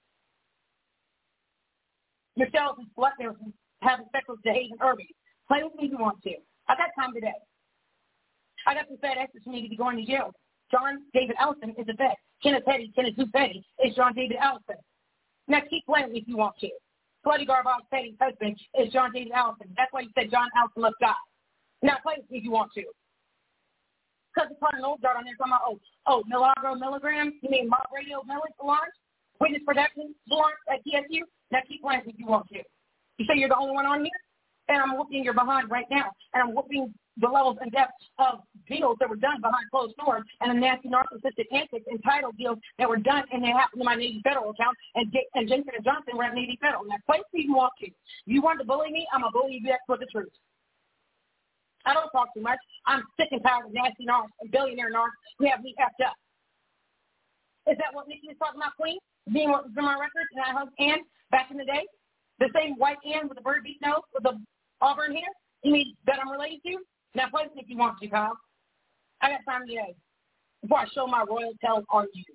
Michelle is slut there having sex with Dave and Irby. Play with me if you want to. I got time today. I got some fed extras who need to be going to jail. John David Allison is a vet. Kenneth Petty, Kenneth Sue Petty is John David Allison. Now keep playing with me if you want to. Bloody Garbage Petty's husband is John David Allison. That's why you said John Allison must die. Now play with me if you want to. Because it's part of an old dart on there talking about, oh, oh, Milagro Milligrams? You mean Mob Radio Millage Launch? Witness Production Launch at T S U? Now keep playing with me if you want to. You say you're the only one on here? And I'm whooping your behind right now. And I'm whooping the levels and depths of deals that were done behind closed doors and the nasty narcissistic antics and title deals that were done and they happened to my Navy Federal account and J- and Jensen and Johnson were at Navy Federal. Now, play if you want to. You want to bully me, I'm going to bully you back with the truth. I don't talk too much. I'm sick and tired of nasty narcs and billionaire narcs who have me effed up. Is that what Nikki was talking about, Queen? Being what was in my records and I hugged Ann back in the day? The same white Ann with the bird beat nose with the auburn hair? You mean that I'm related to? Now play if you want to, Kyle. I got time today before I show my royal tails on you.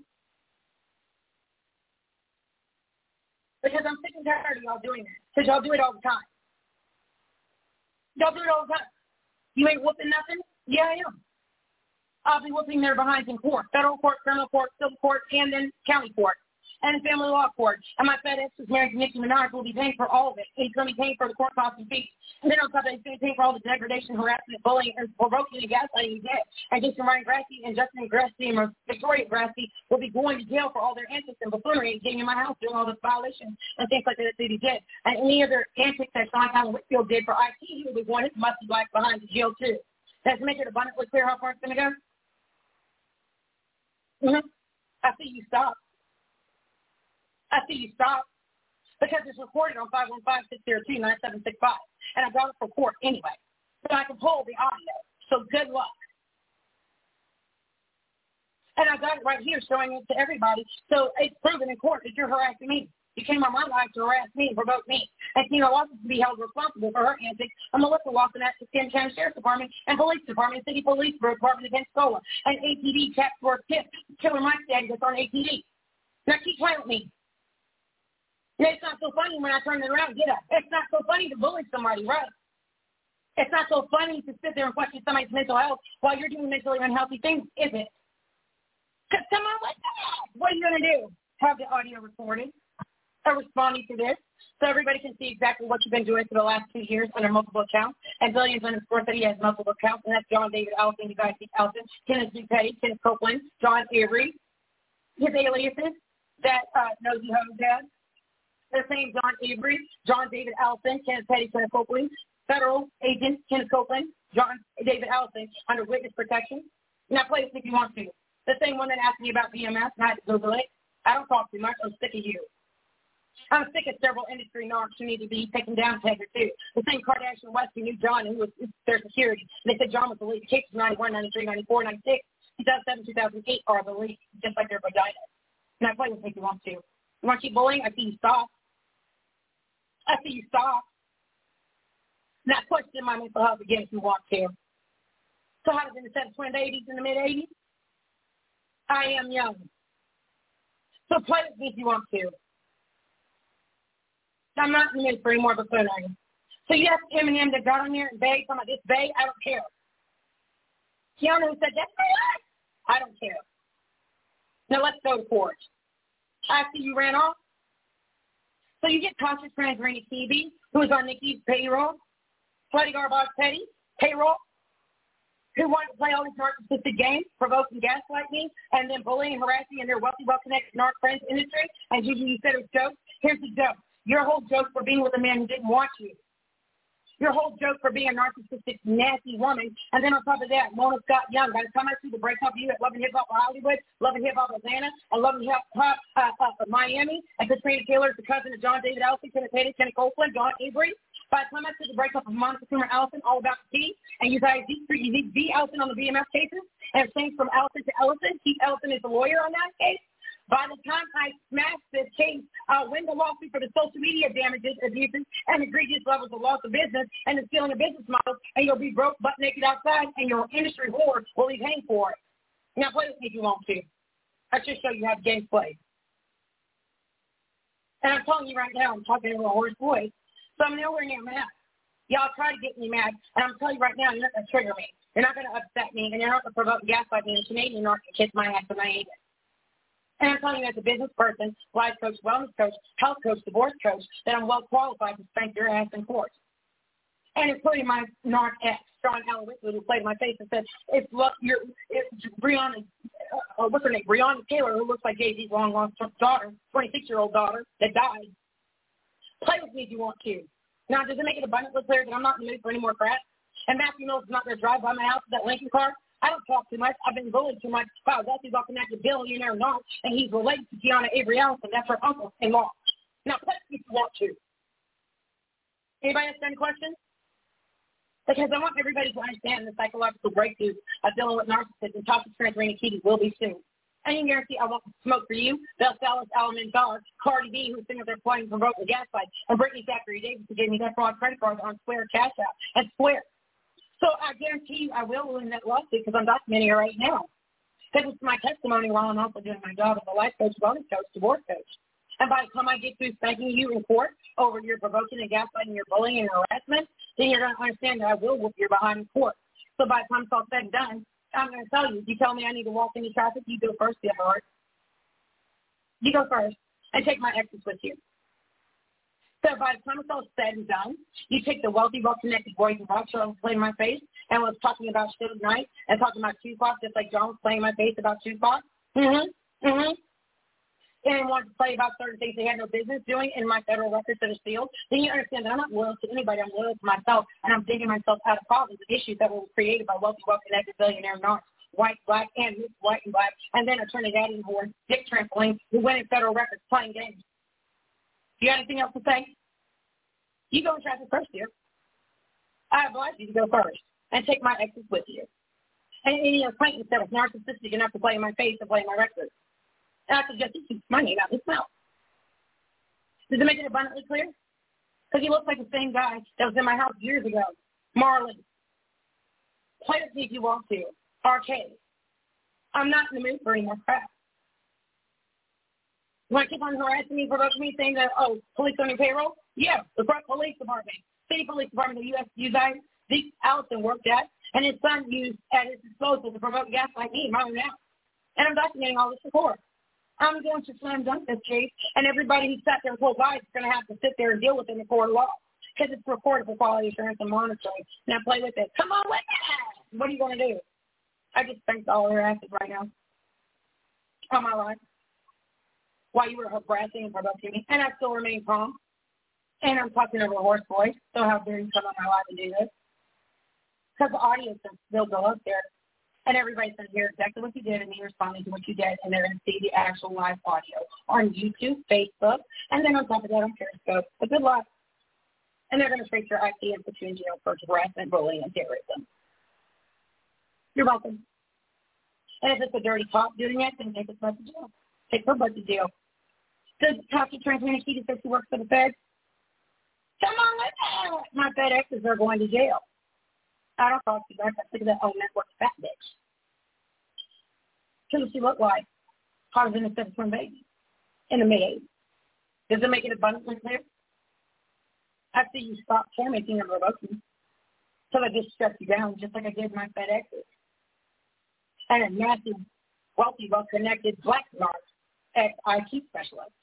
Because I'm sick and tired of y'all doing this. Because y'all do it all the time. Y'all do it all the time. You ain't whooping nothing? Yeah, I am. I'll be whooping their behinds in court. Federal court, criminal court, civil court, and then county court. And family law court. And my FedEx is married to Nicki Minaj will be paying for all of it. He's going to be paying for the court costs and fees. And then on top of that, he's going to pay for all the degradation, harassment, bullying, and provoking and gaslighting he did. And Jason Ryan Grassley and Justin Grassley and Victoria Grassley will be going to jail for all their antics and buffoonery and getting in my house doing all this violations and things like that that he did. And any other antics that Sean Allen Whitfield did for I T, he will be going his musty life behind the jail too. That's to make it abundantly clear how far it's going to go. Mm-hmm. I see you stop. I see you stop because it's recorded on five one five, six zero two, nine seven six five. And I got it for court anyway. So I can pull the audio. So good luck. And I got it right here showing it to everybody. So it's proven in court that you're harassing me. You came on my life to harass me and provoke me. And Tina Lawson to be held responsible for her antics. And Melissa Lawson at the Skin County Sheriff's Department and Police Department, City Police Department against Pensacola. And A T D task force tip, Killer Mike Daddy that's on A T D. Now keep playing with me. And it's not so funny when I turn it around and get up. It's not so funny to bully somebody, right? It's not so funny to sit there and question somebody's mental health while you're doing mentally unhealthy things, is it? Because come on, like that. What are you going to do? Have the audio recorded or responding to this so everybody can see exactly what you've been doing for the last two years under multiple accounts. And Billions underscore that he has multiple accounts, and that's John David Ellison, you guys see Ellison, Kenneth G. Petty, Kenneth Copeland, John Avery, his aliases that uh, Nosy Hose has. The same John Avery, John David Ellison, Kenneth Petty, Kenneth Copeland, federal agent Kenneth Copeland, John David Ellison under witness protection. Now play this if you want to. The same one that asked me about B M S, and I had to Google it. I don't talk too much. I'm sick of you. I'm sick of several industry narcs who need to be taken down Taker too. The same Kardashian West who knew John, who was their security. And they said John was the lead. The case was ninety-one, ninety-three, ninety-four, ninety-six, two thousand seven, two thousand eight are the lead, just like their vagina. Now play with me if you want to. You want to keep bullying? I see you stop. I see you stop. Now question my mental health again if you want to. So how did in the seventies, twenties, eighties, in the mid-eighties? I am young. So play with me if you want to. I'm not in the mood for any more buffoonery. So you have Eminem that got on here and begged, talking about this beg, I don't care. Keanu said, that's my life. I don't care. Now let's go to court. I see you ran off. So you get Tasha Transraini T V, who is on Nikki's payroll, Floody Garbage Petty, payroll, who wanted to play all these narcissistic games, provoking gaslight me, and then bullying and harassing in their wealthy, well-connected narc friends industry. And Gigi, you said it was jokes. Here's the joke. Your whole joke for being with a man who didn't want you. Your whole joke for being a narcissistic, nasty woman. And then on top of that, Mona Scott Young. By the time I see the breakup of you at Love and Hip Hop Hollywood, Love and Hip Hop Atlanta, and Love and Hip Hop uh, uh, Miami, and Katrina Taylor is the cousin of John David Ellison, Kenneth Petty, Kenneth Copeland, John Avery. By the time I see the breakup of Monica Coomer Ellison, all about the tea, and you guys you beat Ellison on the B M F cases, and it changed from Ellison to Ellison. Keith Ellison is the lawyer on that case. By the time I smash this case, uh, win the lawsuit for the social media damages, abuses, and egregious levels of loss of business and the stealing of business models, and you'll be broke, butt naked outside, and your industry whore will be paying for it. Now play with me if you want to. I should show you how the game's played. And I'm telling you right now, I'm talking in a hoarse voice, so I'm nowhere near mad. Y'all try to get me mad, and I'm telling you right now, you're not going to trigger me. You're not going to upset me, and you're not going to provoke gaslight me, and Canadian not going to kiss my ass when I eat it. And I'm telling you as a business person, life coach, wellness coach, health coach, divorce coach, that I'm well qualified to spank your ass in court. And including my narc ex, Sean Allen Whitfield, who played in my face and said, it's look, you're, it's Breonna, uh, what's her name, Breonna Taylor, who looks like Jay-Z's long lost daughter, twenty-six-year-old daughter that died. Play with me if you want to. Now, does it make it abundantly clear that I'm not in the mood for any more crap? And Matthew Mills is not going to drive by my house with that Lincoln car? I don't talk too much. I've been bullied too much. Wow, that's he's walking at the billionaire not, and he's related to Kiana Avery Ellison. That's her uncle-in-law. Now, play if you want to. Anybody else got any questions? Because I want everybody to understand the psychological breakthroughs of dealing with narcissists, and Tasha Transraini Kitty will be soon. I can guarantee I won't smoke for you. They'll sell us Elementar, Cardi B, who's sitting there playing from Broken Gaslight, and Brittany Zachary Davis, who gave me that fraud credit cards on Square Cash App and Square. So I guarantee you I will win that lawsuit because I'm documenting it right now. Because it's my testimony while I'm also doing my job as a life coach, wellness coach, divorce coach. And by the time I get through spanking you in court over your provoking and gaslighting, your bullying and harassment, then you're going to understand that I will whoop your behind in court. So by the time it's all said and done, I'm going to tell you, if you tell me I need to walk into traffic, you go first, dear heart. You go first and take my exes with you. So by the time it's all said and done, you take the wealthy, well-connected boys and rock show and play in my face and was talking about shit at night and talking about Tupac just like John was playing in my face about Tupac. Mm-hmm. Mm-hmm. And wanted to play about certain things they had no business doing in my federal records that are sealed. Then you understand that I'm not loyal to anybody. I'm loyal to myself, and I'm digging myself out of problems and issues that were created by wealthy, well-connected billionaire narcs, white, black, and mixed white and black, and then a Trinidadian whore, Dick Trampoline, who went in federal records playing games. You got anything else to say? You go in traffic first, dear. I advise you to go first and take my exes with you. And any acquaintance that was narcissistic enough to play in my face and play in my records. And I suggest you keep my name out of his mouth. Does it make it abundantly clear? Because he looks like the same guy that was in my house years ago. Marlon. Play with me if you want to. Arcade. I'm not in the mood for any more crap. You want to keep on harassing me, provoking me, saying that, oh, police on your payroll? Yeah, the Brooklyn Police Department, City Police Department, the U S you guys, Zeke Allison worked at, and his son used at his disposal to provoke gaslight me, my own house. And I'm documenting all this before. I'm going to slam dunk this case, and everybody who sat there and told lies is going to have to sit there and deal with it in the court of law. Because it's recorded for quality assurance and monitoring. Now play with it. Come on with it. What are you going to do? I just spanked all their asses right now. On my life. While you were harassing and provoking me. And I still remain calm. And I'm talking over a hoarse voice. So how dare you come on my live and do this? Because the audience will still go up there. And everybody's going to hear exactly what you did and me responding to what you did. And they're going to see the actual live audio on YouTube, Facebook, and then on top of that on Periscope. But good luck. And they're going to trace your I P and put you in jail for harassment, bullying, and terrorism. You're welcome. And if it's a dirty cop doing it, then take his butt to jail. Take her butt to jail. Does Tasha Transmanakita say she works for the Fed? Come on, let's have it. My FedExes are going to jail. I don't talk to you guys. I think of that old network fat bitch. What does she look like? Hotter than a seven-twin baby in the mid-eighties. Does it make it abundantly clear? I see you stop tormenting and provoking. So I just shut you down, just like I did my FedExes. And a massive, wealthy, well-connected black narc ex-I T specialist.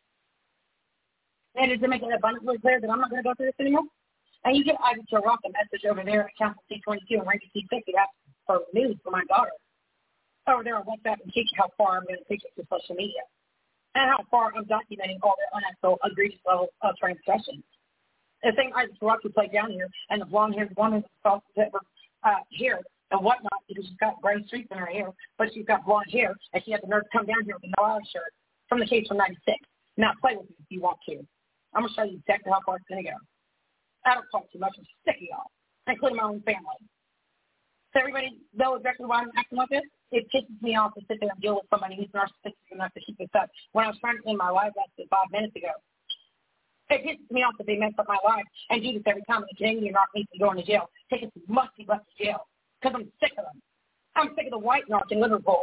And does it make it abundantly clear that I'm not going to go through this anymore? And you get Ivy to rock a message over there at Council C twenty-two and Ranky C fifty. That's for news for my daughter. Over there on WhatsApp and teach how far I'm going to take it to social media. And how far I'm documenting all their unethical, egregious levels of transgressions. The thing I just watched you play down here, and the blonde-haired woman with soft uh, hair and whatnot, because she's got gray streaks in her hair, but she's got blonde hair, and she had the nerve to come down here with a no-out shirt from the case from ninety-six. Now play with me if you want to. I'm going to show you exactly how far it's going to go. I don't talk too much. I'm sick of y'all, including my own family. So everybody know exactly why I'm acting like this? It pisses me off to sit there and deal with somebody who's narcissistic enough to keep this up. When I was trying to end my live less than five minutes ago, it pisses me off that they mess up my life and do this every time. And the Canadian narc needs to go into jail. Take it to musty, busty jail. Because I'm sick of them. I'm sick of the white narc in Liverpool.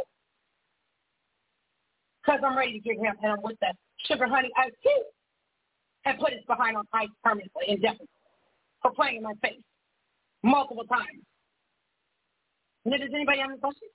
Because I'm ready to give him, and I'm with that sugar honey ice tea, and put his behind on ice permanently, indefinitely, for playing in my face multiple times. And does anybody have any questions?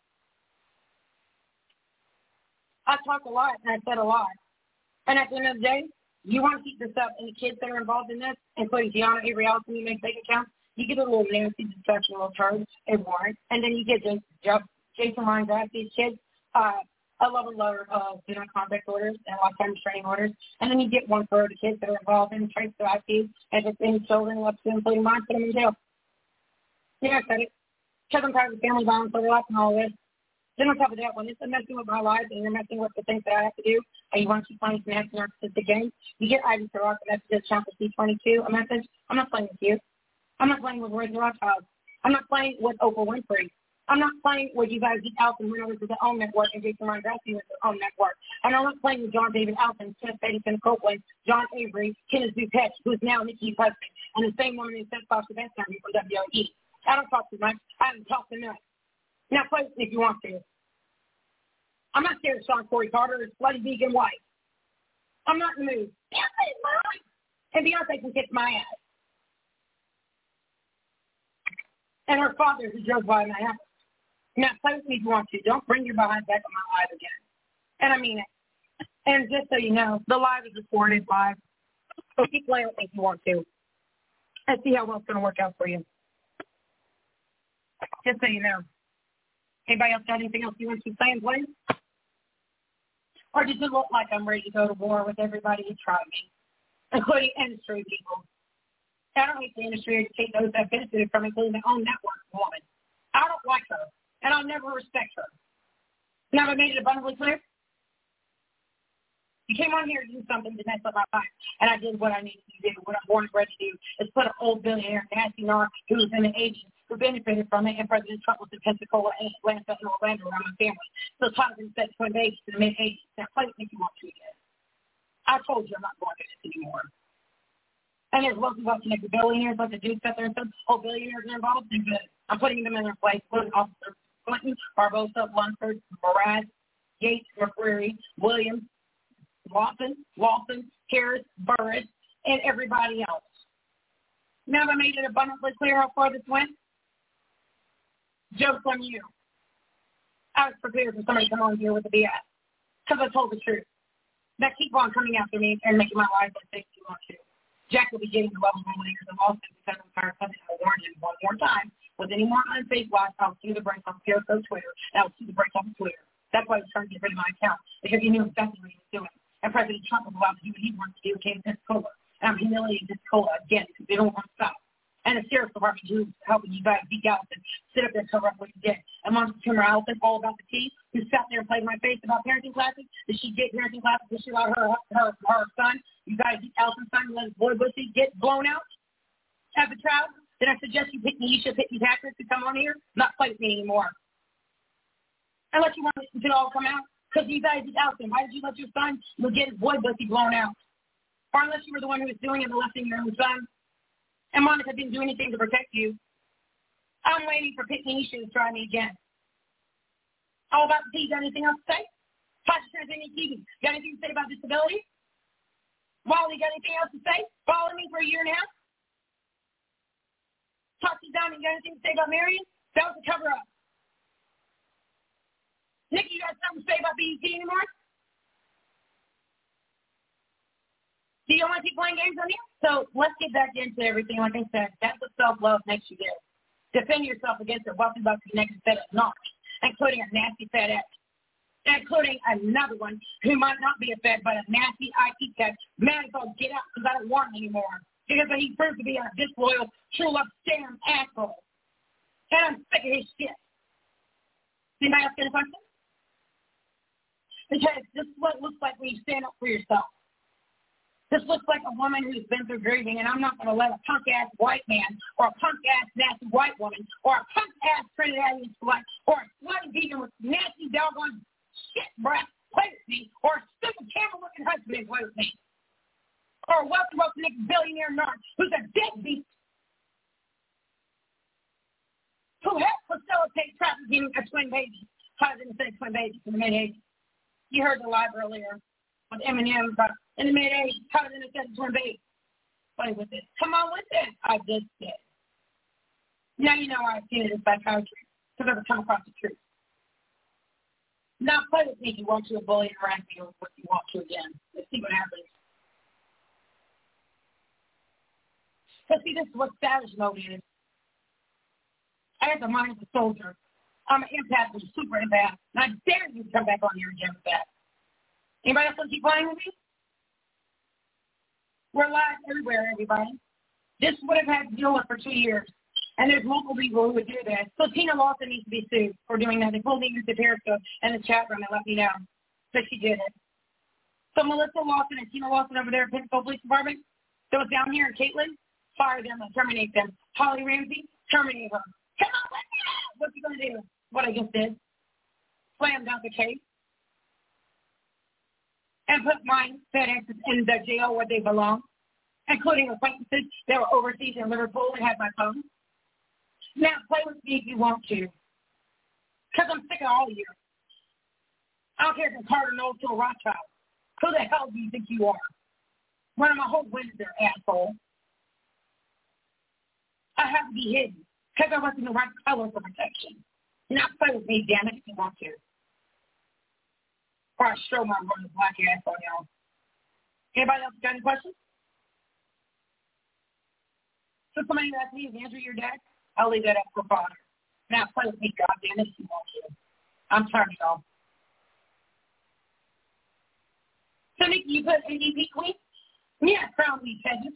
I talk a lot, and I said a lot. And at the end of the day, you want to keep this up, and the kids that are involved in this, including Gianna Avery Allison, you make bank accounts, you get a little Nancy deception, a little turd, a warrant, and then you get Jason, Jason Ryan's these kids, uh, a level lower of do not contact orders and lifetime restraining orders, and then you get one for the kids that are involved in trace their I P, and if it's any children left to including mine, put them in jail. Yeah, I said it. Because I'm tired of family violence over life and all this. Then on top of that, when it's messing with my life and you're messing with the things that I have to do, and you want to keep playing some nasty narcissistic games, you get Ivy to rock a message, Channel C twenty-two, a message. I'm not playing with you. I'm not playing with Roy Rothschild. I'm not playing with Oprah Winfrey. I'm not playing with you guys get Alton went over to their own network and Jason Ryan Grassley with their own network. And I'm not playing with John David Alton, Kenneth Bates, Copeland, John Avery, Kenneth Dupet, who's now Nikki's husband, and the same woman who sent Sasha Banks down here from W O E. I don't talk too much. I haven't talked enough. Now play with me if you want to. I'm not scared of Sean Corey Carter or his bloody vegan wife. I'm not in the mood. And Beyonce can kick my ass. And her father who drove by my house. Now play with me if you want to. Don't bring your behind back on my live again. And I mean it. And just so you know, the live is recorded live. So keep playing with me if you want to. And see how well it's going to work out for you. Just so you know. Anybody else got anything else you want to keep saying, please? Or does it look like I'm ready to go to war with everybody who tried me, including industry people? I don't hate the industry or hate those that benefited from it, including their own network woman. I don't like her, and I'll never respect her. Now, have I made it abundantly clear? You came on here to do something to mess up my life, and I did what I needed to do, what I'm born and bred to do, is put an old billionaire, nasty narc, who was in the eighties, who benefited from it, and President Trump was in Pensacola and Atlanta and Orlando around my family. So Thomas said twin babies to the mid-eighties. Now play with me if you want to again. I told you I'm not going to do this anymore. And there's lots of lots of billionaires, lots of dudes out there, some oh billionaires are involved. And good. I'm putting them in their place. Putting Officer Clinton, Barbosa, Lunsford, Mraz, Yates, McCreary, Williams, Lawson, Lawson, Harris, Burris, and everybody else. Now that I made it abundantly clear how far this went, joke's on you. I was prepared for somebody to come on here with the B S because I told the truth. Now keep on coming after me and making my life as safe as you want to. Jack will be getting the level one acres in Los Angeles because I'm tired of I warned him one more time. With any more unsafe lies, I'll see the break on Periscope Twitter, and I'll see the break on Twitter. That's why he's trying to get rid of my account, because he knew exactly what he was doing. And President Trump was allowed to do what he wants to do, came to Pensacola. And I'm humiliating Pensacola again because they don't want to stop. And the Sheriff's Department who's helping you guys beat Allison, sit up there and cover up what you did. And Monica Turner Allison, all about the tea, who sat there and played in my face about parenting classes. Did she get parenting classes? Did she allow her, her, her son, you guys, Allison's son, let his boy Bussy get blown out as a child? Then I suggest you pick me, you should pick me Patrick to come on here, not play with me anymore. Unless you want it to all come out, because you guys did Allison. Why did you let your son get his boy Bussy blown out? Or unless you were the one who was doing it and molesting your own son. And Monica didn't do anything to protect you. I'm waiting for Pitney Isha to try me again. All about the tea. Got anything else to say? Tasha Transcendent T V. Got anything to say about disability? Wally, got anything else to say? Following me for a year and a half? Tasha Diamond, got anything to say about Marion? That was a cover-up. Nikki, you got something to say about B E T anymore? Do you want to keep playing games on here? So let's get back into everything. Like I said, that's what self-love makes you do. Defend yourself against a wealthy buck connected set of narcs, including a nasty fed ex, including another one who might not be a fed, but a nasty I T tech. Man, it's all get out because I don't want him anymore. Because he proved to be a disloyal, true love scam asshole. And I'm sick of his shit. Anybody else got a question? Because this is what it looks like when you stand up for yourself. This looks like a woman who's been through grieving, and I'm not going to let a punk-ass white man or a punk-ass nasty white woman or a punk-ass Trinidadian slut or a slutty vegan with nasty doggone shit breath play with me or a stupid camera-looking husband play with me or a wealthy, Nick billionaire narc who's a deadbeat who helped facilitate trafficking of twin babies. I didn't say twin babies in the mid-eighties. You heard the live earlier with Eminem about in the mid-eighties, how did it say twin babies? Play with it. Come on with it. I just did. Now you know I've seen it in psychiatry because I've come across the truth. Now play with me if you want to, a bully and harass me with what you want to again. Let's see what happens. But see, this is what savage mode is. I have the mind of a soldier. I'm an empath, I'm a super empath, and I dare you to come back on here again with that. Anybody else want to keep playing with me? We're live everywhere, everybody. This would have had to deal with for two years, and there's multiple people who would do this. So Tina Lawson needs to be sued for doing that. They pulled me into Periscope and the chat room and let me know that she did it. So Melissa Lawson and Tina Lawson over there at Pensacola Police Department, that was down here in Caitlin, fire them and terminate them. Holly Ramsey, terminate her. Come on, let me know. What's he going to do? What I just did. Slam down the case. And put my FedExes in the jail where they belong, including acquaintances that were overseas in Liverpool and had my phone. Now, play with me if you want to, because I'm sick of all of you. I don't care if it's Carter Knowles to a Rothschild. Who the hell do you think you are? One of my whole Wednesday, asshole. I have to be hidden because I wasn't the right color for protection. Now, play with me, damn it, if you want to. Or I show my running black ass on y'all. Anybody else got any questions? So somebody asked me, is Andrew your dad? I'll leave that up for father. Now play with me, goddamn it, if you want to. I'm tired of y'all. So Nikki, you put N D P queen? Yeah, crown these hedges.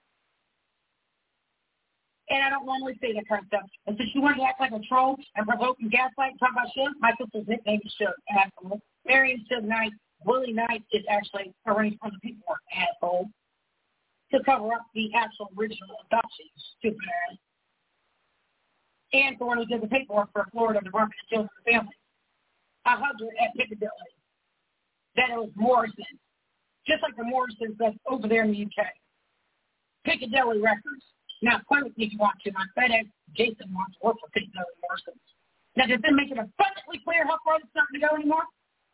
And I don't normally say that kind of stuff. And since you want to act like a troll and provoke and gaslight and talk about shit, my sister's nickname is Shook, asshole. Marion Shook Knight, Willie Knight is actually arranged for the paperwork, asshole, to cover up the actual original adoption, stupid ass. And for when he did the paperwork for Florida Department of Children and Families. I hugged her at Piccadilly. That it was Morrison. Just like the Morrisons that's over there in the U K. Piccadilly Records. Now, play with me if you want to. My FedEx, Jason, wants to work for Piccadilly Records. Now, does that make it abundantly clear how far it's not going to go anymore?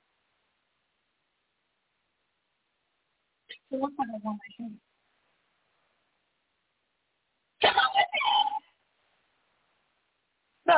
So it looks like I want my shoes. Come on with me! So,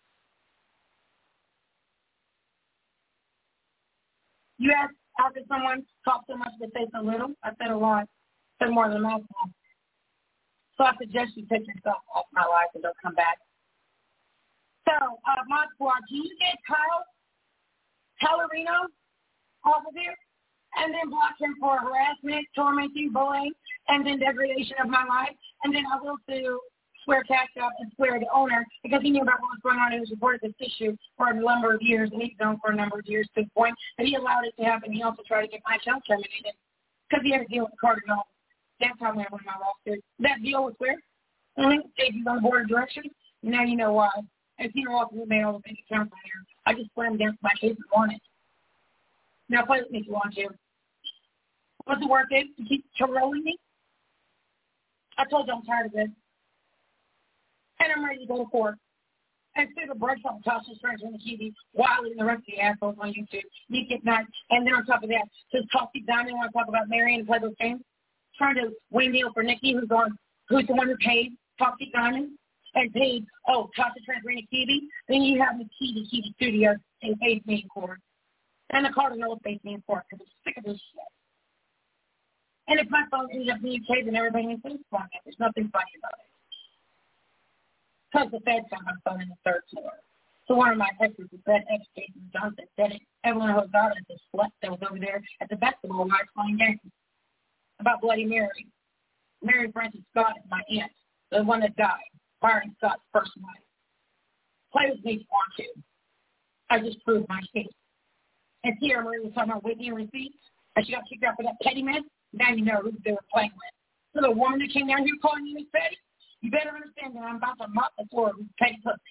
you ask, how can someone talk so much but say so little? I said a lot. I said more than a mouthful. So I suggest you take yourself off my life and don't come back. So, uh, Mod Squad, can you get Kyle Calorino off of here? And then block him for harassment, tormenting, bullying, and then degradation of my life. And then I will sue Square Cash Up and Square the owner because he knew about what was going on and was reported this issue for a number of years, and he's known for a number of years to the point that he allowed it to happen. He also tried to get my account terminated because he had a deal with Cardinal. That's how I won my lawsuit. That deal was where? Mm-hmm. If he's on the board of directions, now you know why. As Peter Walker made all the big accounts on here, I just slammed against my case and won it. Now play with me if you want to. What's it worth it to keep trolling me? I told you I'm tired of it. And I'm ready to go to court. And see the breaks on Tasha's friends on the T V, Wiley and the rest of the assholes on YouTube. You get nuts. And then on top of that, does Coffee Diamond want to talk about Marion and play those games? Trying to win deal for Nikki, who's on, who's the one who paid Coffee Diamond and paid, oh, Tasha Transrena Kiwi. Then you have the Kiwi Kiwi Studios and paid me in court. And the Cardinals paid me in court because I'm sick of this shit. And if my phone ends up in the U K, then everybody needs to respond. There's nothing funny about it. Because the Fed found my phone in the third floor. So one of my exes, the Fed ex Jason Johnson, said it. Evelyn Hozada, the slut that was over there at the basketball night playing games about Bloody Mary. Mary Frances Scott is my aunt, the one that died, Byron Scott's first wife. Play with me if you want to. I just proved my case. And Sierra Marie was talking about Whitney and receipts, and she got kicked out for that petty mess. Now you know who they were playing with. So the woman that came down here calling you Miss Petty, you better understand that I'm about to mop the floor with petty pussy.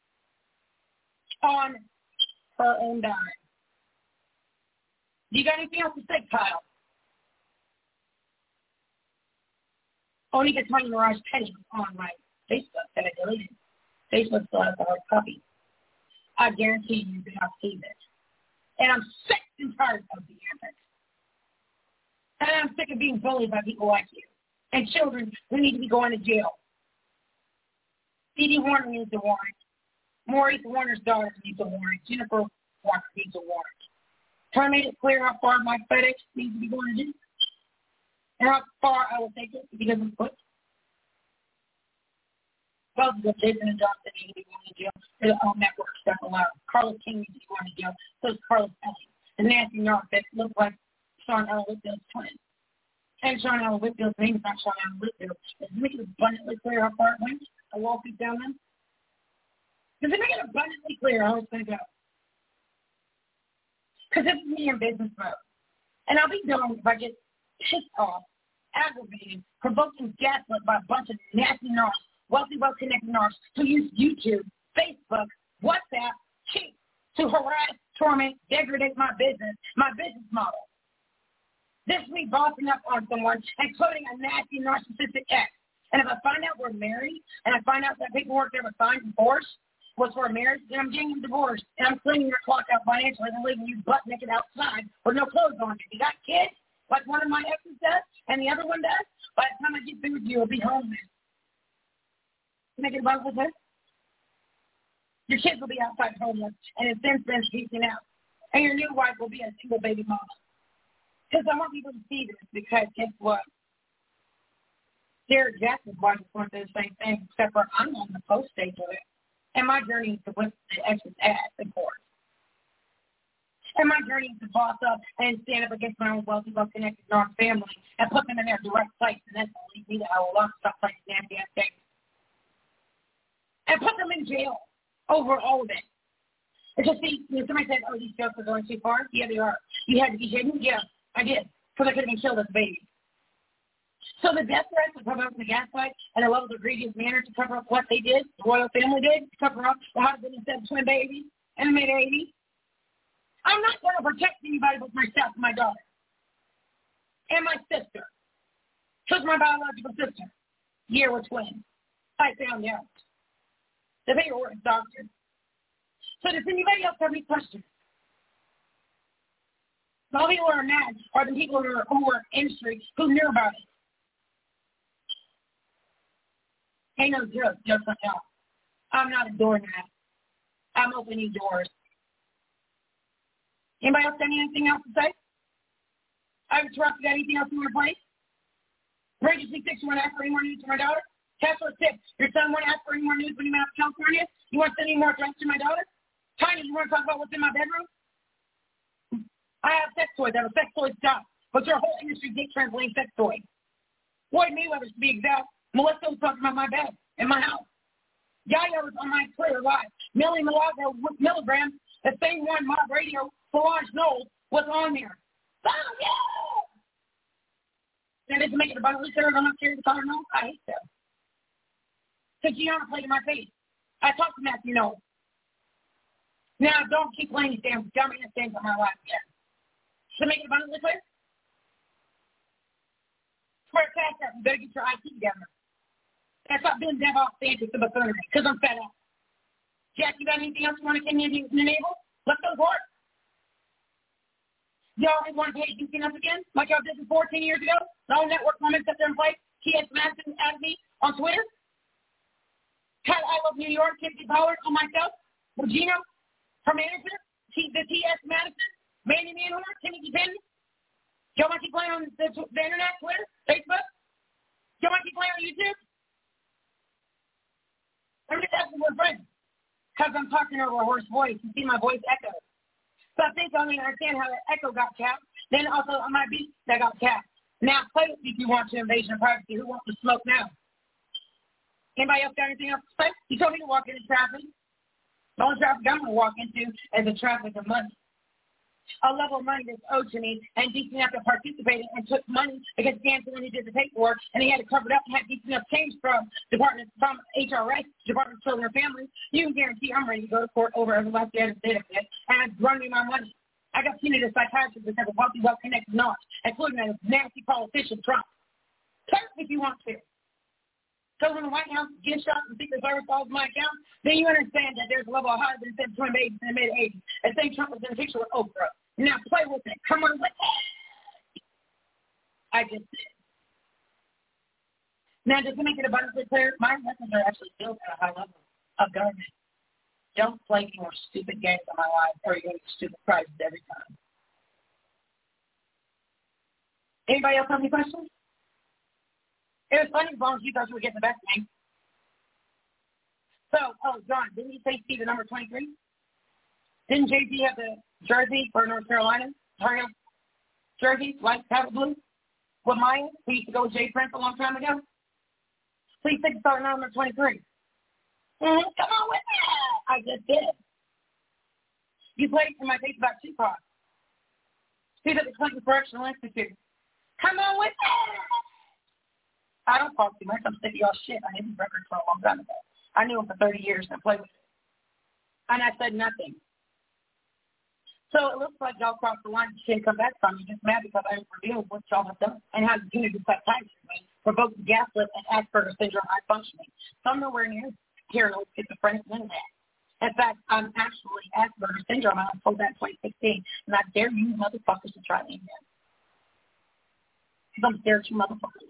On her own dime. You got anything else to say, Kyle? Only gets my Mirage Petty on my Facebook that I deleted. Facebook still has the hard copy. I guarantee you that I'll see this. And I'm sick and tired of the antics. And I'm sick of being bullied by people like you. And children who need to be going to jail. Dee Dee Warner needs a warrant. Maurice Warner's daughter needs a warrant. Jennifer Warner needs a warrant. Try to make it clear how far my FedEx needs to be going to do. And how far I will take it if he doesn't quit. Both of them, Jason and Johnson, need to be going to jail. Their own network stuff allowed. Carlos King needs to be going to jail. So is Carlos Ellie. And Nancy North that look like Sean Allen Whitfield's twin. And Sean Allen Whitfield's name is not Sean Allen Whitfield. Does it make it abundantly clear how far it went? A lawsuit down them? Does it make it abundantly clear how it's going to go? Because this is me in business mode. And I'll be done if I get pissed off, aggravated, provoked, and gaslit by a bunch of nasty narcs, wealthy, well-connected narcs who use YouTube, Facebook, WhatsApp, cheat to harass, torment, degrade my business, my business model. This is me bossing up on someone and quoting a nasty narcissistic ex. And if I find out we're married, and I find out that paperwork they were signed divorce was for a marriage, then I'm getting a divorce, and I'm cleaning your clock out financially and leaving you butt naked outside with no clothes on. If you got kids, like one of my exes does, and the other one does, by the time I get through with you, you'll be homeless. Make it about with it? Your kids will be outside homeless, and in since then peacing out. And your new wife will be a single baby mama. Because I want people to see this, because guess what? Derek Jackson's wife is going through the same thing, except for I'm on the post stage of it. And my journey is to whip the ex's ass, of course. And my journey is to boss up and stand up against my own wealthy, well-connected North family and put them in their direct place. And that's going to lead me to how a lot of stuff like damn damn things. And put them in jail over all of it. Because, see, you know, somebody said, oh, these jokes are going too far. Yeah, they are. You had to be hidden? Yeah, I did. Because I could have been killed as a baby. So the death threats to cover up the gaslight and the level of egregious manner to cover up what they did, the royal family did, to cover up the husband and seven twin babies in the mid-eighties. I'm not going to protect anybody but myself and my daughter and my sister. Took my biological sister. Yeah, we're twins. I found out. The paperwork doctor. So does anybody else have any questions? The only people who are mad are the people who are, who are industry who knew about it. Ain't no joke, just like that. I'm not a doormat. I'm opening doors. Anybody else got anything else to say? I would trust you got anything else in your place? Emergency six, you want to ask for any more news for my daughter? Tesla six, your son want to ask for any more news when you went out to California? You want to send any more drugs to my daughter? Tiny, you want to talk about what's in my bedroom? I have sex toys. I have a sex toy stop. But your whole industry dick translating sex toys. Floyd Mayweather, to be exact. Melissa was talking about my bed in my house. Yaya was on my Twitter live. Millie Milagro Milligrams, the same one, Mob Radio, Solange Knowles, was on there. Oh, yeah! And it's making a abundantly clear I'm not scared to call her no. I hate that. Because Gianna played in my face. I talked to Matthew Knowles. Now, don't keep playing these damn dumbass things on my life again. To make it abundantly clear? Swear cash up. You better get your I T together. That's not being dev off Santos to buffoonery, because I'm fed up. Jack, you got anything else you want to continue to enable? Let's go for it. Y'all want to pay anything else again? Like y'all did fourteen years ago? The whole network woman set there in place. T S Madison added me on Twitter. Had I Love New York, Timothy Pollard on myself. Regina, her manager. T, the T S Madison. Mandy Manhorn, Timothy Penn. Y'all want to keep playing on the, the internet, Twitter, Facebook? Y'all want to keep playing on YouTube? I'm just asking for a friend. Because I'm talking over a hoarse voice. You see my voice echo. So I think I only understand how that echo got capped. Then also on my beat, that got capped. Now play with me if you want to invasion of privacy. Who wants to smoke now? Anybody else got anything else to say? You told me to walk into traffic. The only traffic I'm going to walk into is the traffic of money. A level of money that's owed to me, and D C after participated and took money against Ganson when he did the paperwork, and he had to cover it up and had D C enough change from Department from H R S, Department of Children and Families. You can guarantee I'm ready to go to court over every last day of the data set, and I've run me my money. I got seen as a psychiatrist because of wealthy, well-connected knowledge, including a nasty politician, Trump. Tell us if you want to. So when the White House gets shot and Secret Service calls my account, then you understand that there's a level of higher than seven twin babies in the mid-eighties. And say Trump was in a picture with Oprah. Now play with it. Come on with it. I just did. Now, just to make it abundantly clear, my lessons are actually built at a high level of government. Don't play any more stupid games on my life or you're going to get stupid prizes every time. Anybody else have any questions? It was funny as long as you thought you were getting the best name. So, oh, John, didn't you say Steve the number twenty-three? Didn't Jay-Z have the jersey for North Carolina? Turn up jersey, light powder blue? With Maya, who used to go with Jay Prince a long time ago? Please take the starting number twenty-three. Mm-hmm. Come on with that. I just did. You played in my face about Tupac. He's at the Clinton Correctional Institute. Come on with that. I don't talk too much. I'm sick of y'all shit. I knew his record for a long time ago. I knew him for thirty years and I played with him. And I said nothing. So it looks like y'all crossed the line. You can't come back from me. Just mad because I revealed what y'all have done and how you do psychiatry for both gaslit and Asperger's syndrome high functioning. So I'm nowhere near here no schizophrenic than that. In fact, I'm actually Asperger's syndrome. I was told that in twenty sixteen. And I dare you motherfuckers to try me again. Because I'm scared you motherfuckers.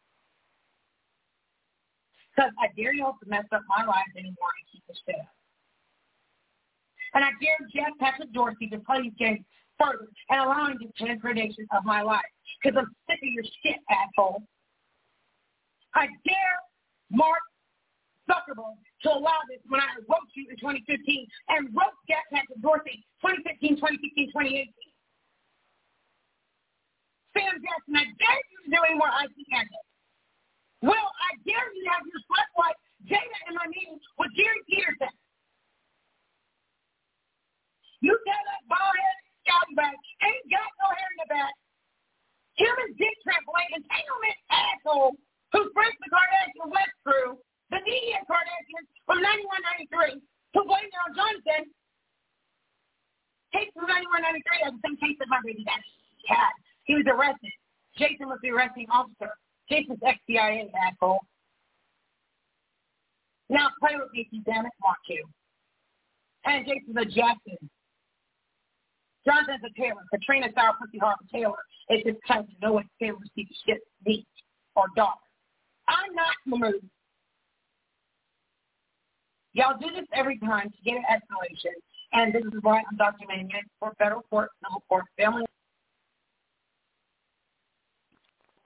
Because I dare you all to mess up my life anymore and keep it shit up. And I dare Jeff Patrick Dorsey to play these games further and allowing the transgression of my life. Because I'm sick of your shit, asshole. I dare Mark Zuckerberg to allow this when I wrote you in twenty fifteen and wrote Jeff Patrick Dorsey twenty fifteen, twenty sixteen, twenty eighteen. Sam Jackson, I dare you to do any more I T gadgets. Well, I dare you to have your slut wife, Jada, in my meeting with Jerry Peterson. You tell that bald-headed scoutbag ain't got no hair in the back. Human dick trampoline entanglement asshole who's friends with the Kardashian West crew, the media Kardashians from ninety-one ninety-three, who blamed it on Jonathan. Case from ninety-one ninety-three has the same case that my baby daddy had. He was arrested. Jason was the arresting officer. Jason's ex C I A asshole. Now play with me if you damn it want to. And Jason's a Jackson. Jonathan's a Taylor. Katrina Sour Pussy Harper Taylor. It's just time to know what Taylor sees shit meat or daughter. I'm not in the mood. Y'all do this every time to get an escalation. And this is why I'm documenting it for federal court, civil court, family